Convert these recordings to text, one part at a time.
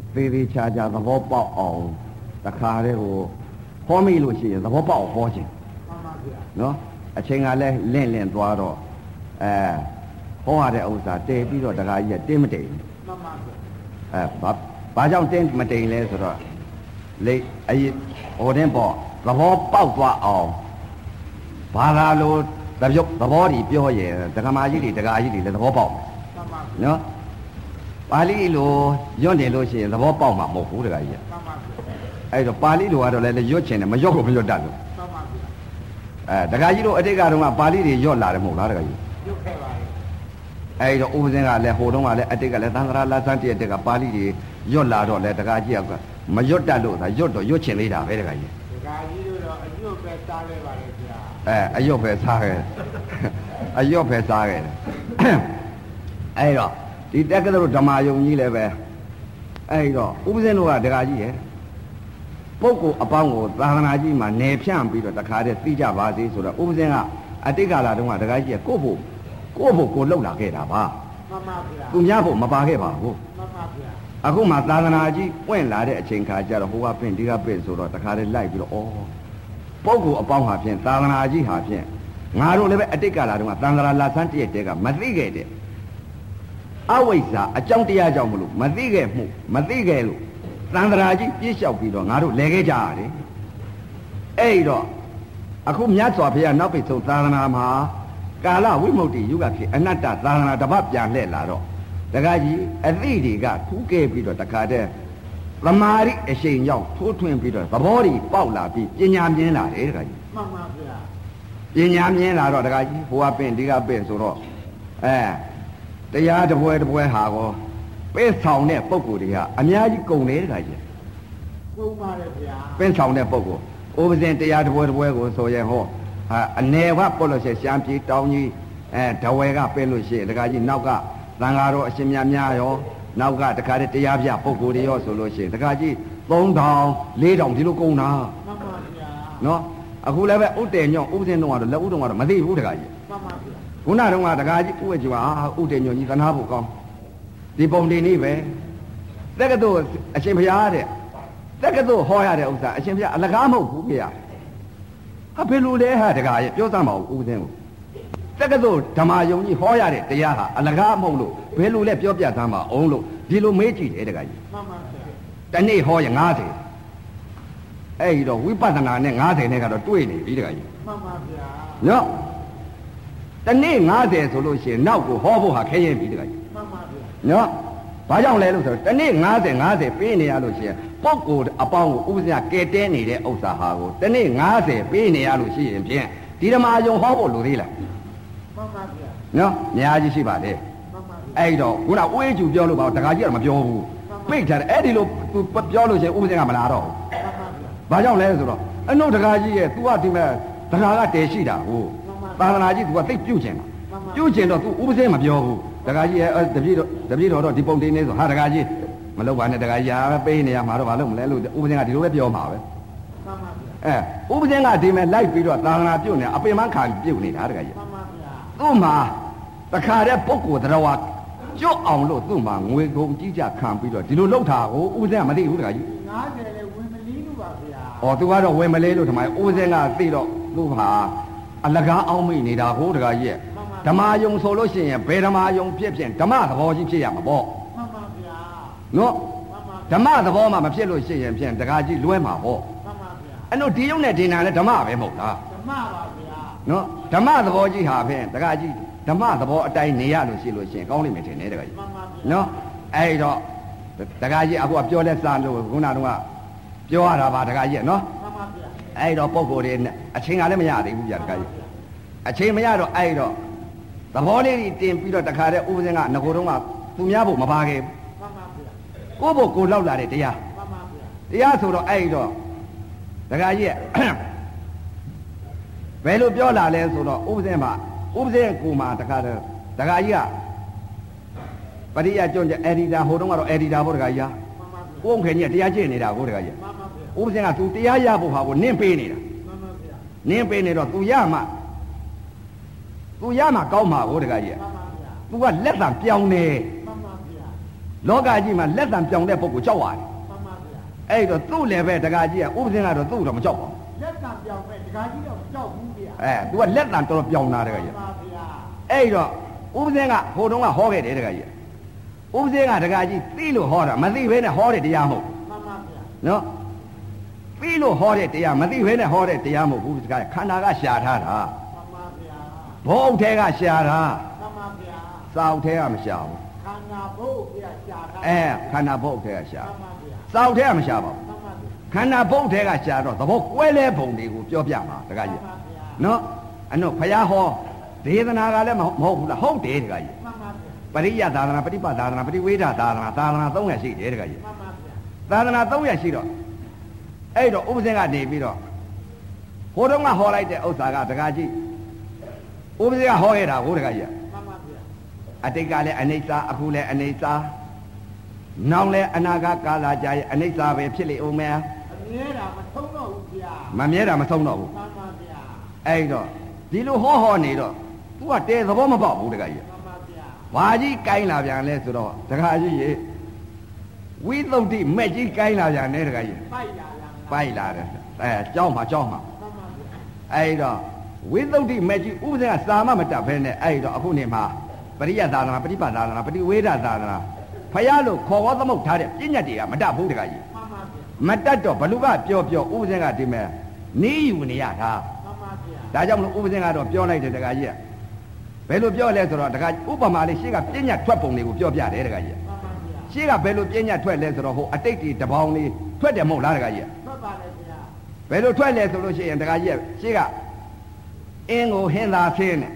သေးသေးချာချာသဘောပေါက်အောင်တခါတည်းကိုဟောမိလို့ရှိရင်သဘောပေါက်ဟောခြင်းမှန်ပါဗျာနော်အချိန်ကလည်းလင့်သွားတော့ဟောရတဲ့ဥစ္စာတည်ပြီးတော့တခါကြီးကတင်းမတိမ်မှန်ပါဗျာဘာကြောင့်တင်းမတိမ်လဲဆိုတော့လေအရင်ဟိုတင်းပေါ့သဘောပေါက်သွားအောင်ဘာသာလို့သဘောကြီးပြောရင်ဒကမာကြီးတွေဒကာကြီးတွေလည်းသဘောပေါက်နော်ပါဠိလိုရွတ်နေလို့ရှိရင်သဘောပေါက်မှာမဟုတ်ဘူးဒကာကြီးအဲ့တော့ပါဠိလိုကတော့လည်းရွတ်ချင်တယ်မရွတ်ကိုမရွတ်တတ်လို့ဒကာကြီးတို့အတိတ်ကတော့ပါဠိတွေရွတ်လာတယ်မဟုတ်လားဒကာကြီးရွတ်ခဲ့ပါလေအဲ့တော့ဥပဇင်းကလည်းဟိုတုန်းကလည်းအတိတ်ကလည်းသံဃာလာစန်းတည့်တဲ့ကပါဠိတွေရွတ်လာတော့လည်းဒကာကြီးကမရွတ်တတ်လို့ဒါရွတ်တော့ရွတ်ချင်သေးတာပဲဒကာကြီးဒကာကြီးတို့တော့အရွတ်ပဲစားလဲပါလေဗျာအရွတ်ပဲစားခဲ့အရွတ်ပဲစားခဲ့အဲ့တော့ဒီတက္ကသိုလ်ဓမ္မယုံကြီးလည်းပဲအဲ့တော့ဥပဇင်းတို့ကဒကာကြီးရဲ့ပုဂ္ဂိုလ်အပေါင်းကိုသာသနာကြီးမှာနေဖြန့်ပြီးတော့တခါတည်းသိကြပါစေဆိုတော့ဥပဇင်းကအတိတ်ကာလတုန်းကဒကာကြီးကကိုယ့်ဖို့ကိုလှုပ်လာခဲ့တာပါမှန်ပါဗျာသူများဖို့မပါခဲ့ပါဘူးမှန်ပါဗျာအခုမှသာသနာကြီးပွင့်လာတဲ့အချိန်ခါကျတော့ဟိုကပင့်ဒီကပင့်ဆိုတော့တခါတည်းလိုက်ပြီးတော့ပုဂ္ဂိုလ်အပေါင်းဟာဖြင့်သာသနာကြီးဟာဖြင့်ငါတို့လည်းပဲအတိတ်ကာလတုန်းကသံဃာလာဆန်းတည့်တဲ့ကမသိခဲ့တဲ့အဝိဇ္ဇာအကြောင်းတရားကြောင့်မလို့မသိခဲ့မှုမသိခဲ့လို့သံဃာကြီးပြည့်လျှောက်ပြီးတော့ငါတို့လဲခဲ့ကြရတယ်အဲ့တော့အခုမြတ်စွာဘုရားနောက်ပိတ်ဆုံးသာသနာမှာကာလဝိမု ക്തി ယုဂခေအနတ္တသာသနာတစ်ပတ်ပြန်လှည့်လာတော့တခါကြီးအသိတွေကထူးကဲပြီးတော့တခါတည်းသမာဓိအရှိန်ရောက်ထိုးထွင်းပြီးတော့သဘောတွေပေါက်လာပြီးပညာမြင်လာတယ်တခါကြီးမှန်ပါဗျာပညာမြင်လာတော့တခါကြီးဟိုကပင့်ဒီကပင့်ဆိုတော့တရားတပွဲဟာကောပဲဆောင်တဲ့ပုံကိုယ်တွေကအများကြီးကုန်တယ်တခါကြီးကုန်ပါတယ်ဗျာပဲဆောင်တဲ့ပုံကိုဥပဇင်တရားတပွဲကိုဆိုရင်ဟောအနေဝပုလို့ရှိရှမ်းပြည်တောင်းကြီးဒဝဲကပဲလို့ရှိရင်တခါကြီးနောက်ကသံဃာတော်အရှင်များရောနောက်ကတခါတည်းတရားပြပုဂ္ဂိုလ်တွေရောဆိုလို့ရှိရင်တခါကြီး3000 4000ဒီလိုကုန်တာမှန်ပါဗျာနော်အခုလည်းပဲဥတည်ညွန့်ဥပဇင်တော့လက်ဥတော်ကတော့မသိဘူးတခါကြီးမှန်ပါဗျာခုနတုန်းကတခါကြီးဥဝဲကျွာဥတည်ညွန့်ကြီးသနာဖို့ကောင်းဒီပုံတင်နေပဲတက္ကသိုလ်အရှင်ဘုရားတဲ့တက္ကသိုလ်ဟောရတဲ့ဥစ္စာအရှင်ဘုရားအလကားမဟုတ်ဘူးဗျာဟာဘယ်လိုလဲဟာတခါကြီးပြောစမ်းပါဦးဥပဇင်ကိုတက္ကသိုလ်ဓမ္မယုံကြီးဟောရတဲ့တရားဟာအလကားမဟုတ်လို့ဘယ်လိုလဲပြောပြသမ်းပါအောင်လို့ဒီလိုမေးကြည့်တယ်တခါကြီးမှန်ပါဗျာတနေ့ဟောရ90အဲ့ဒီတော့ဝိပဿနာနဲ့90နဲ့ကတော့တွေ့နေပြီတခါကြီးမှန်ပါဗျာနော်တနေ့90ဆိုလို့ရှိရင်နောက်ကိုဟောဖို့ဟာခဲရင်ပြီတခါကြီးမှန်ပါဗျာနော်ဘာကြောင့်လဲလို့ဆိုတော့တနေ့90ပေးနေရလို့ရှိရင်ပုဂ္ဂိုလ်အပေါင်းကိုဥပဇင်ကဲတဲနေတဲ့ဥစ္စာဟာကိုတနေ့90ပေးနေရလို့ရှိရင်ဖြင့်ဒီဓမ္မယုံဟောဖို့လိုသေးလားမှန်ပါဗျာနော်အများကြီးရှိပါလေမှန်ပါဗျာအဲ့တော့ခုနဝေးကျူပြောလို့ပါတခါကြီးကတော့မပြောဘူးပိတ်ထားတယ်အဲ့ဒီလိုသူပြောလို့ရှိရင်ဥပဇင်ကမလာတော့ဘူးမှန်ပါဗျာဘာကြောင့်လဲဆိုတော့အနုတခါကြီးရဲ့ तू ကဒီမဲ့တခါကတည်ရှိတာဟုတ်သာသနာကြီး तू ကသိပြုတ်ကျင်တာပြုတ်ကျင်တော့ तू ဥပဇင်မပြောဘူးတခါကြီးရဲ့တပည့်တော်ဒီပုံတင်နေဆိုဟာတခါကြီးမလုပ်ပါနဲ့တခါကြီးဟာပေးနေရမှာတော့ဘာလို့မလဲလို့ဥပဇင်ကဒီလိုပဲပြောမှာပဲမှန်ပါဗျာဥပဇင်ကဒီမဲ့လိုက်ပြီးတော့သာသနာပြုတ်နေအပင်မခံပြုတ်နေတာတခါကြီးမှန်ပါဗျာသူ့မှာတခါတဲ့ပုဂ္ဂိုလ်တရားကျွတ်အောင်လို့သူ့မှာငွေကုန်ကြီးကြခံပြီးတော့ဒီလိုလှုပ်တာကိုဥပဇင်ကမသိဘူးတခါကြီး 90လေဝင်မလီးလို့ပါဗျာ။သူကတော့ဝင်မလေးလို့ထမဥပဇင်ကသိတော့သူ့ဟာအလကားအောင်မိနေတာကိုတခါကြီးရဲ့ဓမ္မယုံဆိုလို့ရှိရင်ဘယ်ဓမ္မယုံဖြစ်ဖြစ်ဓမ္မသဘောကြီးဖြစ်ရမှာပေါ့မှန်ပါဗျာနော်ဓမ္မသဘောမှမဖြစ်လို့ရှိရင်ဖြင့်တခါကြီးလွဲမှာပေါ့မှန်ပါဗျာအဲ့လိုဒီယုံနဲ့ဒေနာလည်းဓမ္မပဲမဟုတ်လားဓမ္မပါဗျာနော်ဓမ္မသဘောကြီးဟာဖြင့်တခါကြီးဓမ္မသဘောအတိုင်းနေရလို့ရှိလို့ရှိရင်ကောင်းလိမ့်မယ်ထင်တယ်တခါကြီးမှန်ပါဗျာနော်အဲ့တော့တခါကြီးအခုကပြောလဲစားလို့ခုနကတော့ပြောရတာပါတခါကြီးနော်မှန်ပါဗျာအဲ့တော့ပုံကိုယ်တွေအချိန်ကလည်းမရသေးဘူးဗျာတခါကြီးအချိန်မရတော့အဲ့တော့သဘောလေးတွေတင်ပြီးတော့တခါတည်းဥပဇင်ကငကိုတုံးကသူများဖို့မပါခဲ့ဘူးမှန်ပါဗျာကိုယ့်ဖို့ကိုလောက်လာတဲ့တရားမှန်ပါဗျာတရားဆိုတော့အဲ့တော့တခါကြီးဘယ်လိုပြောလာလဲဆိုတော့ဥပဇင်ကိုမှတခါတည်းတခါကြီးကပရိယကျွန်းကျအက်ဒီတာဟိုတုန်းကတော့အက်ဒီတာပေါ့တခါကြီးကိုယ်ုံခင်ကြီးတရားကျင့်နေတာကိုတခါကြီးဥပဇင်ကသူတရားရဖို့ဟာကိုနင့်ပေးနေတာမှန်ပါဗျာနင့်ပေးနေတော့သူရမှကောင်းမှာကိုတခါကြီးမှန်ပါဗျာသူကလက်တံပြောင်းနေမှန်ပါဗျာလောကကြီးမှာလက်တံပြောင်တဲ့ပုဂ္ဂိုလ်ကြောက်ရတယ်မှန်ပါဗျာအဲ့တော့သူ့လည်းပဲတကာကြီးကဥပဇင်းကတော့သူ့တော့မကြောက်ပါဘူးလက်ကံပြောင်းမဲ့တကားကြီးတော့ကြောက်ဘူးဗျာသူကလက်တံတော်တော်ပြောင်တာတကာကြီးမှန်ပါဗျာအဲ့တော့ဥပဇင်းကဟိုတုန်းကဟောခဲ့တယ်တကာကြီးဥပဇင်းကတကာကြီးသိလို့ဟောတာမသိဘဲနဲ့ဟောတဲ့တရားမဟုတ်မှန်ပါဗျာနော်သိလို့ဟောတဲ့တရားမသိဘဲနဲ့ဟောတဲ့တရားမဟုတ်ဘူးတကားခန္ဓာကရှာထားတာမှန်ပါဗျာဘုံထဲကရှာတာမှန်ပါဗျာစောက်ထဲကမရှာဘူးခန္ဓာဘုတ်ဗျာရှာတာခန္ဓာဘုံထဲကရှာမှန်ပါဗျာစောက်ထဲကမရှာပါဘူးမှန်ပါဗျာခန္ဓာဘုံထဲကရှာတော့သဘောကွဲလဲပုံတွေကိုပြောပြမှာတကားကြီးနော်အနော်ဖယားဟောဒေသနာကလည်းမဟုတ်ဘူးလားဟုတ်တယ်တကားကြီးမှန်ပါဗျာပရိယသာသနာပฏิပတ်သာသနာပฏิဝေဒသာသနာသာသနာ300ရှိတယ်တကားကြီးမှန်ပါဗျာသာသနာ300ရှိတော့အဲ့တော့ဥပဇင်းကနေပြီးတော့ဟိုတုန်းကဟောလိုက်တဲ့ဥစ္စာကတကားကြီးဥပဇင်းကဟောခဲ့တာကိုတကားကြီးမှန်ပါဗျာအတိတ်ကလည်းအနိစ္စအခုလည်းအနိစ္စနောက်လည်းအနာဂတ်ကာလကြာရဲ့အနိစ္စပဲဖြစ်လေဦးမယ်အမြဲတာမထုံးတော့ဘူးဗျာမမြဲတာမဆုံးတော့ဘူးမှန်ပါဗျာအဲ့တော့ဒီလိုဟောနေတော့ तू ကတဲသဘောမပေါက်ဘူးတခါကြီးမှန်ပါဗျာဘာကြီးကိုင်းလာပြန်လဲဆိုတော့တခါကြီးရေဝိသုဒ္ဓိမဲ့ကြီးကိုင်းလာပြန်တယ်တခါကြီးပိုက်လာလားပိုက်လာတယ်ကြောင်းမှာမှန်ပါဗျာအဲ့တော့ဝိသုဒ္ဓိမဲ့ကြီးဥပဇင်ကစာမမတတ်ဘဲနဲ့အဲ့တော့အခုနေမှာပရိယသာသနာပฏิပတ်သာသနာပฏิဝေဒသာသနာဖယားလို့ခေါ်ဝသမုတ်ထားတဲ့ပြဉ္ညာတွေကမတတ်ဘူးတခါကြီးမှန်ပါဗျာမတတ်တော့ဘလူကပြောဥပဇင်ကဒီမဲ့နီးယူနေရတာမှန်ပါဗျာဒါကြောင့်မလို့ဥပဇင်ကတော့ပြောလိုက်တယ်တခါကြီးကဘယ်လိုပြောလဲဆိုတော့တခါဥပမာလေးရှေ့ကပြဉ္ညာထွက်ပုံတွေကိုပြောပြတယ်တခါကြီးမှန်ပါဗျာရှေ့ကဘယ်လိုပြဉ္ညာထွက်လဲဆိုတော့ဟိုအတိတ်တွေတပေါင်းလေးထွက်တယ်မဟုတ်လားတခါကြီးထွက်ပါလေဗျာဘယ်လိုထွက်လဲဆိုလို့ရှိရင်တခါကြီးကရှေ့ကအင်းကိုဟင်းသာဆင်းတယ်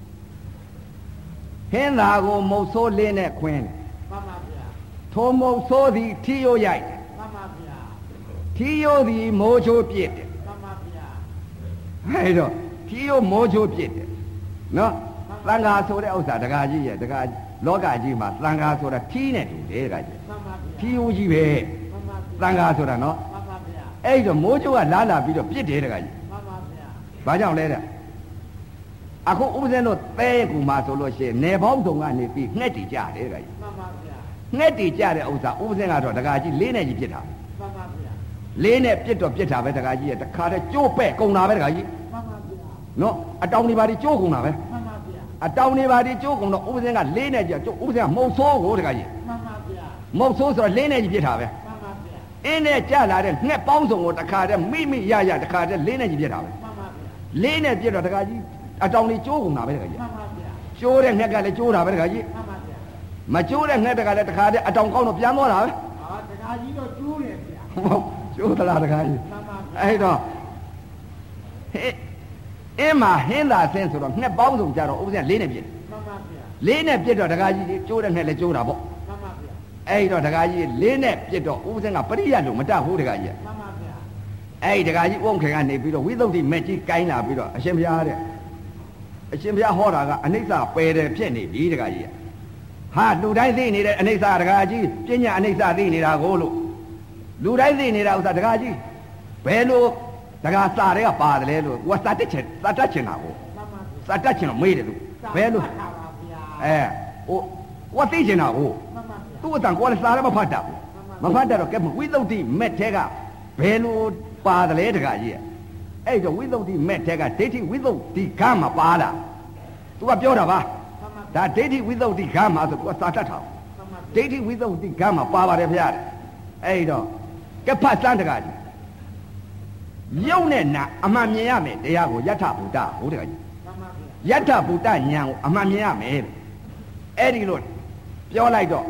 ဟင်းသာကိုမုတ်ဆိုးလင်းနဲ့ခွင်းတယ်မှန်ပါဗျာထိုမုတ်ဆိုးသည်ထီရိုးရိုက်တယ်မှန်ပါဗျာထီရိုးသည်မိုးချိုးပြစ်တယ်မှန်ပါဗျာအဲ့တော့ထီရိုးမိုးချိုးပြစ်တယ်နော်သံဃာဆိုတဲ့ဥစ္စာတခါကြီးရဲ့တခါလောကကြီးမှာသံဃာဆိုတာထီးနဲ့တူတယ်တခါကြီးမှန်ပါဗျာထီရိုးကြီးပဲမှန်ပါသံဃာဆိုတာနော်မှန်ပါဗျာအဲ့တော့မိုးချိုးကလာလာပြီးတော့ပြစ်တယ်တခါကြီးမှန်ပါဗျာဘာကြောင့်လဲတဲ့အခုဥပဇင်းတို့သဲကူမှာဆိုလို့ရှိရင်နေပေါင်းတုံကနေပြီးငှက်တီကြတယ်တခါကြီးမှန်ပါဗျာငှက်တီကြတဲ့ဥစ္စာဥပဇင်းကတော့တခါကြီးလေးနဲ့ကြီးပြစ်တာမှန်ပါဗျာလေးနဲ့ပြစ်တော့ပြစ်တာပဲတခါကြီးရဲ့တခါတည်းကျိုးပဲ့ကုန်တာပဲတခါကြီးမှန်ပါဗျာနော်အတောင်တွေပါဒီကျိုးကုန်တာပဲမှန်ပါဗျာအတောင်တွေပါဒီကျိုးကုန်တော့ဥပဇင်းကလေးနဲ့ကြဥပဇင်းကမုတ်ဆိုးကိုတခါကြီးမှန်ပါဗျာမုတ်ဆိုးဆိုတော့လေးနဲ့ကြီးပြစ်တာပဲမှန်ပါဗျာအင်းနဲ့ကြလာတဲ့ငှက်ပေါင်းစုံကိုတခါတည်းမိရတခါတည်းလေးနဲ့ကြီးပြစ်တာပဲမှန်ပါဗျာလေးနဲ့ပြစ်တော့တခါကြီးအတောင်တွေကျိုးကုန်တာပဲတခါကြီးမှန်ပါဗျာကျိုးတဲ့ငှက်ကလည်းကျိုးတာပဲတခါကြီးမှန်ပါဗျာမကျိုးတဲ့ငှက်ကလည်းတခါတည်းအတောင်ကောင်းတော့ပြန်သွားတာပဲအာတခါကြီးတော့ကျိုးတယ်ဗျာဟုတ်ကျိုးသလားတခါကြီးမှန်ပါဗျာအဲ့တော့ဟဲ့အင်းမှာဟင်းသာဆင်းဆိုတော့ငှက်ပေါင်းစုံကြတော့ဥပဇင်းလေးနဲ့ပြစ်တယ်မှန်ပါဗျာလေးနဲ့ပြစ်တော့တခါကြီးကျိုးတဲ့ငှက်လည်းကျိုးတာပေါ့မှန်ပါဗျာအဲ့တော့တခါကြီးလေးနဲ့ပြစ်တော့ဥပဇင်းကပရိယတ်လို့မတတ်ဘူးတခါကြီးမှန်ပါဗျာအဲ့ဒီတခါကြီးဥုံခေကနေပြီးတော့ဝိသုဒ္ဓိမဲ့ကြီးကိုင်းလာပြီးတော့အရှင်ဘုရားတဲ့အရှင်ဘုရားဟောတာကအနိစ္စပယ်တယ်ဖြစ်နေပြီတခါကြီးဟာလူတိုင်းသိနေတဲ့အနိစ္စတခါကြီးပညာအနိစ္စသိနေတာကိုလို့လူတိုင်းသိနေတာဥစ္စာတခါကြီးဘယ်လိုတခါစာတွေကပါတယ်လဲလို့ကိုကစာတက်ချင်တာကိုမှန်ပါဗျာစာတက်ချင်တော့မေးတယ်သူဘယ်လိုမှန်ပါဗျာဟိုကိုကသိချင်တာကိုမှန်ပါဗျာသူ့အတန်ကိုလည်းစာလည်းမဖတ်တတ်ဘူးမဖတ်တတ်တော့ကဲဝိသုဒ္ဓိမဲ့ထဲကဘယ်လိုပါတယ်လဲတခါကြီးအဲ့တော့ဝိသုဒ္ဓိမဲ့ထဲကဒိဋ္ဌိဝိသုဒ္ဓိကမှာပါတာသူကပြောတာပါမှန်ပါဒါဒိဋ္ဌိဝိသုဒ္ဓိကမှာဆိုသူကစာတတ်တာမှန်ပါဒိဋ္ဌိဝိသုဒ္ဓိကမှာပါပါတယ်ဗျာအဲ့တော့ကဲဖတ်စမ်းတခါကြီးရုပ်နဲ့နာအမှန်မြင်ရမယ်တရားကိုယထဗုဒ္ဓဟုတ်တခါကြီးမှန်ပါဗျာယထဗုဒ္ဓဉာဏ်ကိုအမှန်မြင်ရမယ်အဲ့ဒီလိုပြောလိုက်တော့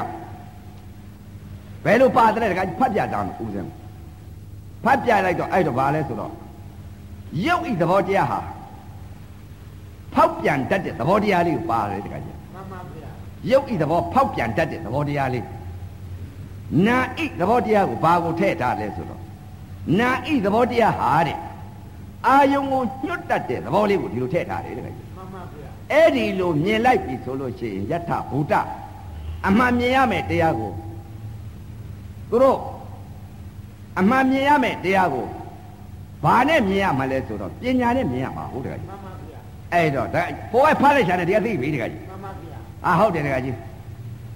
ဘယ်လိုပါတယ်တခါကြီးဖတ်ပြတာဦးစင်းဖတ်ပြလိုက်တော့အဲ့တော့ဘာလဲဆိုတော့ရုပ်ဤသဘောတရားဟာဖောက်ပြန်တတ်တဲ့သဘောတရားလေးကိုပါတယ်တခါကြီးမှန်ပါဗျာရုပ်ဤသဘောဖောက်ပြန်တတ်တဲ့သဘောတရားလေးနာဤသဘောတရားကိုဘာကိုထည့်ထားလဲဆိုတော့နာဤသဘောတရားဟာတဲ့အာယုံကိုညွတ်တတ်တဲ့သဘောလေးကိုဒီလိုထည့်ထားတယ်တခါကြီးမှန်ပါဗျာအဲ့ဒီလိုမြင်လိုက်ပြီဆိုလို့ရှိရင်ယထဗုဒ္ဓအမှန်မြင်ရမယ်တရားကိုသူတို့အမှန်မြင်ရမယ်တရားကိုဘာနဲ့မြင်ရမှာလဲဆိုတော့ပညာနဲ့မြင်ရမှာဟုတ်တခါကြီးမှန်ပါဗျာအဲ့တော့ဒါပေါ်ဖားလိုက်ချာနဲ့တရားသိပြီတခါကြီးမှန်ပါဗျာဟုတ်တယ်တခါကြီးဘ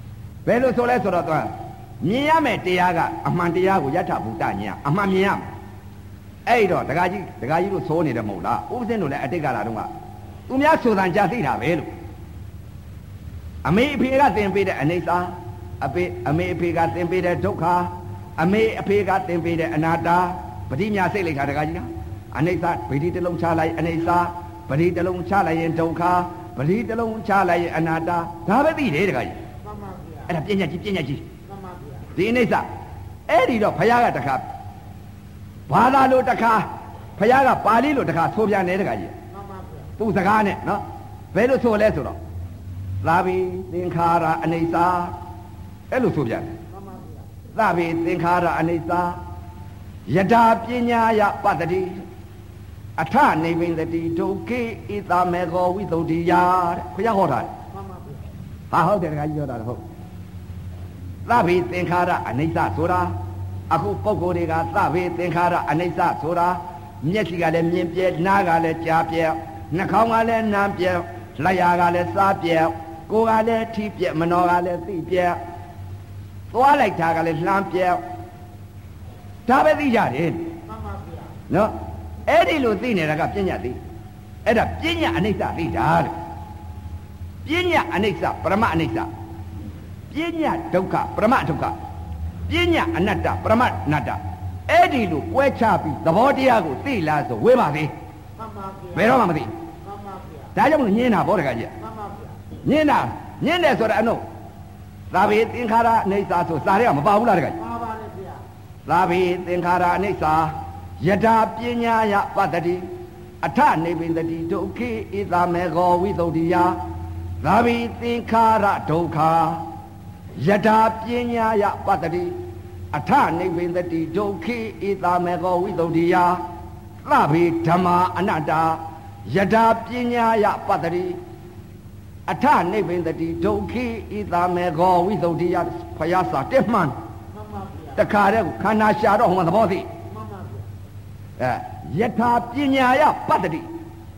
ယ်လိုဆိုလဲဆိုတော့သွားမြင်ရမယ်တရားကအမှန်တရားကိုယထာဘုဒ္ဓညာအမှန်မြင်ရမယ်အဲ့တော့ဒကာကြီးတို့သိုးနေတယ်မဟုတ်လားဥပဇင်းတို့လည်းအတိတ်ကလာတော့ကသူများဆိုတန်ကြသိတာပဲလို့အမေအဖေကသင်ပေးတဲ့အနိစ္စအမေအဖေကသင်ပေးတဲ့ဒုက္ခအမေအဖေကသင်ပေးတဲ့အနာတ္တပဋိညာစိတ်လိုက်တာဒကာကြီးလားအနိစ္စဗိဓိတစ်လုံးချလိုက်အနိစ္စပဋိတစ်လုံးချလိုက်ရင်ဒုက္ခပဋိတစ်လုံးချလိုက်ရင်အနာတ္တဒါပဲသိတယ်ဒကာကြီးမှန်ပါဗျာအဲ့ဒါပညာကြီးမှန်ပါဗျာဒီအနိစ္စအဲ့ဒီတော့ဘုရားကတခါဘာသာလို့တခါဘုရားကပါဠိလို့တခါဆိုပြန်တယ်တခါကြီးမှန်ပါဗျာသူ့စကားနဲ့နော်ဘယ်လိုဆိုလဲဆိုတော့သာဘိသင်္ခါရအနိစ္စအဲ့လိုဆိုပြန်တယ်မှန်ပါဗျာသာဘိသင်္ခါရအနိစ္စယထာပညာယပတ္တိအထနိဗ္ဗိန္တိဒုက္ခေဣသမေဃောဝိသုဒ္ဓိယတဲ့ဘုရားဟောတာမှန်ပါဗျာဟာဟုတ်တယ်တခါကြီးပြောတာဟုတ်သဗ္ဗေသင်္ခါရအနိစ္စဆိုတာအခုပုဂ္ဂိုလ်တွေကသဗ္ဗေသင်္ခါရအနိစ္စဆိုတာမျက်စိကလည်းမြင်ပြဲနားကလည်းကြားပြဲနှာခေါင်းကလည်းနားပြဲလက်ရာကလည်းစားပြဲကိုယ်ကလည်းထိပြဲမနောကလည်းသိပြဲသွားလိုက်တာကလည်းလှမ်းပြဲဒါပဲသိကြတယ်မှန်ပါဗျာနော်အဲ့ဒီလိုသိနေတာကပညာသိအဲ့ဒါပညာအနိစ္စသိတာတဲ့ပညာအနိစ္စပရမအနိစ္စပညာဒုက္ခပရမဒုက္ခပညာအနတ္တပရမအနတ္တအဲ့ဒီလိုကွဲခြားပြီးသဘောတရားကိုသိလားဆိုဝေးပါသေးမှန်ပါဗျာဘယ်တော့မှမသိမှန်ပါဗျာဒါကြောင့်မလို့ညင်းတာဗောတခါကြီးမှန်ပါဗျာညင်းတယ်ဆိုတော့အနုသာဘိသင်္ခါရအနိစ္စဆိုစာတွေကမပါဘူးလားတခါကြီးပါပါတယ်ဗျာသာဘိသင်္ခါရအနိစ္စယထာပညာယပတ္တိအထနိဗ္ဗိန္တိဒုက္ခေဣသမေဃောဝိသုဒ္ဓိယသာဘိသင်္ခါရဒုက္ခယထာပညာယပတ္တိအထနိဗ္ဗိန္တိဒုက္ခေဣသမေဃောဝိသုဒ္ဓိယသဗ္ဗေဓမ္မာအနတ္တယထာပညာယပတ္တိအထနိဗ္ဗိန္တိဒုက္ခေဣသမေဃောဝိသုဒ္ဓိယဖယားစာတက်မှန်မှန်ပါဗျာတခါတည်းခန္ဓာရှာတော့ဟိုမှာသဘောသိမှန်ပါဗျာယထာပညာယပတ္တိ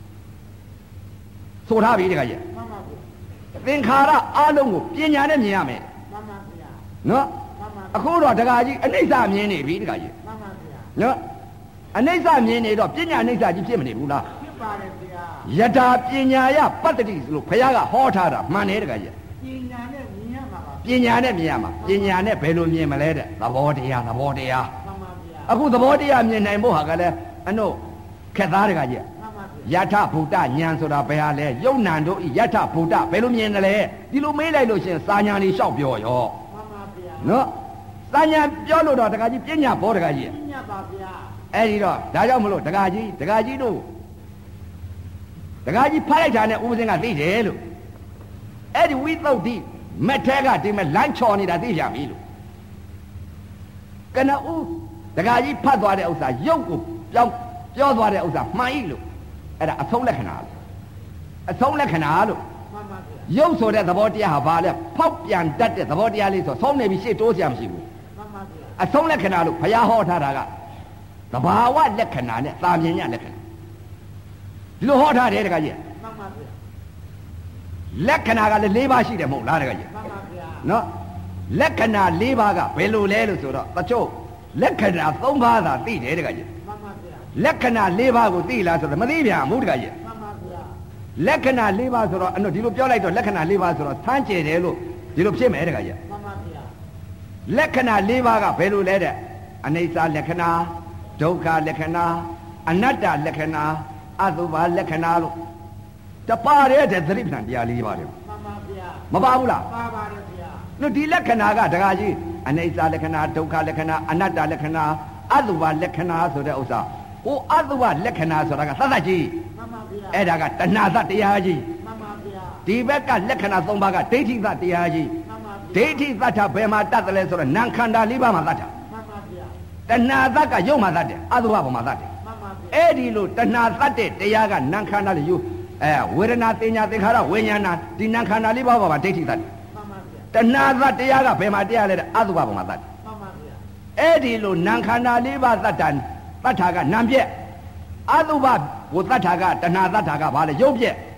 ဆိုထားပြီတခါကြီးမှန်ပါဗျာသင်္ခါရအလုံးကိုပညာနဲ့မြင်ရမယ်မှန်ပါဗျာနော်အခုတော့တခါကြီးအနိစ္စမြင်နေပြီတခါကြီးမှန်ပါဗျာနော်အနိစ္စမြင်နေတော့ပညာအနိစ္စကြီးဖြစ်မနေဘူးလားဖြစ်ပါတယ်ဗျာယထာပညာယပတ္တိဆိုလို့ဘုရားကဟောထားတာမှန်တယ်တခါကြီးပညာနဲ့မြင်ရမှာပါပညာနဲ့မြင်ရမှာပညာနဲ့ဘယ်လိုမြင်မလဲတဲ့သဘောတရားမှန်ပါဗျာအခုသဘောတရားမြင်နိုင်ဖို့ဟာကလည်းအနုခက်သားတခါကြီးယထဗုဒ္ဓဉာဏ်ဆိုတာဘယ်ဟာလဲယုံနံတို့ဤယထဗုဒ္ဓဘယ်လိုမြင်တယ်လဲဒီလိုမေးလိုက်လို့ရှင်စာညာလေးလျှောက်ပြောရောမှန်ပါဗျာနော်စာညာပြောလို့တော့တခါကြီးပညာဘောတခါကြီးပညာပါဗျာအဲ့ဒီတော့ဒါကြောင့်မလို့တခါကြီးတို့တခါကြီးဖတ်လိုက်တာနဲ့ဥပဇင်းကသိတယ်လို့အဲ့ဒီဝိသုဒ္ဓိမက်ထဲကဒီမဲ့လမ်းချော်နေတာသိကြပြီလို့ကနဦးတခါကြီးဖတ်သွားတဲ့ဥစ္စာရုပ်ကိုပြောသွားတဲ့ဥစ္စာမှန်၏လို့အဲ့ဒါအဆုံးလက္ခဏာလို့အဆုံးလက္ခဏာလို့မှန်ပါဗျာရုပ်ဆိုတဲ့သဘောတရားဟာဘာလဲဖောက်ပြန်တတ်တဲ့သဘောတရားလေးဆိုဆုံးနေပြီရှေ့တိုးစရာမရှိဘူးမှန်ပါဗျာအဆုံးလက္ခဏာလို့ဘုရားဟောထားတာကသဘာဝလက္ခဏာနဲ့သာမြင်ညလက္ခဏာဒီလိုဟောထားတယ်တခါကြီးမှန်ပါဗျာလက္ခဏာကလည်း၄ပါးရှိတယ်မဟုတ်လားတခါကြီးမှန်ပါဗျာနော်လက္ခဏာ၄ပါးကဘယ်လိုလဲလို့ဆိုတော့တချို့လက္ခဏာ၃ပါးသာသိတယ်တခါကြီးမှန်ပါဗျာလက္ခဏာ၄ပါးကိုသိလားဆိုတော့မသိပြန်ဘူးတခါကြီးမှန်ပါဗျာလက္ခဏာ၄ပါးဆိုတော့ဒီလိုပြောလိုက်တော့လက္ခဏာ၄ပါးဆိုတော့သမ်းကျယ်တယ်လို့ဒီလိုဖြစ်မယ်တခါကြီးမှန်ပါဗျာလက္ခဏာ၄ပါးကဘယ်လိုလဲတဲ့အနိစ္စလက္ခဏာဒုက္ခလက္ခဏာအနတ္တလက္ခဏာအသုဘလက္ခဏာလို့တပါးတဲ့သတိပဋ္ဌာန်တရား၄ပါးတယ်မှန်ပါဗျာမပါဘူးလားပါပါတယ်ဗျာလို့ဒီလက္ခဏာကတခါကြီးအနိစ္စလက္ခဏာဒုက္ခလက္ခဏာအနတ္တလက္ခဏာအသုဘလက္ခဏာဆိုတဲ့ဥစ္စာဟိုအသုဘလက္ခဏာဆိုတာကသတ္တကြီးမှန်ပါဗျာအဲ့ဒါကတဏှာသတရားကြီးမှန်ပါဗျာဒီဘက်ကလက္ခဏာ၃ပါးကဒိဋ္ဌိသတရားကြီးမှန်ပါဗျာဒိဋ္ဌိသတ္ထဘယ်မှာတတ်တယ်လဲဆိုတော့နာခန္ဓာ၄ပါးမှာတတ်တာမှန်ပါဗျာတဏှာသတ်ကယုတ်မှာတတ်တယ်အသုဘဘမှာတတ်တယ်မှန်ပါဗျာအဲ့ဒီလိုတဏှာသတ်တဲ့တရားကနာခန္ဓာလေးယူဝေဒနာတင်ညာသင်္ခါရဝိညာဏဒီနာခန္ဓာ၄ပါးမှာဒိဋ္ဌိသတ်တယ်မှန်ပါဗျာတဏှာသတ်တရားကဘယ်မှာတရားလဲတဲ့အသုဘဘမှာတတ်တယ်မှန်ပါဗျာအဲ့ဒီလိုနာခန္ဓာ၄ပါးသတ်တာသတ်တာကနာပြက်အသုဘကိုသတ်တာကတဏှာသတ်တာကဘာလဲယုတ်ပြက်မှန်ပါဗျ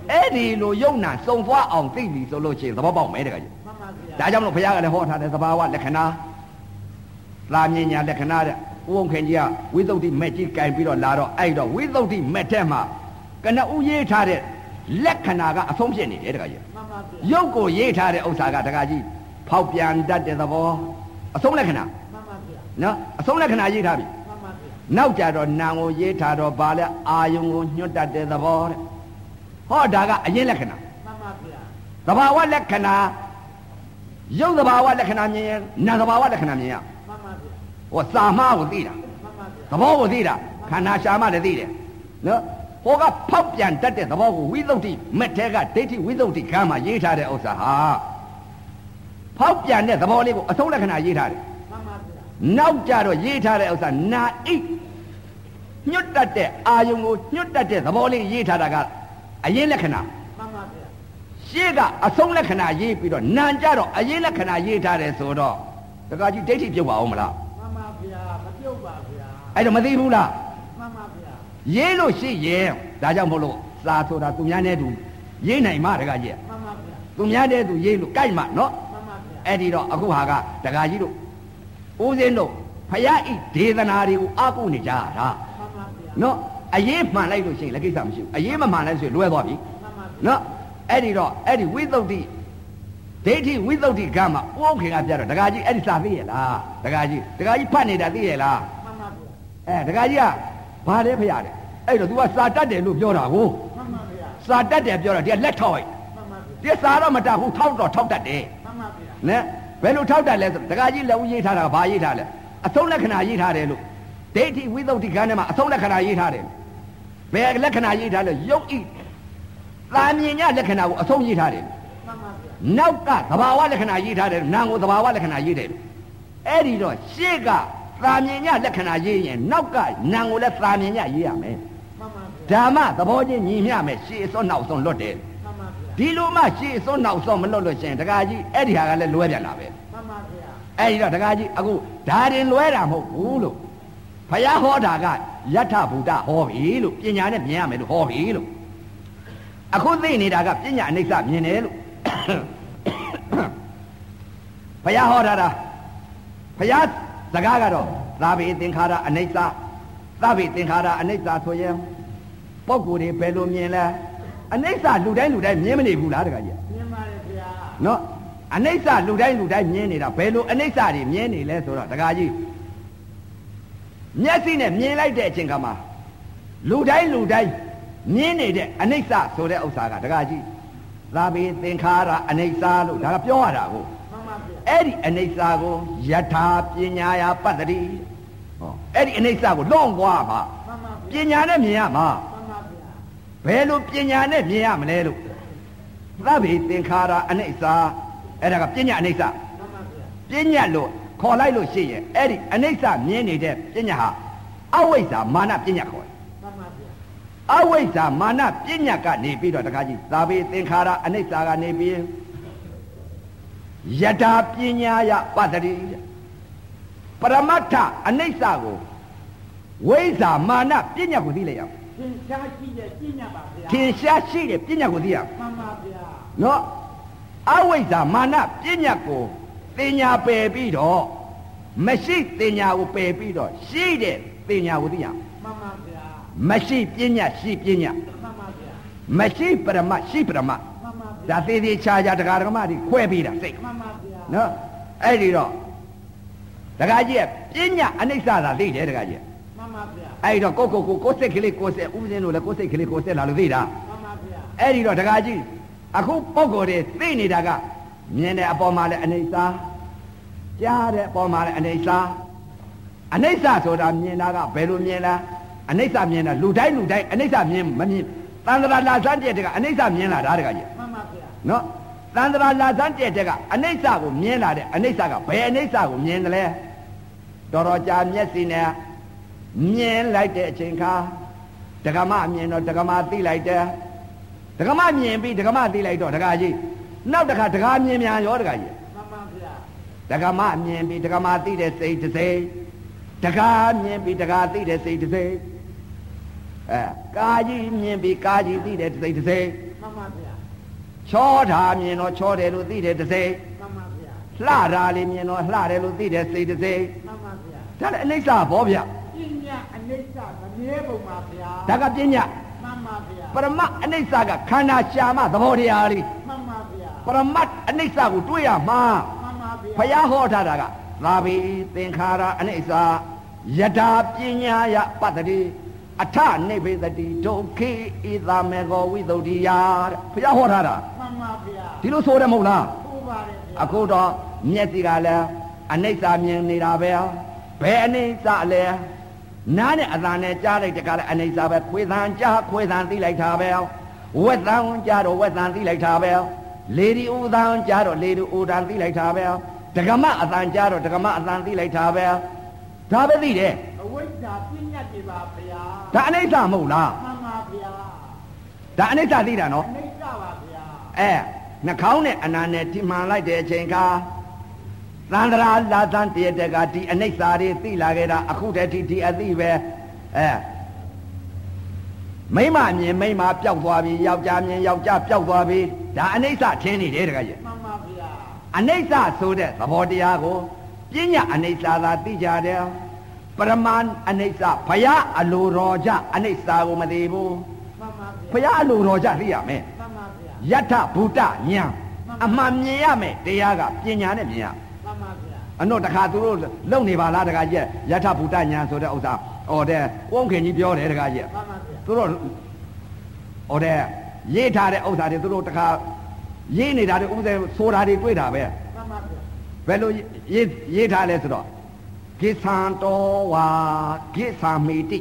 အဲ့ဒီလိုယုံနာစုံသွားအောင်သိပြီဆိုလို့ရှိရင်သဘောပေါက်မယ်တကကြီးမှန်ပါဗျာဒါကြောင့်မလို့ဘုရားကလည်းဟောထားတယ်သဘာဝလက္ခဏာသာမြင်ညာလက္ခဏာတဲ့ဥုံခင်ကြီးကဝိသုဒ္ဓိမဲ့ကြီးကင်ပြီးတော့လာတော့အဲ့တော့ဝိသုဒ္ဓိမဲ့ထဲမှာကနဦးရေးထားတဲ့လက္ခဏာကအဆုံးဖြစ်နေတယ်တကကြီးမှန်ပါဗျာရုပ်ကိုရေးထားတဲ့ဥစ္စာကတကကြီးဖောက်ပြန်တတ်တဲ့သဘောအဆုံးလက္ခဏာမှန်ပါဗျာနော်အဆုံးလက္ခဏာရေးထားပြီမှန်ပါဗျာနောက်ကြတော့နာမ်ကိုရေးထားတော့ဗာလဲအာယုံကိုညွတ်တတ်တဲ့သဘောတဲ့ဟောဒါကအရင်လက္ခဏာမှန်ပါဗျာသဘာဝလက္ခဏာရုပ်သဘာဝလက္ခဏာမြင်ရင်နာမ်သဘာဝလက္ခဏာမြင်ရမှန်ပါဗျာဟောစာမကိုသိတာမှန်ပါဗျာသဘောကိုသိတာခန္ဓာရှာမလည်းသိတယ်နော်ဟောကဖောက်ပြန်တတ်တဲ့သဘောကိုဝိသုဒ္ဓိမက်ထဲကဒိဋ္ဌိဝိသုဒ္ဓိခန်းမှာရေးထားတဲ့ဥစ္စာဟာဖောက်ပြန်တဲ့သဘောလေးကိုအဆုံးလက္ခဏာရေးထားတယ်မှန်ပါဗျာနောက်ကြတော့ရေးထားတဲ့ဥစ္စာနာဣညွတ်တတ်တဲ့အာယုံကိုညွတ်တတ်တဲ့သဘောလေးရေးထားတာကအရင်လက္ခဏာမှန်ပါဗျာရှေ့ကအဆုံးလက္ခဏာရေးပြီးတော့နာကြတော့အရင်လက္ခဏာရေးထားတယ်ဆိုတော့တခါကြီးဒိဋ္ဌိပြုတ်ပါအောင်မလားမှန်ပါဗျာမပြုတ်ပါဗျာအဲ့တော့မသိဘူးလားမှန်ပါဗျာရေးလို့ရှိရင်ဒါကြောင့်မို့လို့စာဆိုတာသူများနဲ့တူရေးနိုင်မှတခါကြီးမှန်ပါဗျာသူများတဲ့သူရေးလို့ကြိုက်မှနော်မှန်ပါဗျာအဲ့ဒီတော့အခုဟာကတခါကြီးတို့ဦးစင်းတို့ဖယားဤဒေသနာတွေကိုအားကိုးနေကြတာမှန်ပါဗျာနော်အရေးမှန်လိုက်လို့ရှိရင်လည်းကိစ္စမရှိဘူးအရေးမမှန်လိုက်ဆိုရင်လွဲသွားပြီမှန်ပါဗျာနော်အဲ့ဒီတော့အဲ့ဒီဝိသုဒ္ဓိဒိဋ္ဌိဝိသုဒ္ဓိကမှာဥက္ခေကပြတော့ဒကာကြီးအဲ့ဒီစာသိရလားဒကာကြီးဖတ်နေတာသိရလားမှန်ပါဗျာဒကာကြီးကဘာလဲဖရတဲ့အဲ့တော့ तू ကစာတတ်တယ်လို့ပြောတာကိုမှန်ပါဗျာစာတတ်တယ်ပြောတော့ဒီကလက်ထောက်လိုက်မှန်ပါဗျာဒီစာတော့မတတ်ဘူးထောက်တော့ထောက်တတ်တယ်မှန်ပါဗျာနဲဘယ်လိုထောက်တတ်လဲဆိုဒကာကြီးလက်ဦးရေးထားတာဘာရေးထားလဲအဆုံးလက္ခဏာရေးထားတယ်လို့ဒိဋ္ဌိဝိသုဒ္ဓိကန်းထဲမှာအဆုံးလက္ခဏာရေးထားတယ်ဘယ်လက္ခဏာရေးထားလဲယုတ်ဤသာမြင်ညလက္ခဏာကိုအဆုံးရေးထားတယ်မှန်ပါဗျာနောက်ကသဘာဝလက္ခဏာရေးထားတယ်နာမ်ကိုသဘာဝလက္ခဏာရေးတယ်အဲ့ဒီတော့ရှေ့ကသာမြင်ညလက္ခဏာရေးရင်နောက်ကနာမ်ကိုလည်းသာမြင်ညရေးရမယ်မှန်ပါဗျာဓမ္မသဘောချင်းညီမျှမယ်ရှေ့အစွန်းနောက်စွန်းလွတ်တယ်မှန်ပါဗျာဒီလိုမှရှေ့အစွန်းနောက်စွန်းမလွတ်လို့ရှိရင်တကားကြီးအဲ့ဒီဟာကလည်းလွဲပြန်တာပဲမှန်ပါဗျာအဲ့ဒီတော့တကားကြီးအခုဒါရင်လွဲတာမဟုတ်ဘူးလို့ဘုရားဟောတာကယထဗုဒ္ဓဟောပြီလို့ပညာနဲ့မြင်ရမယ်လို့ဟောပြီလို့အခုသိနေတာကပညာအနိစ္စမြင်တယ်လို့ဘုရားဟောတာဘုရားစကားကတော့သာဝေသင်္ခါရအနိစ္စသဗ္ဗေသင်္ခါရအနိစ္စဆိုရင်ပုဂ္ဂိုလ်တွေဘယ်လိုမြင်လဲအနိစ္စလူတိုင်းမြင်မနေဘူးလားတခါကြီးမြင်ပါတယ်ဗျာနော်အနိစ္စလူတိုင်းမြင်နေတာဘယ်လိုအနိစ္စတွေမြင်နေလဲဆိုတော့တခါကြီးမျက်စိနဲ့မြင်လိုက်တဲ့အချိန်ကမှလူတိုင်းမြင်နေတဲ့အနိစ္စဆိုတဲ့ဥစ္စာကတခါကြီးသာဝေသင်္ခါရအနိစ္စလို့ဒါကပြောရတာကိုမှန်ပါဗျာအဲ့ဒီအနိစ္စကိုယထာပညာယာပတ္တိဟောအဲ့ဒီအနိစ္စကိုလွန်သွားမှာမှန်ပါပဗျာညာနဲ့မြင်ရမှာမှန်ပါဗျာဘယ်လိုပညာနဲ့မြင်ရမလဲလို့သဗ္ဗေသင်္ခါရအနိစ္စအဲ့ဒါကပညာအနိစ္စမှန်ပါဗျာပညာလို့ခေါ်လိုက်လို့ရှိရင်အဲ့ဒီအနိစ္စမြင်နေတဲ့ပညာဟာအဝိဇ္ဇာမာနပညာခေါ်တယ်မှန်ပါဗျာအဝိဇ္ဇာမာနပညာကနေပြီးတော့တခါကြီးသာဝေသင်္ခါရအနိစ္စကနေပြီးယထာပညာယပတ္တိပရမတ္ထအနိစ္စကိုဝိဇ္ဇာမာနပညာကိုသိလိုက်ရအောင်သင်ရှားရှိတဲ့ပြညာပါဗျာထင်ရှားရှိတဲ့ပညာကိုသိရအောင်မှန်ပါဗျာနော်အဝိဇ္ဇာမာနပညာကိုတင်ညာပယ်ပြီးတော့မရှိတင်ညာကိုပယ်ပြီးတော့ရှိတဲ့တင်ညာကိုသိရအောင်မှန်ပါဗျာမရှိပညာရှိပညာမှန်ပါဗျာမရှိပရမရှိပရမမှန်ပါဗျာဒါသေးသေးချာချာတရားဓမ္မတွေခွဲပြီးတာစိတ်မှန်ပါဗျာနော်အဲ့ဒီတော့တရားကြီးကပညာအနိစ္စသာသိတယ်တရားကြီးမှန်ပါဗျာအဲ့ဒီတော့ကိုယ်စိတ်ကလေးကိုယ်စိတ်ဥပဇင်းတို့လည်းကိုယ်စိတ်ကလေးကိုယ်စိတ်လာလို့သိတာမှန်ပါဗျာအဲ့ဒီတော့တရားကြီးအခုပုံကိုယ်တွေသိနေတာကမြင်တဲ့အပေါ်မှာလည်းအနိစ္စကြားတဲ့အပေါ်မှာလည်းအနိစ္စအနိစ္စဆိုတာမြင်တာကဘယ်လိုမြင်လားအနိစ္စမြင်တာလူတိုင်းအနိစ္စမြင်မမြင်သန္တရာလာစမ်းတဲ့ကအနိစ္စမြင်လာတာတကကြီးမှန်ပါဗျာနော်သန္တရာလာစမ်းတဲ့ကအနိစ္စကိုမြင်လာတဲ့အနိစ္စကဘယ်အနိစ္စကိုမြင်တယ်လဲတော်တော်ကြာမျက်စိနဲ့မြင်လိုက်တဲ့အချိန်ခါဒကမမြင်တော့ဒကမသိလိုက်တယ်ဒကမမြင်ပြီးဒကမသိလိုက်တော့ဒကာကြီးနောက်တစ်ခါဒကာမြင်မြန်ရောဒကာကြီးမှန်ပါဗျာဒကမမြင်ပြီးဒကမသိတဲ့စိတ်တစ်စိတ်ဒကာမြင်ပြီးဒကာသိတဲ့စိတ်တစ်စိတ်ကာကြီးမြင်ပြီးကာကြီးသိတဲ့စိတ်တစ်စိတ်မှန်ပါဗျာချောတာမြင်တော့ချောတယ်လို့သိတယ်တစ်စိတ်မှန်ပါဗျာလှတာလေးမြင်တော့လှတယ်လို့သိတယ်စိတ်တစ်စိတ်မှန်ပါဗျာဒါလည်းအနိစ္စဘောဗျပညာအနိစ္စမမြဲပုံပါဗျာဒါကပညာမှန်ပါဗျာပရမတ်အနိစ္စကခန္ဓာရှာမသဘောတရားလေးမှန်ပါဗျာပရမတ်အနိစ္စကိုတွေ့ရမှာမှန်ပါဗျာဘုရားဟောထားတာကသာဘိသင်္ခါရအနိစ္စယထာပညာယပတ္တိအထနိဗ္ဗေတတိဒုက္ခိဣသမေကောဝိသုဒ္ဓိယတဲ့ဘုရားဟောထားတာမှန်ပါဗျာဒီလိုဆိုတယ်မဟုတ်လားဟုတ်ပါတယ်ဗျာအခုတော့မျက်စိကလည်းအနိစ္စမြင်နေတာပဲဘယ်အနိစ္စလဲနားနဲ့အသံနဲ့ကြားလိုက်တကလည်းအနိစ္စပဲခွေသံကြားခွေသံသိလိုက်တာပဲဝက်သံကြားတော့ဝက်သံသိလိုက်တာပဲလေဒီဥသံကြားတော့လေဒီဥသံသိလိုက်တာပဲဒဂမအသံကြားတော့ဒဂမအသံသိလိုက်တာပဲဒါပဲသိတယ်အဝိဇ္ဇာပညာတွေပါဗျာဒါအနိစ္စမဟုတ်လားမှန်ပါဗျာဒါအနိစ္စသိတာနော်အနိစ္စပါဗျာနှာခေါင်းနဲ့အနာနဲ့ထိမှန်လိုက်တဲ့အချိန်ခါသန္တရာလာသန်တရတကဒီအနိစ္စတွေသိလာခဲ့တာအခုတည်းဒီအသိပဲမိမမြင်မိမပျောက်သွားပြီယောက်ျားမြင်ယောက်ျားပျောက်သွားပြီဒါအနိစ္စထင်းနေတယ်တကကြီးမှန်ပါဗျာအနိစ္စဆိုတဲ့သဘောတရားကိုပညာအနိစ္စသာသိကြတယ်ပရမန်အနိစ္စဘုရားအလိုတော်ကြအနိစ္စကိုမသိဘူးမှန်ပါဗျာဘုရားအလိုတော်ကြသိရမယ်မှန်ပါဗျာယထဗုဒ္ဓဉာဏ်အမှန်မြင်ရမယ်တရားကပညာနဲ့မြင်ရမှန်ပါဗျာအတော့တခါသူတို့လုံနေပါလားတခါကြီးယထဗုဒ္ဓဉာဏ်ဆိုတဲ့ဥစ္စာဟောတဲ့ဝုန်းခင်ကြီးပြောတယ်တခါကြီးမှန်ပါဗျာသူတို့ဟောတဲ့ရေးထားတဲ့ဥစ္စာတွေသူတို့တခါရေးနေတာတွေဥစ္စာဆိုတာတွေတွေ့တာပဲမှန်ပါဗျာဘယ်လိုရေးထားလဲဆိုတော့ကိသံတော်ဝါကိသံမိတိ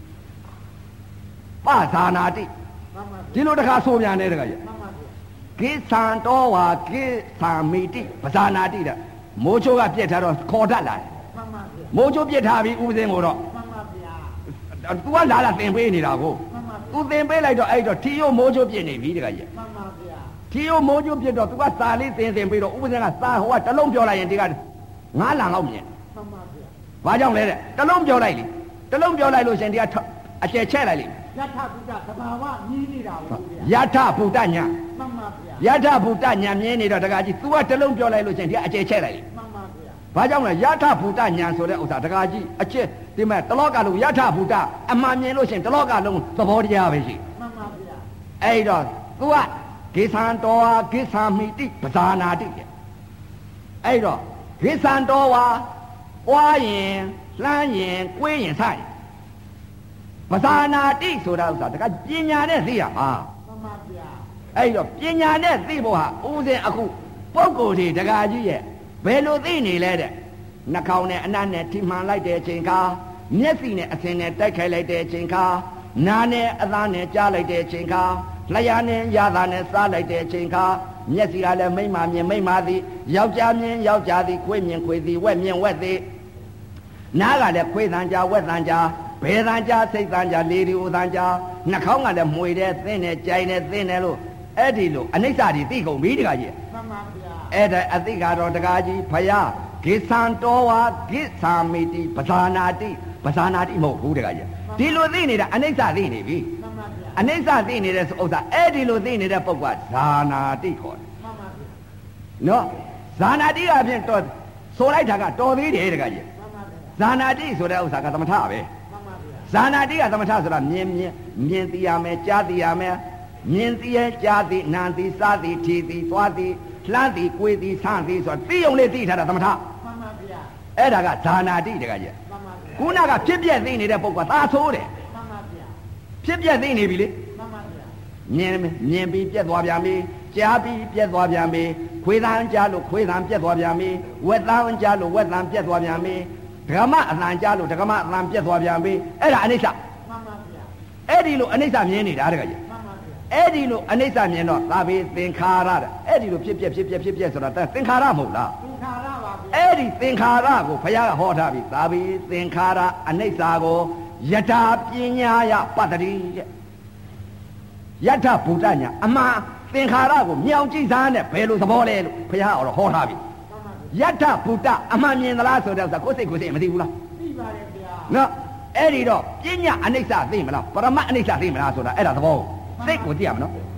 ပဇာနာတိမှန်ပါဗျာဒီလိုတခါဆိုပြန်တယ်တခါကြီးမှန်ပါဗျာကိသံတော်ဝါကိသံမိတိပဇာနာတိတဲ့မိုးချိုးကပြက်ထားတော့ခေါ်တတ်လာတယ်မှန်ပါဗျာမိုးချိုးပြက်ထားပြီးဥပဇင်းကိုတော့မှန်ပါဗျာ तू ကလာလာသင်ပေးနေတာကိုမှန်ပါဗျာ तू သင်ပေးလိုက်တော့အဲ့တော့ထီယိုမိုးချိုးပြက်နေပြီတခါကြီးမှန်ပါဗျာထီယိုမိုးချိုးပြက်တော့ तू ကစာလေးသင်ပေးတော့ဥပဇင်းကစာဟိုကတလုံးပြောလိုက်ရင်ဒီကငါးလံလောက်မြင်မှန်ပါဗျာဘာကြောင့်လဲတဲ့တလုံးပြောလိုက်လေတလုံးပြောလိုက်လို့ရှင်ဒီကအကျယ်ချဲ့လိုက်လိမ့်ယထဗုဒ္ဓသဘာဝမြည်နေတာဘူးဗျာယထဗုဒ္ဓညာမှန်ပါဗျာယထဗုဒ္ဓညာမြင်နေတော့တခါကြီး तू ကတလုံးပြောလိုက်လို့ရှင်ဒီကအကျယ်ချဲ့လိုက်လေမှန်ပါဗျာဘာကြောင့်လဲယထဗုဒ္ဓညာဆိုတဲ့ဥစ္စာတခါကြီးအကျက်ဒီမဲ့တလောကလုံးယထဗုဒ္ဓအမှန်မြင်လို့ရှင်တလောကလုံးသဘောတရားပဲရှိမှန်ပါဗျာအဲ့တော့ तू ကဂေသံတော်ဟာဂေသံမိတိပဇာနာတိအဲ့တော့ဂေသံတော်ဟာပွားရင်လှမ်းရင်ကွေးရင်ဆိုင်ပဇာနာတိဆိုတာဥစ္စာတခါပညာနဲ့သိရမှာမှန်ပါဗျာအဲ့တော့ပညာနဲ့သိဖို့ဟာဥစဉ်အခုပုဂ္ဂိုလ်တွေတခါကြီးရဲ့ဘယ်လိုသိနေလဲတဲ့နှာခေါင်းနဲ့အနံ့နဲ့ထိမှန်လိုက်တဲ့အချိန်ခါမျက်စိနဲ့အစင်နဲ့တိုက်ခိုက်လိုက်တဲ့အချိန်ခါနားနဲ့အသားနဲ့ကြားလိုက်တဲ့အချိန်ခါလျှာနဲ့ရတာနဲ့စားလိုက်တဲ့အချိန်ခါမျက်စိကလည်းမိမမြင်မိမသည်ယောက်ျားမြင်ယောက်ျားသည်ခွေးမြင်ခွေးသည်ဝက်မြင်ဝက်သည်နားကလည်းခွေးသံကြားဝက်သံကြားဘယ်သံကြားစိတ်သံကြားလေဒီဥသံကြားနှာခေါင်းကလည်းမှွေတယ်သင်းတယ်ကြိုင်တယ်သင်းတယ်လို့အဲ့ဒီလိုအနိစ္စတွေသိကုန်ပြီတခါကြီးမှန်ပါဗျာအဲ့ဒါအသိကတော့တကားကြီးဖယားဂိသံတော်ဝါဂိသံမိတိပဇာနာတိပဇာနာတိမဟုတ်ဘူးတကားကြီးဒီလိုသိနေတာအနိစ္စသိနေပြီမှန်ပါဗျာအနိစ္စသိနေတဲ့ဥစ္စာအဲ့ဒီလိုသိနေတဲ့ပုဂ္ဂိုလ်ကဇာနာတိခေါ်တယ်မှန်ပါဗျာနော်ဇာနာတိကဖြင့်တော့ဆိုလိုက်တာကတော်သေးတယ်တကားကြီးမှန်ပါဗျာဇာနာတိဆိုတဲ့ဥစ္စာကသမထပဲမှန်ပါဗျာဇာနာတိကသမထဆိုတာမြင်သိရမယ်ကြားသိရမယ်မြင်သိရကြားသိနာသိစားသိထီသိသွားသိလှမ်းသိကိုယ်သိဆန်းသိဆိုတာသိုံလေးသိထားတာသမထမှန်ပါဗျာအဲ့ဒါကဇာနာတိတကကြီးမှန်ပါဗျာခုနကဖြစ်ပြက်သိနေတဲ့ပုဂ္ဂိုလ်ကသာဆိုးတယ်မှန်ပါဗျာဖြစ်ပြက်သိနေပြီလေမှန်ပါဗျာမြင်ပြီးပြက်သွားပြန်ပြီကြားပြီးပြက်သွားပြန်ပြီခွေးသံကြားလို့ခွေးသံပြက်သွားပြန်ပြီဝက်သံကြားလို့ဝက်သံပြက်သွားပြန်ပြီဓမ္မအသံကြားလို့ဓမ္မအသံပြက်သွားပြန်ပြီအဲ့ဒါအနိစ္စမှန်ပါဗျာအဲ့ဒီလိုအနိစ္စမြင်နေတာတကကြီးမှန်ပါဗျာအဲ့ဒီလိုအနိစ္စမြင်တော့သာဘေသင်္ခါရတဲ့အဲ့ဒီလိုဖြစ်ပြက်ဆိုတာသင်္ခါရမဟုတ်လားသင်္ခါရပါဗျာအဲ့ဒီသင်္ခါရကိုဘုရားကဟောထားပြီသာဘေသင်္ခါရအနိစ္စကိုယထာပညာယပတ္တိတဲ့ယထဗုဒ္ဓညာအမှန်သင်္ခါရကိုမြောင်ကြည့်စားနဲ့ဘယ်လိုသဘောလဲလို့ဘုရားဟောထားပြီမှန်ပါဗျာယထဗုဒ္ဓအမှန်မြင်သလားဆိုတဲ့ဥစ္စာကိုယ်စိတ်မသိဘူးလားသိပါတယ်ဗျာနော်အဲ့ဒီတော့ပညာအနိစ္စသိမလားပရမတ်အနိစ္စသိမလားဆိုတာအဲ့ဒါသဘောစိတ်ကိုသိရမနော်မှန်ပါဗျာ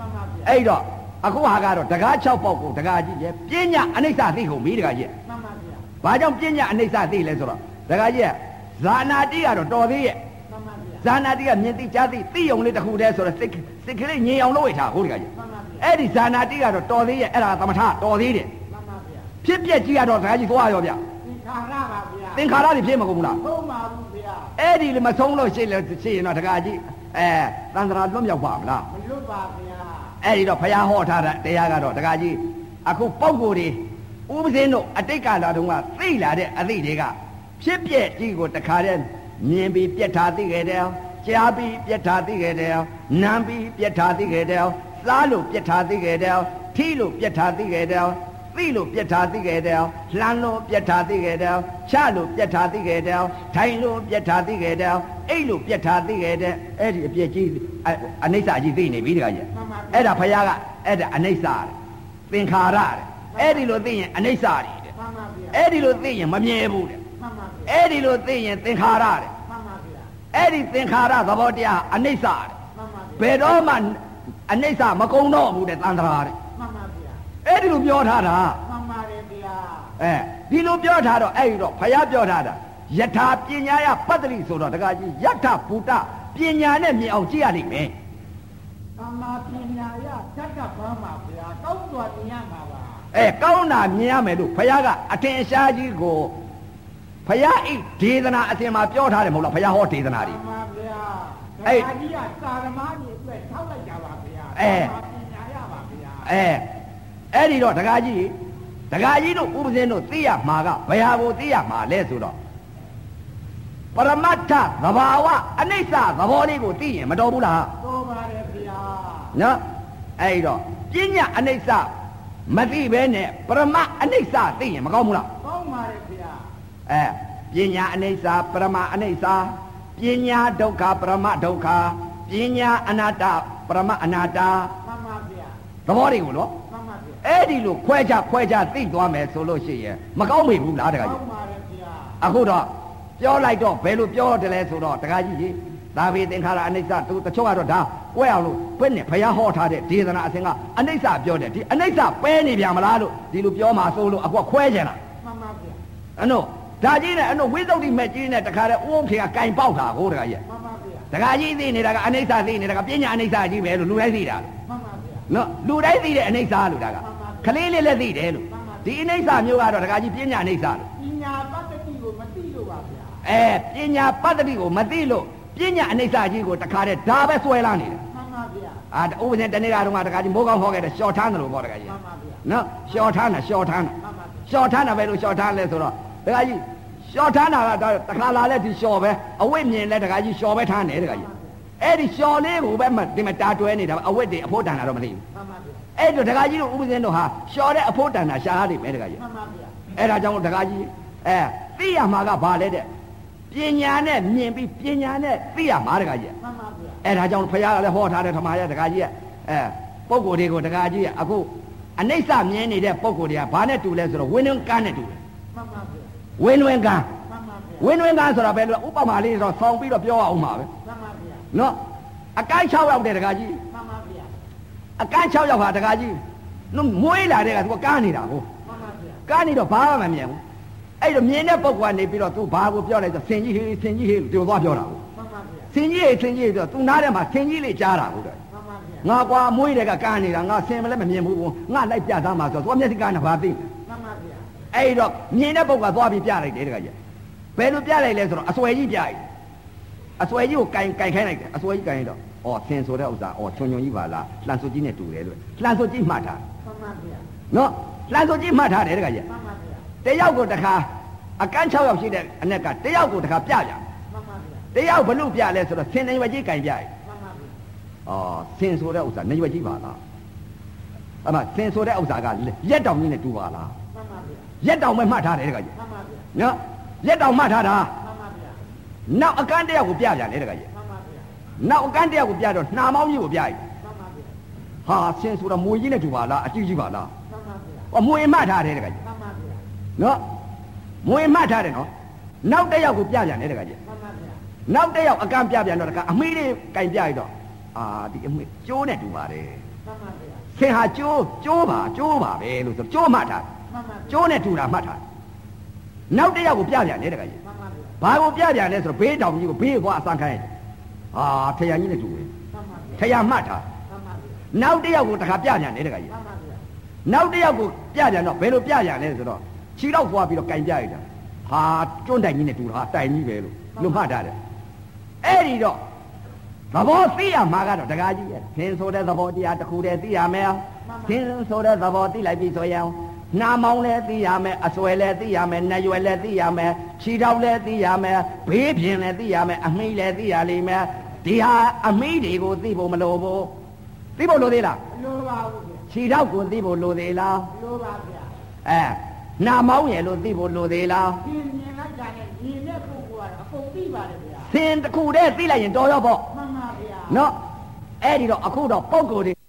အဲ့တော့အခုဟာကတော့တကား6ပေါက်ကိုတကားကြီးရဲ့ပညာအနိစ္စသိကုန်ပြီတကားကြီးမှန်ပါဗျာဘာကြောင့်ပညာအနိစ္စသိလဲဆိုတော့တကားကြီးကဇာနာတိကတော့တော်သေးရဲ့မှန်ပါဗျာဇာနာတိကမြင်သိကြားသိသိုံလေးတစ်ခုတည်းဆိုတော့စိတ်ကလေးငြိမ်အောင်လုပ်ရထားဟုတ်တကားကြီးမှန်ပါဗျာအဲ့ဒီဇာနာတိကတော့တော်သေးရဲ့အဲ့ဒါသမထတော်သေးတယ်မှန်ပါဗျာဖြစ်ပျက်ကြီးကတော့တကားကြီးသွားရောဗျသင်္ခါရပါဗျာသင်္ခါရတွေဖြစ်မကုန်ဘူးလားဟုတ်ပါဘူးဗျာအဲ့ဒီလည်းမဆုံးလို့ရှိရင်တော့တကားကြီးသန္တရာလွတ်မြောက်ပါမလားမလွတ်ပါဗျာအဲ့ဒီတော့ဘုရားဟောထားတဲ့တရားကတော့တကားကြီးအခုပုံကိုယ်တွေဥပဇင်းတို့အတိတ်ကလာတုန်းကသိလာတဲ့အသည့်တွေကဖြစ်ပျက်ကြီးကိုတခါတည်းမြင်ပြီးပြက်ထားသိခဲ့တယ်ကြားပြီးပြက်ထားသိခဲ့တယ်နားပြီးပြက်ထားသိခဲ့တယ်စားလို့ပြက်ထားသိခဲ့တယ်ထိလို့ပြက်ထားသိခဲ့တယ်သိလို့ပြက်ထားသိခဲ့တယ်လှမ်းလို့ပြက်ထားသိခဲ့တယ်ချလို့ပြက်ထားသိခဲ့တယ်ထိုင်လို့ပြက်ထားသိခဲ့တယ်အိတ်လို့ပြက်ထားသိခဲ့တယ်အဲ့ဒီအပြက်ကြီးအနိစ္စကြီးသိနေပြီတခါကြီးမှန်ပါဗျာအဲ့ဒါဘုရားကအဲ့ဒါအနိစ္စတဲ့သင်္ခါရတဲ့အဲ့ဒီလိုသိရင်အနိစ္စတွေတဲ့မှန်ပါဗျာအဲ့ဒီလိုသိရင်မမြဲဘူးတဲ့မှန်ပါဗျာအဲ့ဒီလိုသိရင်သင်္ခါရတဲ့မှန်ပါဗျာအဲ့ဒီသင်္ခါရသဘောတရားအနိစ္စတဲ့မှန်ပါဗျာဘယ်တော့မှအနိစ္စမကုံတော့ဘူးတဲ့သန္တရာတဲ့မှန်ပါဗျာအဲ့ဒီလိုပြောထားတာမှန်ပါတယ်ဗျာဒီလိုပြောထားတော့အဲ့ဒီတော့ဘုရားပြောထားတာယထာပညာယပတ္တိဆိုတော့တခါကြီးယထဘူတပညာနဲ့မြင်အောင်ကြည့်ရလိမ့်မယ်သမ္မာပညာရဓာတ်ကဘာမှာဗျာကောင်းစွာမြင်ရမှာပါကောင်းတာမြင်ရမယ်လို့ဘုရားကအထင်ရှားကြီးကိုဘုရားဤဒေသနာအစဉ်မှာပြောထားတယ်မဟုတ်လားဘုရားဟောဒေသနာတွေမှန်ပါဗျာအဲ့ဒါကြီးကသာဓမာကြီးအတွက်ထောက်လိုက်ကြပါဗျာအဲသမ္မာပညာရပါဗျာအဲ့ဒီတော့ဒကာကြီးတို့ဥပဇင်းတို့သိရမှာကဘယ်ဟာကိုသိရမှာလဲဆိုတော့ပရမတ္ထသဘာဝအနိစ္စသဘောလေးကိုသိရင်မတော်ဘူးလားတော်ပါတယ်ဗျာနော်အဲ့ဒီတော့ပညာအနိစ္စမသိဘဲနဲ့ပရမအနိစ္စသိရင်မကောင်းဘူးလားကောင်းပါတယ်ဗျာပညာအနိစ္စပရမအနိစ္စပညာဒုက္ခပရမဒုက္ခပညာအနတ္တပရမအနတ္တမှန်ပါဗျာသဘောတွေကိုနော်မှန်ပါဗျာအဲ့ဒီလိုခွဲခြားသိသွားမယ်ဆိုလို့ရှိရင်မကောင်းမိဘူးလားတခါကောကြီးင်းပါတယ်ဗျာအခုတော့ပြောလိုက်တော့ဘယ်လိုပြောတယ်လဲဆိုတော့တခါကြီးကြီးသာဝေသင်္ခါရအနိစ္စသူတချို့ကတော့ဒါကွဲအောင်လို့ဘယ်နဲ့ဘုရားဟောထားတဲ့ဒေသနာအစဉ်ကအနိစ္စပြောတယ်ဒီအနိစ္စပဲနေပြန်မလားလို့ဒီလိုပြောမှာဆိုလို့အခုခွဲကြလားမှန်ပါဗျာအဲ့တော့ဒါကြီးနဲ့အဲ့တော့ဝိသုဒ္ဓိမဲ့ကြီးနဲ့တခါတည်းဥုံခေကကင်ပေါက်တာကိုတခါကြီးမှန်ပါဗျာတခါကြီးသိနေတာကအနိစ္စသိနေတာကပညာအနိစ္စကြီးပဲလို့လူတိုင်းသိတာမှန်ပါဗျာနော်လူတိုင်းသိတဲ့အနိစ္စလို့ဒါကခလေးလေးလည်းသိတယ်လို့ဒီအနိစ္စမျိုးကတော့တခါကြီးပညာအနိစ္စလို့ပညာပတ္တိကိုမသိလို့ပါဗျာပညာပတ္တိကိုမသိလို့ပညာအနိစ္စကြီးကိုတခါတည်းဒါပဲဆွဲလာနေတယ်မှန်ပါဗျာဥပဇင်တနေ့ကတော့တခါကြီးမိုးကောင်းဟောခဲ့တယ်လျှော်ထမ်းတယ်လို့ပေါ့တခါကြီးမှန်ပါဗျာနော်လျှော်ထမ်းတာလျှော်ထမ်းတာမှန်ပါဗျာလျှော်ထမ်းတာပဲလို့လျှော်ထမ်းလဲဆိုတော့တခါကြီးလျှော်ထမ်းတာကတော့တခါလာလဲဒီလျှော်ပဲအဝိမြင်လဲတခါကြီးလျှော်ပဲထမ်းတယ်တခါကြီးအဲ့ဒီလျှော်လေးကိုပဲဒီမှာတာတွဲနေတာအဝိတွေအဖို့တန်တာတော့မသိဘူးမှန်ပါဗျာအဲ့တော့တခါကြီးတို့ဥပဇင်းတို့ဟာလျှော်တဲ့အဖို့တန်တာရှားရတယ်ပဲတခါကြီးမှန်ပါဗျာအဲ့ဒါကြောင့်တခါကြီးသိရမှာကဘာလဲတဲ့ပညာနဲ့မြင်ပြီးပညာနဲ့သိရမှာတခါကြီးမှန်ပါဗျာအဲ့ဒါကြောင့်ဘုရားကလည်းဟောထားတဲ့ဓမ္မရတခါကြီးပုံကိုယ်တွေကိုတခါကြီးအခုအနိစ္စမြင်နေတဲ့ပုံကိုယ်တွေကဘာနဲ့တူလဲဆိုတော့ဝင်းဝင်းကန်းနဲ့တူတယ်မှန်ပါဗျာဝင်းဝင်းကန်းမှန်ပါဗျာဝင်းဝင်းကန်းဆိုတာပဲလို့ဥပမာလေးတော့ဆောင်းပြီးတော့ပြောအောင်ပါပဲမှန်ပါဗျာနော်အကိုင်း6ရောက်တဲ့တခါကြီးမှန်ပါဗျာအကိုင်း6ရောက်ဟာတခါကြီးနော်မွေးလာတဲ့ကသူကကားနေတာကိုမှန်ပါဗျာကားနေတော့ဘာမှမမြင်ဘူးအဲ့တော့မြင်တဲ့ပုံကနေပြီးတော့သူဘာကိုပြောလိုက်ဆိုဆင်ကြီးဟေးဆင်ကြီးဟေးလို့ပြောသွားပြောတာကိုမှန်ပါဗျာဆင်ကြီးဟေးဆင်ကြီးဟေးဆိုတော့သူနားထဲမှာဆင်ကြီးလေးကြားတာကိုတော့မှန်ပါဗျာငါကွာမွေးတဲ့ကကားနေတာငါဆင်မလဲမမြင်ဘူးငါလိုက်ပြသားမှာဆိုတော့သူကမျက်စိကားနဲ့ဘာသိမှန်ပါဗျာအဲ့တော့မြင်တဲ့ပုံကသွားပြီးပြလိုက်တယ်တခါကြီးဘယ်လိုပြလိုက်လဲဆိုတော့အစွဲကြီးပြလိုက်အစွဲကြီးကိုကင်ခိုင်းလိုက်တယ်အစွဲကြီးကင်တော့ဆင်ဆိုတဲ့ဥစ္စာချွန်ကြီးပါလားလှန်စွကြီးနဲ့တူတယ်လို့လှန်စွကြီးမှတ်ထားမှန်ပါဗျာနော်လှန်စွကြီးမှတ်ထားတယ်တခါကြီးမှန်ပါဗျာတယောက်ကိုတခါအကန်း6ယောက်ရှိတဲ့အနက်ကတယောက်ကိုတခါပြကြမှန်ပါဗျာတယောက်ဘလို့ပြလဲဆိုတော့ဆင်နေဝကြီးကင်ပြလိုက်မှန်ပါဗျာဆင်ဆိုတဲ့ဥစ္စာနေဝကြီးပါလားအမဆင်ဆိုတဲ့ဥစ္စာကရက်တောင်ကြီးနဲ့တူပါလားမှန်ပါဗျာရက်တောင်ပဲမှတ်ထားတယ်တခါကြီးမှန်ပါဗျာနော်ရက်တောင်မှတ်ထားတာမှန်ပါဗျာနောက်အကန်းတယောက်ကိုပြပြန်လေတခါကြီးမှန်ပါဗျာနောက်အကန်းတယောက်ကိုပြတော့နှာမောင်းကြီးကိုပြလိုက်မှန်ပါဗျာဟာဆင်ဆိုတော့မွေကြီးနဲ့တူပါလားအကြီးကြီးပါလားမှန်ပါဗျာမွေမှတ်ထားတယ်တခါကြီးမှန်ပါဗျာနော်မွေမှတ်ထားတယ်နော်နောက်တစ်ယောက်ကိုပြပြန်လေတခါကြီးမှန်ပါဗျာနောက်တစ်ယောက်အကန့်ပြပြန်တော့တခါအမေးလေးကင်ပြလိုက်တော့ဒီအမေးကျိုးနဲ့တူပါတယ်မှန်ပါဗျာင်ဟာကျိုးပါပဲလို့ဆိုကျိုးမှတ်ထားကျိုးနဲ့တူတာမှတ်ထားနောက်တစ်ယောက်ကိုပြပြန်လေတခါကြီးဘာကိုပြပြန်လဲဆိုတော့ဘေးတောင်ကြီးကိုဘေးသွားအစမ်းခိုင်းဟာထရကြီးနဲ့တူတယ်ထရမှတ်ထားနောက်တစ်ယောက်ကိုတခါပြပြန်လေတခါကြီးနောက်တစ်ယောက်ကိုပြပြန်တော့ဘယ်လိုပြပြန်လဲဆိုတော့ခြေတော့သွားပြီးတော့ကင်ပြရတာဟာကျွန်းတိုင်ကြီးနဲ့တူတာတိုင်ကြီးပဲလို့မှတ်ထားတယ်အဲ့ဒီတော့သဘောသိရမှာကတော့တခါကြီးရဲ့သင်ဆိုတဲ့သဘောတရားတစ်ခုတည်းသိရမယ်သင်ဆိုတဲ့သဘောသိလိုက်ပြီဆိုရင်နာမောင်းလည်းသိရမယ်အစွဲလည်းသိရမယ်နှရွယ်လည်းသိရမယ်ခြေထောက်လည်းသိရမယ်ဘေးပြင်လည်းသိရမယ်အမိလည်းသိရလိမ့်မယ်ဒီဟာအမိတွေကိုသိဖို့မလိုဘူးသိဖို့လိုသေးလားမလိုပါဘူးဗျာခြေထောက်ကိုသိဖို့လိုသေးလားမလိုပါဗျာနာမောင်းရလို့သိဖို့လိုသေးလားမြင်လိုက်တာနဲ့မြင်တဲ့ပုဂ္ဂိုလ်ကတော့အကုန်သိပါတယ်ဗျာသင်တစ်ခုတည်းသိလိုက်ရင်တော်ရောပေါ့မှန်ပါဗျာနော်အဲ့ဒီတော့အခုတော့ပုံကိုယ်တွေ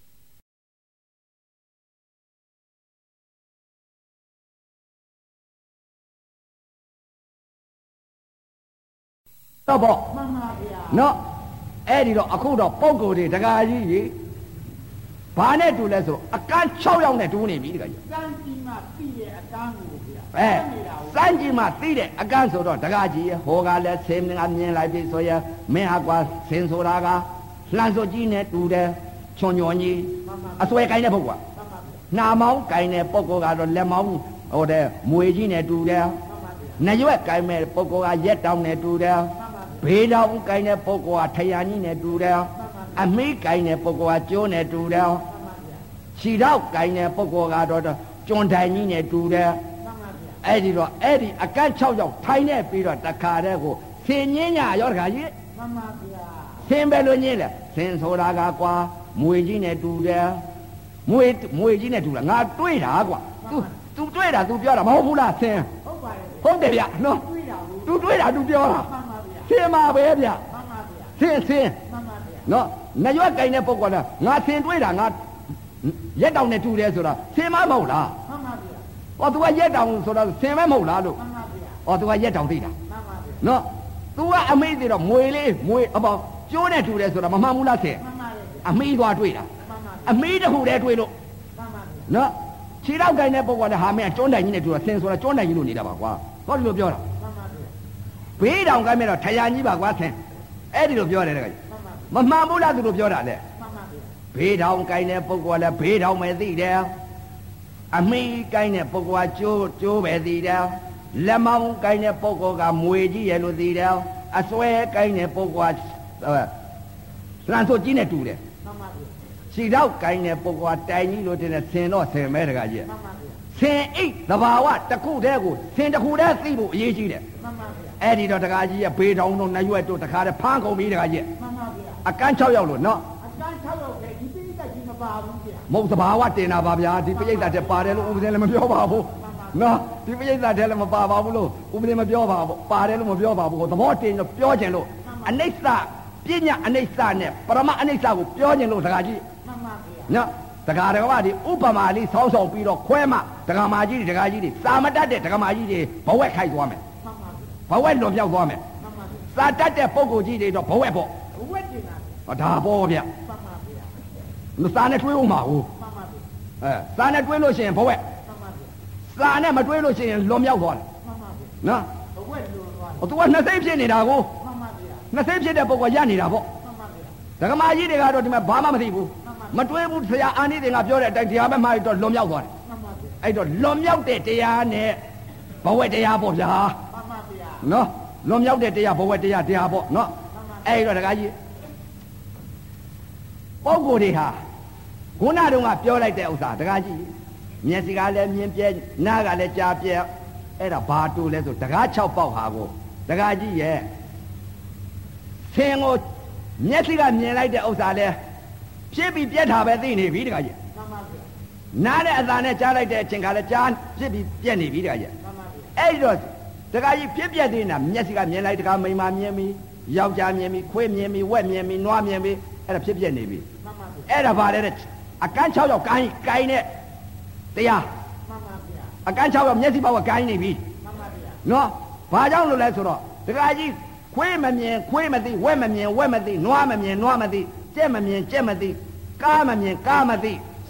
တော့ပေါ့မှန်ပါဗျာနော်အဲ့ဒီတော့အခုတော့ပုံကိုယ်တွေတကားကြီးကြီးဘာနဲ့တူလဲဆိုအကန်း6ယောက်နဲ့တူနေပြီတကားကြီးစမ်းကြည့်မှသိရဲ့အကန်းကိုဗျာစမ်းကြည့်မှသိတဲ့အကန်းဆိုတော့တကားကြီးဟိုကလည်းဆင်းငါမြင်လိုက်ပြီဆိုရင်မင်းဟာကွာဆင်းဆိုတာကလှန်စောကြီးနဲ့တူတယ်ချွန်ညွန်ကြီးအစွဲကိုင်းတဲ့ပုဂ္ဂိုလ်ကနာမောင်းကိုင်းတဲ့ပုဂ္ဂိုလ်ကတော့လက်မောင်းဟိုတဲ့မွေကြီးနဲ့တူတယ်နှရွက်ကိုင်းမဲ့ပုဂ္ဂိုလ်ကရက်တောင်းနဲ့တူတယ်ဘေးတောင်ကိုင်းတဲ့ပုဂ္ဂိုလ်ကထရန်ကြီးနဲ့တူတယ်အမိကိုင်းတဲ့ပုဂ္ဂိုလ်ကကျိုးနဲ့တူတယ်ခြေထောက်ကိုင်းတဲ့ပုဂ္ဂိုလ်ကတော့ကျွန်းတိုင်ကြီးနဲ့တူတယ်အဲ့ဒီတော့အဲ့ဒီအကန့်6ယောက်ထိုင်နေပြီးတော့တခါတည်းကိုဆင်ញင်းညာရောတခါကြီးမှန်ပါဗျာဆင်ပဲလို့ညင်းလဲဆင်ဆိုတာကကွာမွေကြီးနဲ့တူတယ်မွေကြီးနဲ့တူလားငါတွေးတာကွာ तू တွေးတာ तू ပြောတာမဟုတ်ဘူးလားဆင်ဟုတ်ပါတယ်ဟုတ်တယ်ဗျနော် तू တွေးတာ तू ပြောတာဆင်ပါပဲဗျဆင်နော်နှရွက်ကင်တဲ့ပုဂ္ဂိုလ်ကငါဆင်တွေးတာငါရက်တောင်နဲ့တူတယ်ဆိုတာဆင်မမဟုတ်လားမှန်ပါဗျာဟော तू ကရက်တောင်ဆိုတာဆင်မဲမဟုတ်လားလို့မှန်ပါဗျာဟော तू ကရက်တောင်သိတာမှန်ပါဗျာနော် तू ကအမေးသိတော့မွေအပေါကျိုးနဲ့တူတယ်ဆိုတာမမှန်ဘူးလားဆင်မှန်ပါဗျာအမေးသွားတွေးတာအမေးတခုတည်းတွေးလို့မှန်ပါဗျာနော်ခြေတော့ကိုင်းတဲ့ပုဂ္ဂိုလ်ကဟာမင်းကျွန်းတိုင်ကြီးနဲ့တူတာဆင်ဆိုတာကျွန်းတိုင်ကြီးလို့နေတာပါကွာဟောဒီလိုပြောတာမှန်ပါဗျာဘေးတောင်ကိုင်းမဲ့တော့ထရန်ကြီးပါကွာဆင်အဲ့ဒီလိုပြောတယ်တကယ်မမှန်ဘူးလားသူတို့ပြောတာလေမှန်ပါဗျာဘေးတောင်ကိုင်းတဲ့ပုဂ္ဂိုလ်ကလည်းဘေးတောင်ပဲသိတယ်အမိကိုင်းတဲ့ပုဂ္ဂိုလ်ကကျိုးပဲသိတယ်လက်မောင်းကိုင်းတဲ့ပုဂ္ဂိုလ်ကမွေကြီးရဲ့လို့သိတယ်အစွဲကိုင်းတဲ့ပုဂ္ဂိုလ်ကလန်ဆိုကြီးနဲ့တူတယ်မှန်ပါဗျာခြေတော့ကိုင်းတဲ့ပုဂ္ဂိုလ်ကတိုင်ကြီးလို့တင်တယ်ဆင်တော့ဆင်မဲတကကြီးမှန်ပါဗျာဆင်အိတ်သဘာဝတစ်ခုတည်းကိုဆင်တစ်ခုတည်းသိဖို့အရေးကြီးတယ်မှန်ပါဗျာအဲ့ဒီတော့တကကြီးရဲ့ဘေးတောင်တို့နှရွက်တို့တခါတည်းဖမ်းကုန်ပြီတကကြီးမှန်ပါဗျာအကန်း6ယောက်လို့နော်အကန်း6ယောက်ပဲဒီပိဋကကြီးမပါဘူးဗျာမဟုတ်သဘာဝတင်တာပါဗျာဒီပိဋကတက်ပါတယ်လို့ဥပဒေလည်းမပြောပါဘူးနော်ဒီပိဋကတက်လည်းမပါပါဘူးလို့ဥပဒေမပြောပါဘူးပါတယ်လို့မပြောပါဘူးသဘောတင်လို့ပြောခြင်းလို့အနိစ္စပညာအနိစ္စနဲ့ပရမအနိစ္စကိုပြောခြင်းလို့တကကြီးမှန်ပါဗျာနော်တကားတော်ကဒီဥပမာလေးဆောင်းဆောင်ပြီးတော့ခွဲမှဒကာမကြီးတွေဒကာကြီးတွေစာမတတ်တဲ့ဒကာမကြီးတွေဘဝက်ခိုက်သွားမယ်မှန်ပါဗျာဘဝက်လွန်ပြောက်သွားမယ်မှန်ပါဗျာစာတတ်တဲ့ပုဂ္ဂိုလ်ကြီးတွေတော့ဘဝက်ပေါ့ဘဝက်တင်တာဟောဒါပေါ့ဗျာမှန်ပါဗျာမစာနဲ့တွေးဦးမှာဟုတ်မှန်ပါဗျာစာနဲ့တွေးလို့ရှိရင်ဘဝက်မှန်ပါဗျာစာနဲ့မတွေးလို့ရှိရင်လွန်မြောက်သွားတယ်မှန်ပါဗျာနော်ဘဝက်လွန်သွားတယ်ဟိုသူကနှစ်စိတ်ဖြစ်နေတာကိုမှန်ပါဗျာနှစ်စိတ်ဖြစ်တဲ့ပုဂ္ဂိုလ်ရနေတာပေါ့မှန်ပါဗျာဒကာမကြီးတွေကတော့ဒီမှာဘာမှမသိဘူးမတွေးဘူးဆရာအာနိသင်ကပြောတဲ့အတိုင်းတရားပဲမှားတော့လွန်မြောက်သွားတယ်မှန်ပါဗျာအဲ့တော့လွန်မြောက်တဲ့တရားနဲ့ဘဝတရားပေါ့ဗျာမှန်ပါဗျာနော်လွန်မြောက်တဲ့တရားဘဝတရားပေါ့နော်အဲ့တော့ဒကာကြီးပုဂ္ဂိုလ်တွေဟာခုနတုန်းကပြောလိုက်တဲ့ဥစ္စာဒကာကြီးမျက်စိကလည်းမြင်ပြဲနားကလည်းကြားပြဲအဲ့ဒါဘာတူလဲဆိုဒကာ6ပေါက်ဟာကိုဒကာကြီးရဲ့ဆင်ကိုမျက်စိကမြင်လိုက်တဲ့ဥစ္စာလဲဖြစ်ပြီးပြက်တာပဲသိနေပြီတခါကြီးမှန်ပါဗျာနားနဲ့အသာနဲ့ကြားလိုက်တဲ့အချိန်ခါလဲကြားဖြစ်ပြီးပြက်နေပြီတခါကြီးမှန်ပါဗျာအဲ့တော့တခါကြီးဖြစ်ပြက်နေတာမျက်စိကမြင်လိုက်တခါမိန်းမမြင်ပြီယောက်ျားမြင်ပြီခွေးမြင်ပြီဝက်မြင်ပြီနွားမြင်ပြီအဲ့ဒါဖြစ်ပြက်နေပြီမှန်ပါဗျာအဲ့ဒါဘာလဲတဲ့အကန်း6ယောက်ကိုင်းတဲ့တရားမှန်ပါဗျာအကန်း6ယောက်မျက်စိပေါက်ကကိုင်းနေပြီမှန်ပါဗျာနော်ဘာကြောင့်လို့လဲဆိုတော့တခါကြီးခွေးမမြင်ခွေးမသိဝက်မမြင်ဝက်မသိနွားမမြင်နွားမသိကြက်မမြင်ကြက်မသိကားမမြင်ကားမသိ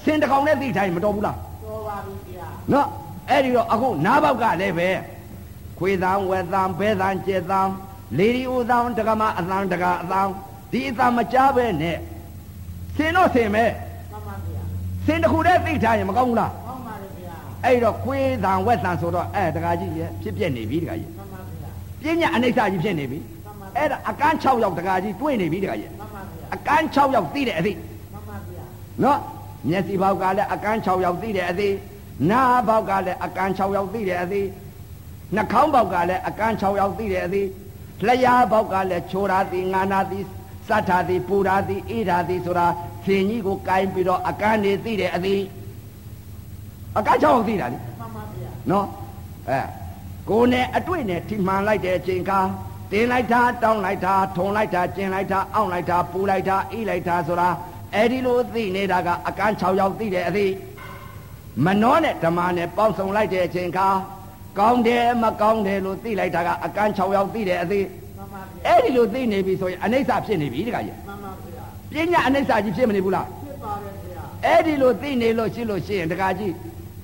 စင်တကောင်နဲ့သိထိုင်မတော်ဘူးလားတော်ပါပြီဗျာနော်အဲ့ဒီတော့အခုနားပေါက်ကလည်းပဲခွေသံဝက်သံဘဲသံကျက်သံလေဒီဥသံတက္ကမအသံတက္ကအသံဒီအသံမကြားပဲနဲ့စင်တော့စင်ပဲမှန်ပါဗျာစင်တစ်ခုတည်းသိထားရင်မကောင်းဘူးလားကောင်းပါလေဗျာအဲ့တော့ခွေသံဝက်သံဆိုတော့တက္ကကြီးရဲ့ဖြစ်ပြနေပြီတက္ကကြီးမှန်ပါဗျာပညာအနိစ္စကြီးဖြစ်နေပြီမှန်ပါအဲ့ဒါအကန်း6ယောက်တက္ကကြီးတွေ့နေပြီတက္ကကြီးမှန်ပါဗျာအကန်း6ယောက်သိတဲ့အသိမှန်ပါဗျာနော်မျက်စိဘောက်ကလည်းအကန်း6ယောက်သိတဲ့အသိနားဘောက်ကလည်းအကန်း6ယောက်သိတဲ့အသိနှာခေါင်းဘောက်ကလည်းအကန်း6ယောက်သိတဲ့အသိလျှာဘောက်ကလည်းချိုရာသိငါနာသိစတ်ထာသိပူရာသိအေးရာသိဆိုတာဆင်ကြီးကိုကိုင်းပြီးတော့အကန်းနေသိတဲ့အသိအကန်း6ယောက်သိတာလေမှန်ပါဗျာနော်ကိုယ်နဲ့အတွေ့နဲ့ထိမှန်လိုက်တဲ့အချိန်ခါတင်လိုက်တာတောင်းလိုက်တာထုံလိုက်တာကျင်လိုက်တာအောင့်လိုက်တာပူလိုက်တာအေးလိုက်တာဆိုတာအဲ့ဒီလိုသိနေတာကအကန်း6ယောက်သိတဲ့အသိမနှောနဲ့ဓမ္မနဲ့ပေါင်းစုံလိုက်တဲ့အချိန်ခါကောင်းတယ်မကောင်းတယ်လို့သိလိုက်တာကအကန်း6ယောက်သိတဲ့အသိမှန်ပါဗျာအဲ့ဒီလိုသိနေပြီဆိုရင်အနိစ္စဖြစ်နေပြီတခါကြီးမှန်ပါဗျာပညာအနိစ္စကြီးဖြစ်မနေဘူးလားဖြစ်ပါတယ်ဗျာအဲ့ဒီလိုသိနေလို့ရှိရင်တခါကြီး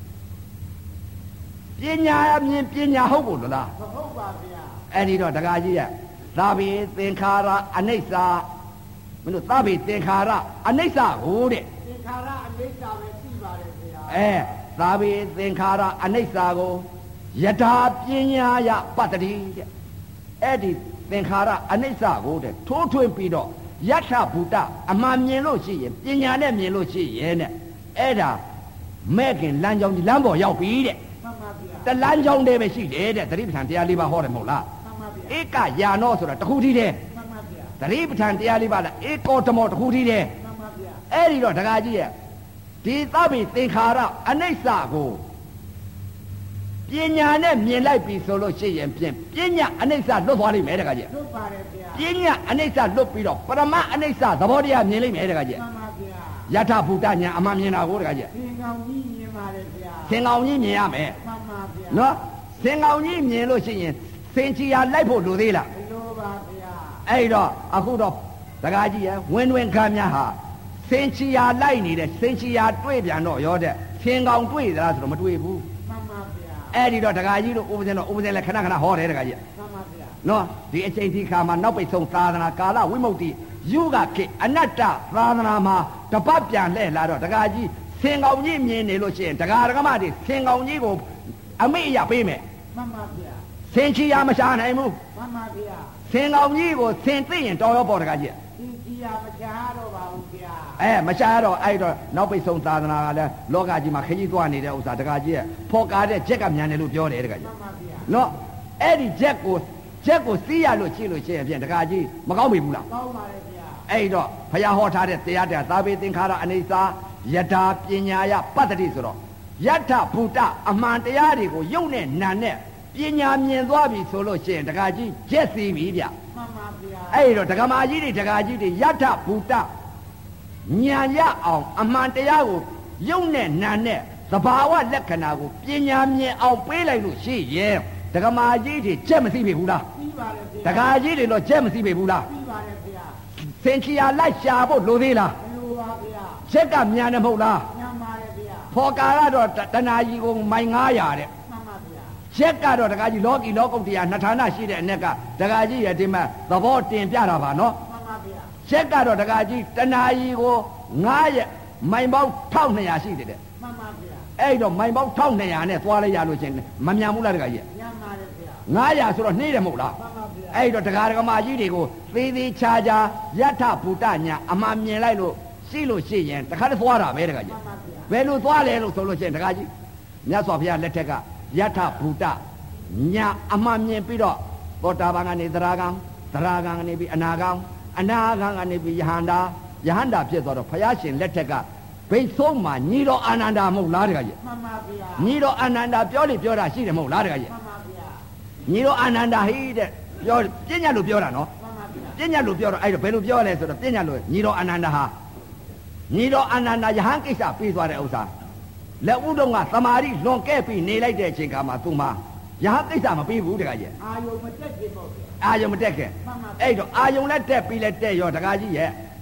ပညာမြင်ပညာဟုတ်ဘူးလားမဟုတ်ပါဗျာအဲ့ဒီတော့တခါကြီးရဲ့သာဘိသင်္ခါရအနိစ္စမလို့သာဘိသင်္ခါရအနိစ္စကိုတဲ့သင်္ခါရအနိစ္စပဲသိပါတယ်ဗျာသာဘိသင်္ခါရအနိစ္စကိုယထာပညာယပတ္တိတဲ့အဲ့ဒီသင်္ခါရအနိစ္စကိုတဲ့ထိုးထွင်းပြီးတော့ယထဘူတအမှန်မြင်လို့ရှိရင်ပညာနဲ့မြင်လို့ရှိရင်တဲ့အဲ့ဒါမဲ့ခင်လမ်းကြောင်းဒီလမ်းပေါ်ရောက်ပြီတဲ့မှန်ပါဗျာတလမ်းကြောင်းတည်းပဲရှိတယ်တဲ့သတိပဋ္ဌာန်တရား၄ပါးဟောတယ်မဟုတ်လားမှန်ပါဗျာဧကယာနောဆိုတာတစ်ခုတည်းတည်းမှန်ပါဗျာသတိပဋ္ဌာန်တရားလေးပါလားဧကောတမောတစ်ခုတည်းတည်းမှန်ပါဗျာအဲ့ဒီတော့ဒကာကြီးရဲ့ဒီသဗ္ဗေသင်္ခါရအနိစ္စကိုပညာနဲ့မြင်လိုက်ပြီဆိုလို့ရှိရင်ဖြင့်ပညာအနိစ္စလွတ်သွားလိမ့်မယ်ဒကာကြီးလွတ်ပါတယ်ဗျာပညာအနိစ္စလွတ်ပြီးတော့ပရမအနိစ္စသဘောတရားမြင်လိမ့်မယ်ဒကာကြီးမှန်ပါဗျာယထဘူတညာအမှန်မြင်တာကိုဒကာကြီးသင်္ကောင်ကြီးမြင်ပါတယ်ဗျာသင်္ကောင်ကြီးမြင်ရမယ်မှန်ပါဗျာနော်သင်္ကောင်ကြီးမြင်လို့ရှိရင်သင်ချီယာလိုက်ဖို့လိုသေးလားဘယ်လိုပါဗျာအဲ့တော့အခုတော့ဒကာကြီးရဲ့ဝင်းတွင်ခမ်းများဟာစင်ချီယာလိုက်နေတဲ့စင်ချီယာတွေ့ပြန်တော့ရောတဲ့သင်ကောင်တွေ့သလားဆိုတော့မတွေ့ဘူးမှန်ပါဗျာအဲ့ဒီတော့ဒကာကြီးတို့ဥပဇင်လည်းခဏခဏဟောတယ်ဒကာကြီးမှန်ပါဗျာနော်ဒီအချိန်ဒီခါမှာနောက်ပိတ်ဆုံးသာသနာကာလဝိမု ക്തി ယုဂခေအနတ္တသာသနာမှာတပတ်ပြန်လှည့်လာတော့ဒကာကြီးသင်ကောင်ကြီးမြင်နေလို့ရှိရင်ဒကာဒကမတွေသင်ကောင်ကြီးကိုအမိအယပေးမယ်မှန်ပါဗျာသင်ချီယာမရှာနိုင်ဘူးမှန်ပါဗျာသင်ကောင်ကြီးကိုသင်သိရင်တော်ရောပေါ်ဒကာကြီးသင်ကြီးရမကြားတော့ပါဘူးဗျာမရှားတော့အဲ့တော့နောက်ပိတ်ဆုံးသာသနာကလည်းလောကကြီးမှာခကြီးသွားနေတဲ့ဥစ္စာတကာကြီးရဲ့ဖော်ကားတဲ့ဂျက်ကမြန်တယ်လို့ပြောတယ်တကာကြီးမှန်ပါဗျာနော်အဲ့ဒီဂျက်ကိုစီးရလို့ရှိလို့ရှိရင်ဖြင့်တကာကြီးမကောင်းပြီဘူးလားကောင်းပါတယ်ဗျာအဲ့တော့ဘုရားဟောထားတဲ့တရားသာဘေသင်္ခါရအနိစ္စယထာပညာယပတ္တိဆိုတော့ယထဘူတအမှန်တရားတွေကိုယုံနဲ့နာနဲ့ပညာမြင်သွားပြီဆိုလို့ရှိရင်တကာကြီးဂျက်စီပြီဗျမှန်ပါဗျာအဲ့တော့ဒကမာကြီးတွေဒကာကြီးတွေယထဘူတညာရအောင်အမှန်တရားကိုယုံနဲ့နာနဲ့သဘာဝလက္ခဏာကိုပညာမြင်အောင်ပေးလိုက်လို့ရှိရင်ဒကမာကြီးတွေကြက်မသိပြီဘူးလားပြီးပါတယ်ဗျာဒကာကြီးတွေတော့ကြက်မသိပြီဘူးလားပြီးပါတယ်ဗျာသင်ချီယာလိုက်ရှာဖို့လိုသေးလားဘယ်လိုပါဗျာချက်ကမြန်တယ်မဟုတ်လားညံပါတယ်ဗျာဖော်ကာကတော့တဏှာကြီးကိုမိုင်900တဲ့မှန်ပါဗျာချက်ကတော့ဒကာကြီးလောကီလောကုတ္တရာနှစ်ဌာနရှိတဲ့အ ਨੇ ကဒကာကြီးရဲ့ဒီမှာသဘောတင်ပြတာပါနော်မှန်ပါဗျာချက်ကတော့ဒကာကြီးတဏှာကြီးကို9ရက်မိုင်ပေါင်း1200ရှိတယ်တဲ့မှန်ပါဗျာအဲ့တော့မိုင်ပေါင်း1200နဲ့သွားလိုက်ရလို့ချင်းမမြန်ဘူးလားဒကာကြီးညံပါတယ်ဗျာ 900ဆိုတော့နှေးတယ်မဟုတ်လားမှန်ပါဗျာအဲ့တော့ဒကာဒကမာကြီးတွေကိုသေးသေးချာချာယထဘူတညာအမှန်မြင်လိုက်လို့ရှိလို့ရှိရင်တခါတည်းသွားတာပဲဒကာကြီးမှန်ပါဗျာဘယ်လိုသွားလဲလို့ဆိုလို့ရှိရင်ဒကာကြီးမြတ်စွာဘုရားလက်ထက်ကယထဘူတညာအမှန်မြင်ပြီးတော့သောတာပန်ကနေသရဂံကနေပြီးအနာဂံကနေပြီးယဟန္တာဖြစ်သွားတော့ဘုရားရှင်လက်ထက်ကဘိတ်ဆုံးမှာညီတော်အာနန္ဒာမဟုတ်လားဒကာကြီးမှန်ပါဗျာညီတော်အာနန္ဒာပြောလေပြောတာရှိတယ်မဟုတ်လားဒကာကြီးမှန်ပါဗျာညီတော်အာနန္ဒာဟိတဲ့ပြောပြညတ်လို့ပြောတာနော်မှန်ပါဗျာပြညတ်လို့ပြောတော့အဲ့တော့ဘယ်လိုပြောလဲဆိုတော့ပြညတ်လို့ညီတော်အာနန္ဒာဟာညီတော်အာနန္ဒာယဟန်ကိစ္စပြီးသွားတဲ့ဥစ္စာလက်ဦးတော့ကသမာဓိလွန်ကဲ့ပြီးနေလိုက်တဲ့အချိန်ခါမှာသူမှာယဟန်ကိစ္စမပြီးဘူးတခါကြီးအာယုံမတက်ခင်ပေါ့ဗျာအာယုံမတက်ခင်မှန်ပါဗျာအဲ့တော့အာယုံလက်တက်ပြီးလက်တက်ရောတခါကြီးရဲ့ယ